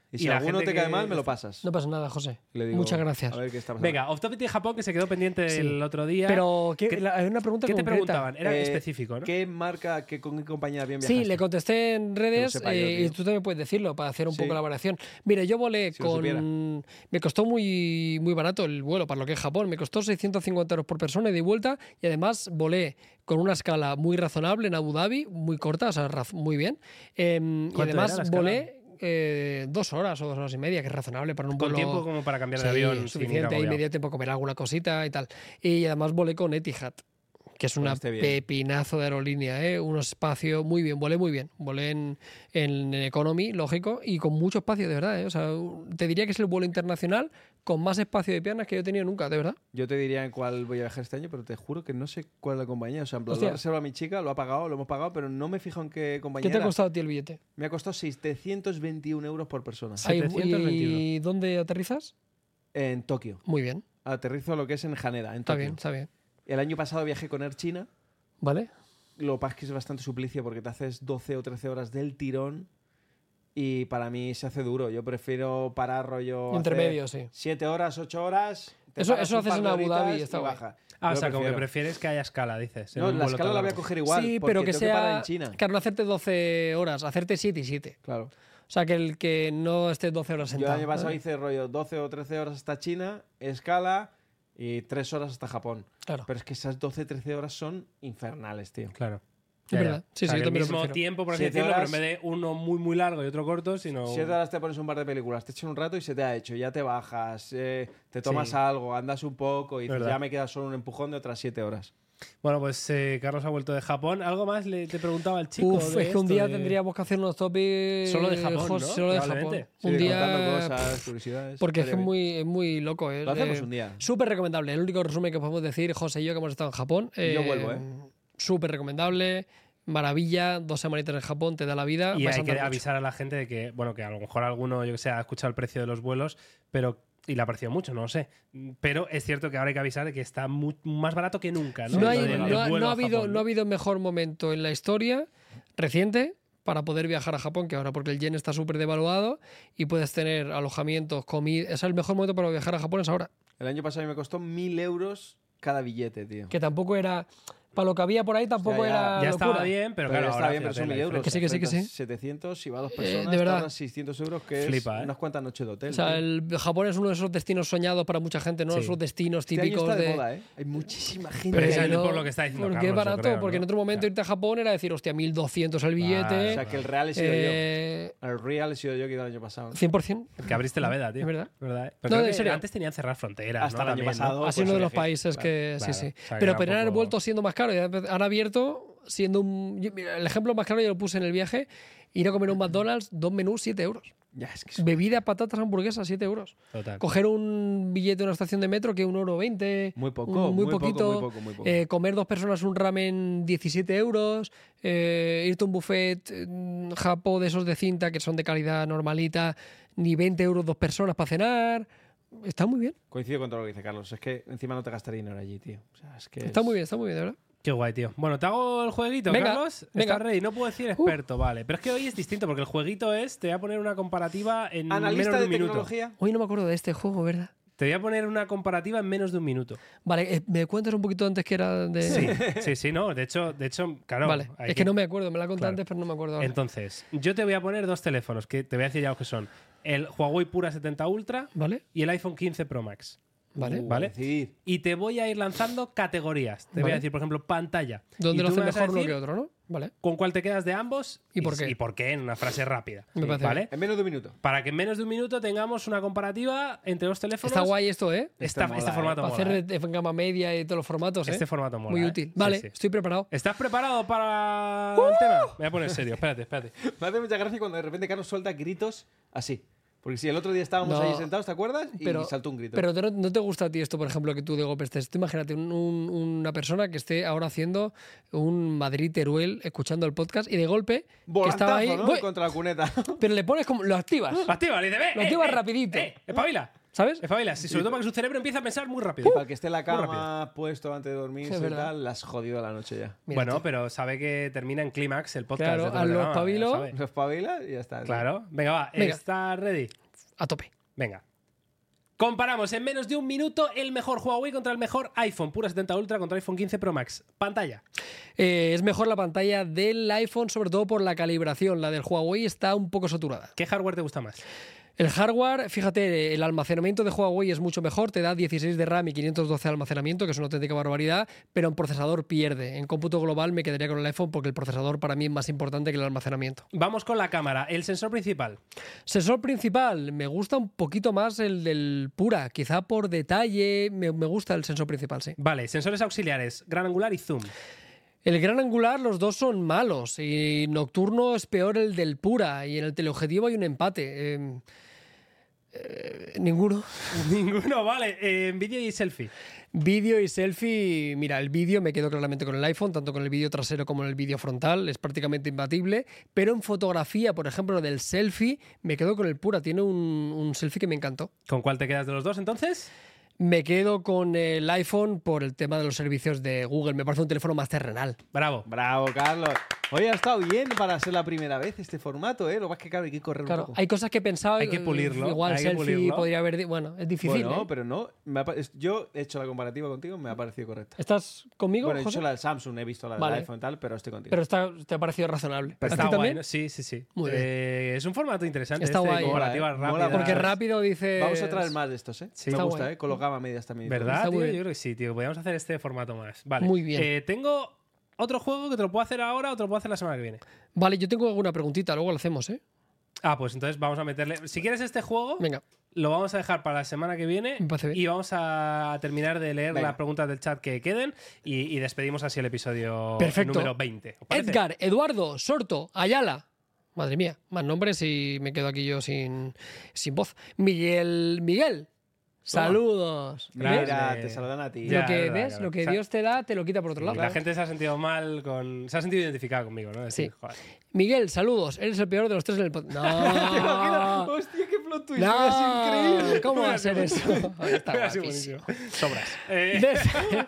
Y si y la alguno gente te cae que- mal, me lo pasas. No pasa nada, José. Le digo, Muchas gracias. A ver qué está pasando. Venga, off topic de Japón, que se quedó pendiente Sí. el otro día. Pero ¿qué, ¿Qué- la- hay una pregunta ¿Qué te concreta. preguntaban? Era Eh, específico, ¿no? ¿Qué marca, qué, con qué compañía bien Sí, viajaste? le contesté en redes sepa yo, eh, y tío. tú también puedes decirlo para hacer un Sí. poco la variación. Mira, yo volé Si lo supiera. con... Me costó muy, muy barato el vuelo para lo que es Japón. Me costó seiscientos cincuenta euros por persona ida y vuelta y además volé con una escala muy razonable en Abu Dhabi, muy corta, o sea, raz- muy bien. Em, y ¿Cuánto era la además escala? volé eh, dos horas o dos horas y media, que es razonable para un Con vuelo... tiempo como para cambiar de Sí, avión. sin ir suficiente, y agobiado. medio tiempo comer alguna cosita y tal. Y además volé con Etihad, que es una Volaste bien. pepinazo de aerolínea, ¿eh? Un espacio muy bien, volé muy bien. Volé en, en Economy, lógico, y con mucho espacio, de verdad, ¿eh? O sea, te diría que es el vuelo internacional con más espacio de piernas que yo he tenido nunca, de verdad. Yo te diría en cuál voy a viajar este año, pero te juro que no sé cuál es la compañía. O sea, en plan, lo Hostia. ha reservado mi chica, lo ha pagado, lo hemos pagado, pero no me fijo en qué compañía ¿Qué te ha era. costado a ti el billete? Me ha costado setecientos veintiún euros por persona. Ahí- setecientos veintiuno. ¿Y dónde aterrizas? En Tokio. Muy bien, Aterrizo lo que es en Haneda, en está Tokio. bien, está bien. El año pasado viajé con Air China. ¿Vale? Lo que pasa es que es bastante suplicio porque te haces doce o trece horas del tirón y para mí se hace duro. Yo prefiero parar rollo... Intermedio, sí. siete horas, ocho horas. te Eso- paras eso un haces par en de Abu horitas Dhabi, y está guay. baja. Ah, o Yo sea, como que prefiero. prefieres que haya escala, dices. en No, un la vuelo escala tan la voy a largo. coger igual. sí, porque pero que tengo parar sea... en China. Claro, no hacerte doce horas, hacerte siete y siete. Claro. O sea, que el que no estés doce horas Yo el sentado. año pasado ¿vale? hice rollo doce o trece horas hasta China, escala y tres horas hasta Japón. Claro. Pero es que esas doce trece horas son infernales, tío. Claro. Es verdad. Sí, O sea, sí, yo que el también lo mismo prefiero. tiempo, por así Siete decirlo, pero en horas- vez de uno muy, muy largo y otro corto, sino... Siete horas te pones un par de películas, te echan un rato y se te ha hecho. Ya te bajas, eh, te tomas Sí. algo, andas un poco y dices, Verdad. ya me queda solo un empujón de otras siete horas. Bueno, pues eh, Carlos ha vuelto de Japón. ¿Algo más le, te preguntaba el chico? Uf, de es que un esto, día de- tendríamos que hacer unos topics Solo de Japón, Jos- ¿no? Solo de Japón. Probablemente. Sí, Un contando día... cosas, curiosidades. Porque es que es estaría bien. muy, es muy loco. ¿eh? Lo hacemos Eh, un día. Súper recomendable. El único resumen que podemos decir, José y yo, que hemos estado en Japón. Y yo eh, vuelvo, ¿eh? Súper recomendable. Maravilla. Dos semanitas en Japón te da la vida. Y vas a hay que andar mucho. avisar a la gente de que, bueno, que a lo mejor alguno, yo que sé, ha escuchado el precio de los vuelos, pero y le ha parecido mucho, no lo sé. Pero es cierto que ahora hay que avisar de que está mu- más barato que nunca, ¿no? No, hay- Lo del- el no ha- vuelo no ha a habido, Japón, no ha habido mejor momento en la historia reciente para poder viajar a Japón que ahora, porque el yen está súper devaluado y puedes tener alojamientos, comida. Es el mejor momento para viajar a Japón es ahora. El año pasado a mí me costó mil euros cada billete, tío. Que tampoco era. Para lo que había por ahí tampoco Ya, ya. era. Ya locura. estaba bien, pero, Pero claro, ya ahora está bien, pero fíjate son la mil euros. Que sí, que sí, que sí. Enfrentas setecientos, si va dos Eh, personas, de verdad. te ahorras seiscientos euros, que Flipa, es ¿eh? unas cuantas noches de hotel. O sea, tío. el Japón es uno de esos destinos soñados para mucha gente, ¿no? Sí. Esos destinos Este año típicos está de, de. moda, ¿eh? Hay muchísima gente. Pero precisamente no- por lo que está diciendo Porque es Carlos, yo barato, creo, porque en ¿no? otro momento Claro. irte a Japón era decir, hostia, mil doscientos el billete. Claro, O sea, que el real he sido eh, yo. El real he sido yo que he ido el año pasado. cien por ciento. Que abriste la veda, tío. Es verdad. ¿eh? Pero No, creo en que serio. antes tenían cerrar fronteras, Hasta ¿no? el año También, ¿no? pasado. Ha sido pues uno de los elegí, países claro. que. Claro, sí, sí. o sea, que Pero era un podrían haber poco- vuelto siendo más caro. Ya han abierto siendo un. yo- mira, el ejemplo más claro yo lo puse en el viaje. Ir a comer a un McDonald's, dos menús, siete euros. Ya, es que es- Bebida, patatas, hamburguesas, siete euros. Total. Coger un billete de una estación de metro que un euro veinte. Muy poco, un- muy muy, poco, poquito. muy poco, muy poco. Eh, comer dos personas un ramen, diecisiete euros. Eh, irte a un buffet mm, japo de esos de cinta que son de calidad normalita, ni veinte euros dos personas para cenar. Está muy bien. Coincido con todo lo que dice Carlos. Es que encima no te gastaría dinero allí, tío. O sea, es que Está es- muy bien, está muy bien, de verdad. Qué guay, tío. Bueno, te hago el jueguito, Venga, Carlos. venga. ¿Estás ready? No puedo decir experto, vale. Pero es que hoy es distinto porque el jueguito es, te voy a poner una comparativa en Analista menos de de un minuto. tecnología. Hoy no me acuerdo de este juego, ¿verdad? Te voy a poner una comparativa en menos de un minuto. Vale, eh, ¿me cuentas un poquito antes que era de...? Sí, sí, sí, no. De hecho, de hecho, claro. Vale, hay es que no me acuerdo, me la conté Claro. antes, pero no me acuerdo ahora. Entonces, yo te voy a poner dos teléfonos que te voy a decir ya lo que son. El Huawei Pura setenta Ultra ¿Vale? y el iPhone quince Pro Max. ¿Vale? Uh, ¿Vale? decir. Y te voy a ir lanzando categorías. Te voy Vale. a decir, por ejemplo, pantalla. ¿Dónde Y lo tú hace me vas a mejor uno decir que otro, no? Vale. ¿Con cuál te quedas de ambos? ¿Y por qué? ¿Y por qué? En una frase rápida. Me parece ¿Vale? En menos de un minuto. Para que en menos de un minuto tengamos una comparativa entre dos teléfonos. Está guay esto, ¿eh? Esta- Esto este mola, formato Para mola, hacer ¿eh? de, de gama media y todos los formatos, ¿eh? Este formato mola. Muy ¿eh? útil. Sí, Vale, sí. estoy preparado. ¿Estás preparado para el tema? Me voy a poner serio. Espérate, espérate. Me hace mucha gracia cuando de repente Carlos suelta gritos así. Porque si el otro día estábamos No. ahí sentados, ¿te acuerdas? Y Pero, saltó un grito. pero te- ¿no te gusta a ti esto, por ejemplo, que tú de golpe estés? Tú imagínate un- un- una persona que esté ahora haciendo un Madrid-Teruel escuchando el podcast y de golpe que Volantazo, estaba ahí, ¿no? ¡bueh! Contra la cuneta. pero le pones como, lo activas. Lo activa, le dice, ve. Lo eh, activas eh, rapidito. Eh, espabila. ¿Sabes? Espabilas, y sobre todo para que su cerebro empiece a pensar muy Y rápido. para el que esté en la rápido. cama puesto antes de dormirse Es y verdad. tal, la has jodido la noche ya. Mira, Bueno, tío. pero sabe que termina en clímax el podcast. Claro, de Topes a de lo Gama, espabilo. ya sabe. Lo espabilas y ya está. Claro. Venga, va. Venga. ¿Estás ready? A tope. Venga. Comparamos en menos de un minuto el mejor Huawei contra el mejor iPhone. Pura setenta Ultra contra iPhone quince Pro Max. Pantalla. Eh, es mejor la pantalla del iPhone, sobre todo por la calibración. La del Huawei está un poco saturada. ¿Qué hardware te gusta más? El hardware, fíjate, el almacenamiento de Huawei es mucho mejor, te da dieciséis de RAM y quinientos doce de almacenamiento, que es una auténtica barbaridad, pero en procesador pierde. En cómputo global me quedaría con el iPhone porque el procesador para mí es más importante que el almacenamiento. Vamos con la cámara. El sensor principal. Sensor principal, me gusta un poquito más el del Pura, quizá por detalle, me, me gusta el sensor principal, sí. Vale, sensores auxiliares. Gran angular y zoom. El gran angular, los dos son malos, y nocturno es peor el del Pura, y en el teleobjetivo hay un empate. Eh, eh, ninguno. Ninguno, vale. Eh, vídeo y selfie. Vídeo y selfie, mira, el vídeo me quedo claramente con el iPhone, tanto con el vídeo trasero como en el vídeo frontal, es prácticamente imbatible, pero en fotografía, por ejemplo, del selfie, me quedo con el Pura, tiene un, un selfie que me encantó. ¿Con cuál te quedas de los dos entonces? Me quedo con el iPhone por el tema de los servicios de Google, me parece un teléfono más terrenal. Bravo. Bravo, Carlos. Hoy ha estado bien para ser la primera vez este formato, ¿eh? Lo que pasa es que, claro, hay que correr Claro, un poco. hay cosas que he pensado, Hay que eh, pulirlo, igual hay que selfie pulirlo. podría haber, di- bueno, es difícil. Bueno, ¿eh? pero no. me ha pa- es- yo he hecho la comparativa contigo, me ha parecido correcta. ¿Estás conmigo, Bueno, he José? hecho la del Samsung, he visto la del Vale. iPhone y tal, pero estoy contigo. Pero está, te ha parecido razonable. Pero ¿A Está ti guay, también? ¿no? Sí, sí, sí. Muy bien. Eh, es un formato interesante. Está este, guay. comparativas Mola, mola rápidas. Porque rápido dice... Vamos a traer más de estos, ¿eh? Sí. me Está gusta, guay. ¿eh? Con los gama medias también. ¿Verdad, Está tío? muy bien. Yo creo que sí, tío. Podríamos hacer este formato más. Vale. Muy bien. Eh, tengo otro juego que te lo puedo hacer ahora o te lo puedo hacer la semana que viene. Vale, yo tengo alguna preguntita, luego lo hacemos, ¿eh? Ah, pues entonces vamos a meterle. Si quieres este juego, Venga, lo vamos a dejar para la semana que viene. Me parece bien. Y vamos a terminar de leer Venga. las preguntas del chat que queden. Y, y despedimos así el episodio Perfecto. número veinte. ¿Os parece? Edgar, Eduardo, Sorto, Ayala. Madre mía, más nombres y me quedo aquí yo sin, sin voz. Miguel, Miguel, saludos. Grande. ¿Ves? Mira, te saludan a ti. Ya, Lo que verdad, ves, claro. lo que O sea, Dios te da, te lo quita por otro lado. La gente se ha sentido mal con. Se ha sentido identificada conmigo, ¿no? Decir, Sí. joder. Miguel, saludos. Eres el peor de los tres en el podcast. ¿Te imaginas? No, Hostia, qué plot twist. no, Es increíble. ¿cómo va a ser eso? Está Ha sido guapísimo. buenísimo. Sobras. Eh, Des-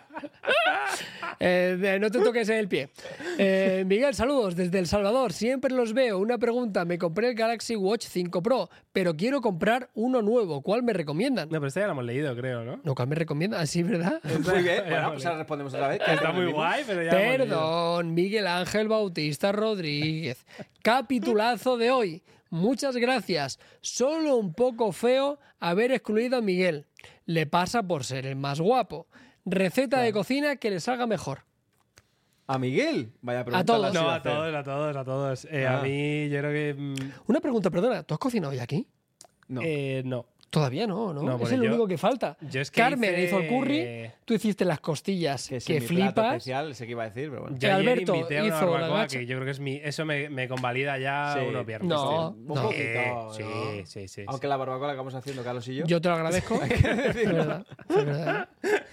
Eh, de- no te toques el pie. Eh, Miguel, saludos desde El Salvador. Siempre los veo. Una pregunta. Me compré el Galaxy Watch cinco Pro, pero quiero comprar uno nuevo. ¿Cuál me recomiendan? No, pero este ya lo hemos leído, creo, ¿no? No, ¿cuál me recomiendan? ¿Así, verdad? Muy bien. Ya, Bueno, vale. pues ahora respondemos otra vez. que Está hacemos muy lo mismo. guay, pero ya. lo hemos leído. Perdón, Miguel Ángel Bautista Rodríguez. Capitulazo de hoy. Muchas gracias. Solo un poco feo haber excluido a Miguel. Le pasa por ser el más guapo. Receta de cocina que le salga mejor. A Miguel. Vaya pregunta. todos. la has ido No, a a hacer. todos, a todos, a todos. Eh, Ah. A mí, yo creo que. mm, Una pregunta, perdona. ¿Tú has cocinado ya aquí? No. eh, no. Todavía no, ¿no? No, es porque el yo- único que falta. yo es que Carmen hice- hizo el curry, tú hiciste las costillas que que, es mi plato flipas. especial, sé que iba a decir, pero bueno. Yo Eh, ayer Alberto invité a una hizo la barbacoa gacha. que yo creo que es mi. Eso me, me convalida ya Sí. unos viernes. No, tío. Un no. poquito, Sí, ¿no? sí, sí, sí, Aunque la barbacoa la acabamos haciendo Carlos y yo. Yo te lo agradezco. Es verdad, es verdad.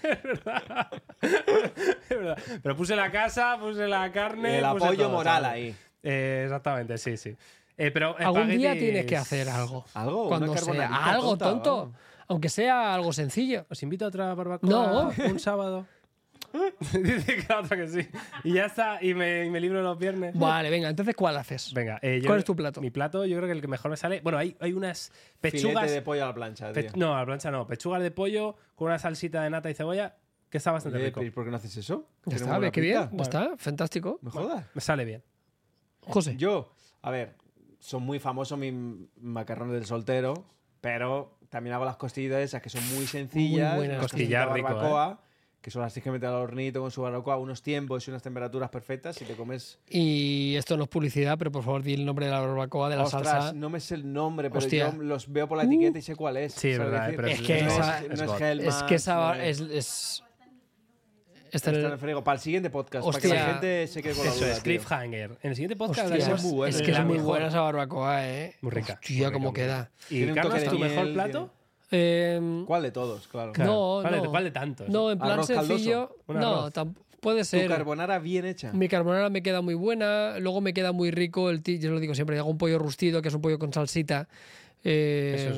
Es verdad. Pero puse la casa, puse la carne. El puse apoyo todo, moral ¿sabes? ahí. Eh, exactamente, sí, sí. Eh, pero Algún día espaguetis- tienes que hacer algo. Algo, una Cuando sea carbonarita algo tonta, tonto. vamos. Aunque sea algo sencillo. Os invito a otra barbacoa No. un sábado. Dice que la otra que sí. Y ya está, y me, y me libro los viernes. Vale, venga, entonces ¿cuál haces? Venga, eh, yo ¿Cuál creo- es tu plato? Mi plato, yo creo que el que mejor me sale. Bueno, hay, hay unas pechugas. Filete de pollo a la plancha, pe- tío. no, a la plancha no. Pechugas de pollo con una salsita de nata y cebolla que está bastante Oye, rico. ¿y por qué no haces eso? Ya Tiene está, buena ve qué bien. pinta. Ya está, fantástico. ¿Me jodas? Me sale bien. José. Yo, a ver, son muy famosos mis macarrones del soltero, pero también hago las costillitas esas que son muy sencillas. Muy buenas. las Costillar costillitas rico, barbacoa, que son las tienes que meter al hornito con su barbacoa a unos tiempos y unas temperaturas perfectas y te comes... Y esto no es publicidad, pero por favor di el nombre de la barbacoa, de la Ostras, salsa. no me sé el nombre, pero Hostia. yo los veo por la etiqueta y sé cuál es. Sí, es ¿sabes verdad, decir? pero Es que no esa- es, es no es God. Hellmann's, Es que esa no bar- es- es... es... Está Está en en el- el frigo. Para el siguiente podcast, para que Hostia. la gente se quede con la Eso duda, es, tío. cliffhanger. En el siguiente podcast Hostia, hablaremos es muy bueno, es de que es la muy mejor. buena esa barbacoa, ¿eh? Muy rica. Hostia, muy rica, cómo muy rica. queda. ¿Y Tiene un Carlos, toque de tu mejor miel, plato? Eh, ¿Cuál de todos? Claro. Claro. No, ¿Cuál, de- no. cuál de tantos? no, en plan Arroz caldoso. sencillo. Un No, arroz. tam- puede Tu ser. carbonara bien hecha. Mi carbonara me queda muy buena. Luego me queda muy rico el ti- yo lo digo siempre, hago un pollo rustido, que es un pollo con salsita. eh, Eso es God, ¿eh?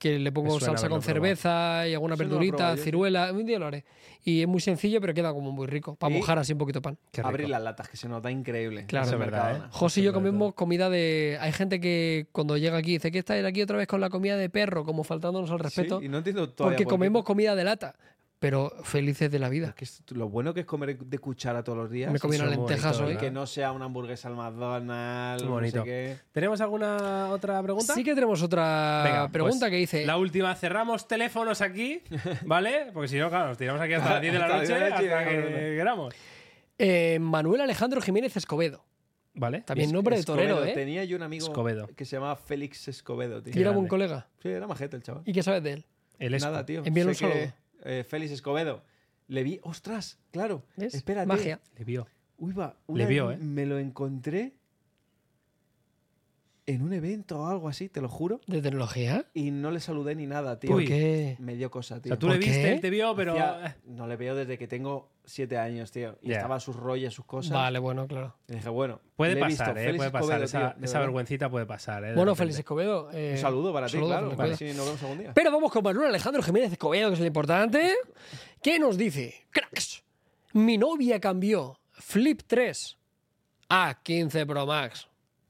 que le pongo Me suena salsa con haberlo probado. cerveza y alguna Eso no lo he verdurita, probado yo, ciruela. Un día lo haré. Y es muy sencillo, pero queda como muy rico. Para Y- mojar así un poquito pan. Qué rico. Abrir las latas, que se nota increíble. Claro. Eso es verdad, Mercadona. ¿eh? José y yo Eso es verdad. comemos comida de. Hay gente que cuando llega aquí dice que está aquí otra vez con la comida de perro, como faltándonos al respeto, Sí, y no entiendo todavía porque por qué. comemos comida de lata, pero felices de la vida. Es que es- lo bueno que es comer de cuchara todos los días. Me comí eso unas es lentejas bonito, hoy. ¿verdad? Que no sea una hamburguesa al McDonald's, Qué no bonito. sé qué. ¿Tenemos alguna otra pregunta? Sí que tenemos otra Venga, pregunta pues, que dice. La última, cerramos teléfonos aquí, ¿vale? Porque si no, claro, nos tiramos aquí hasta las diez de la Hasta las noche, diez de la noche, hasta que cabrón. queramos. eh, Manuel Alejandro Jiménez Escobedo. ¿Vale? También Es- nombre de torero, Escobedo. ¿eh? Tenía yo un amigo Escobedo. que se llamaba Félix Escobedo, tío. Y era grande. buen colega. Sí, era majete el chaval. ¿Y qué sabes de él? El Esco. Nada, tío. Envíale un Sé que, saludo. eh, Félix Escobedo. Le vi. ¡Ostras! Claro. ¿Ves? Espérate. Magia. Le vio. Uy, va. Le una vio, vez ¿eh? Me lo encontré en un evento o algo así, te lo juro. ¿De tecnología? Y no le saludé ni nada, tío. ¿Por Uy. qué? Me dio cosa, O tío. sea, tú ¿Por le viste, qué? él te vio, pero... Hacía- no le veo desde que tengo siete años, tío. Y Ya. estaba sus rollos, sus cosas. Vale, bueno, claro. Y dije, bueno. Puede le he visto, pasar, ¿eh? Félix Puede pasar. Escobedo, esa tío, de esa verdad. vergüencita puede pasar, ¿eh? De Bueno, repente. Félix Escobedo. eh, Un saludo para ti, saludo, claro. que Para cuida. si nos vemos algún día. Pero vamos con Manuel Alejandro Jiménez Escobedo, que es lo importante. ¿Qué nos dice? Cracks. Mi novia cambió Flip tres a quince Pro Max.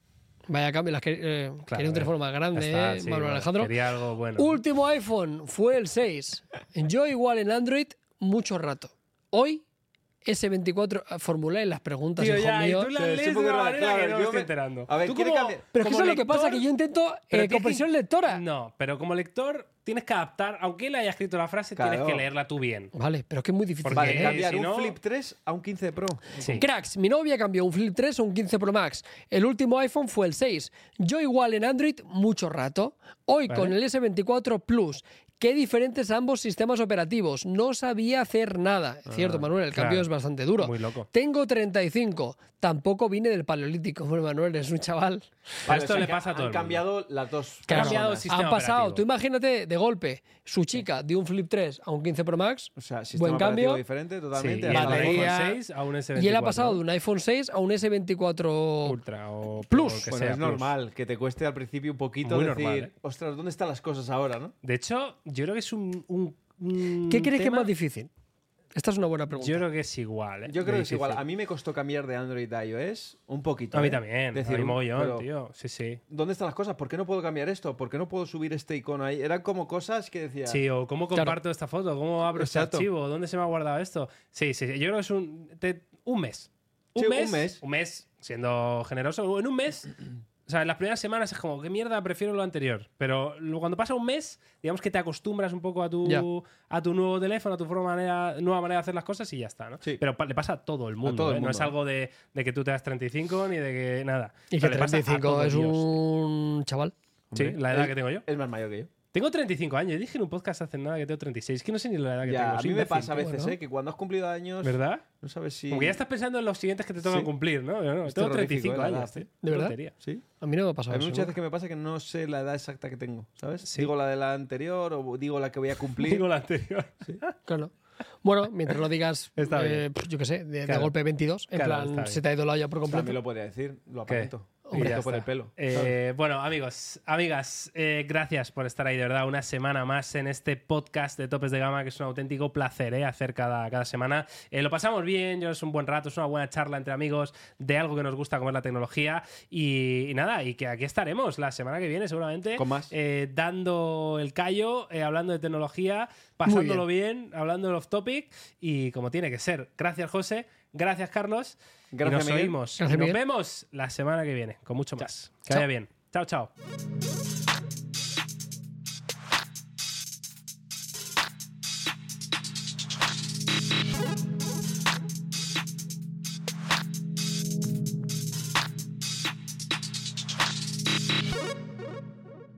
Vaya cambio, las que, eh, Claro, quería un eh. teléfono más grande, Ya está, eh, sí, Manuel bueno, Alejandro. Quería algo bueno. Último iPhone fue el seis. Yo igual en Android mucho rato. Hoy ese veinticuatro, formuláis las preguntas, Tío, hijo ya, y mío. tú la Sí, lees es de un poco una raro, manera claro, que no me yo estoy me- enterando. A ver, Tú ¿quiere como- cambiar? Pero es que como eso es lo que pasa, lector- que yo intento Pero eh, tienes que- comprensión lectora. No, pero como lector tienes que adaptar, aunque él haya escrito la frase, Claro. tienes que leerla tú bien. Vale, pero es que es muy difícil. Porque- Vale, Eh, cambiar si un no- Flip tres a un quince Pro. Sí. Cracks, mi novia cambió un Flip tres a un quince Pro Max. El último iPhone fue el seis. Yo igual en Android mucho rato. Hoy Vale. con el ese veinticuatro Plus. Qué diferentes ambos sistemas operativos. No sabía hacer nada. Cierto, Manuel, el cambio claro. es bastante duro. Muy loco. Tengo treinta y cinco. Tampoco vine del paleolítico. Bueno, Manuel, es un chaval. Pero esto o sea, le que pasa a todo Han el mundo. cambiado las dos. Ha cambiado personas. el sistema Han pasado, operativo. tú imagínate, de golpe, su chica de un Flip tres a un quince Pro Max. O sea, sistema Buen operativo cambio. diferente Sí, totalmente. y hasta el la batería- forma. iPhone seis a un S Y veinticuatro. él ha pasado de un iPhone seis a un ese veinticuatro Ultra o Plus. o el que Bueno, sea, es Plus. normal que te cueste al principio un poquito Muy decir, normal, ¿eh? ostras, ¿dónde están las cosas ahora, no? De hecho, yo creo que es un. un- un ¿Qué crees que es tema- más difícil? Esta es una buena pregunta. Yo creo que es igual, ¿eh? Yo creo De que es igual. difícil. A mí me costó cambiar de Android a iOS un poquito. A mí ¿eh? también. Decir, a mí mogollón, pero, tío. Sí, sí. ¿dónde están las cosas? ¿Por qué no puedo cambiar esto? ¿Por qué no puedo subir este icono ahí? Eran como cosas que decía. Sí, o cómo Claro. comparto esta foto, cómo abro Exacto. este archivo, dónde se me ha guardado esto. Sí, sí, sí. Yo creo que es un, te- un mes. Un, Sí, un mes. mes. Un mes, siendo generoso. En un mes. O sea, en las primeras semanas es como, ¿qué mierda? Prefiero lo anterior. Pero luego cuando pasa un mes, digamos que te acostumbras un poco a tu, Ya. a tu nuevo teléfono, a tu forma manera, nueva manera de hacer las cosas y ya está, ¿no? Sí. Pero pa- le pasa a todo el mundo. todo el ¿eh? No mundo, es ¿eh? algo de, de que tú te das treinta y cinco ni de que nada. Y O que sea, le pasa a treinta y cinco todo es Dios. un chaval. Sí, Hombre, la edad es- que tengo yo. Es más mayor que yo. Tengo treinta y cinco años. Dije en un podcast hace nada que tengo treinta y seis. Es que no sé ni la edad que Ya, tengo. a Soy mí me imbécil, pasa a tío. veces, bueno. ¿eh? Que cuando has cumplido años. ¿Verdad? No sabes si. Como que ya estás pensando en los siguientes que te tocan Sí. cumplir, ¿no? Yo no, Es tengo treinta y cinco terrorífico, ¿eh? la años, edad, tío. ¿De verdad? Tontería. Sí. A mí no me ha pasado Hay eso. muchas veces que me pasa que no sé la edad exacta que tengo, ¿sabes? Sí. Digo la de la anterior o digo la que voy a cumplir. Digo la anterior. Claro. Bueno, mientras lo digas, Está eh, bien. pff, yo qué sé, de, de Claro. golpe veintidós, en Claro, plan, está se bien. te ha ido la olla por También completo. lo podría decir, lo ¿Qué? aparento. Y Hombre, ya por el está. pelo. Eh, bueno, amigos, amigas, eh, gracias por estar ahí, de verdad, una semana más en este podcast de Topes de Gama, que es un auténtico placer eh, hacer cada, cada semana. Eh, lo pasamos bien, yo es un buen rato, es una buena charla entre amigos de algo que nos gusta, como es la tecnología. Y, y nada, y que aquí estaremos la semana que viene, seguramente, Con más. eh, dando el callo, eh, hablando de tecnología, pasándolo bien. hablando del off-topic y como tiene que ser. Gracias, José. Gracias, Carlos. Gracias, y nos Miguel. oímos. Gracias, y nos Miguel. vemos la semana que viene con mucho más. Que Chao. vaya bien. Chao, chao.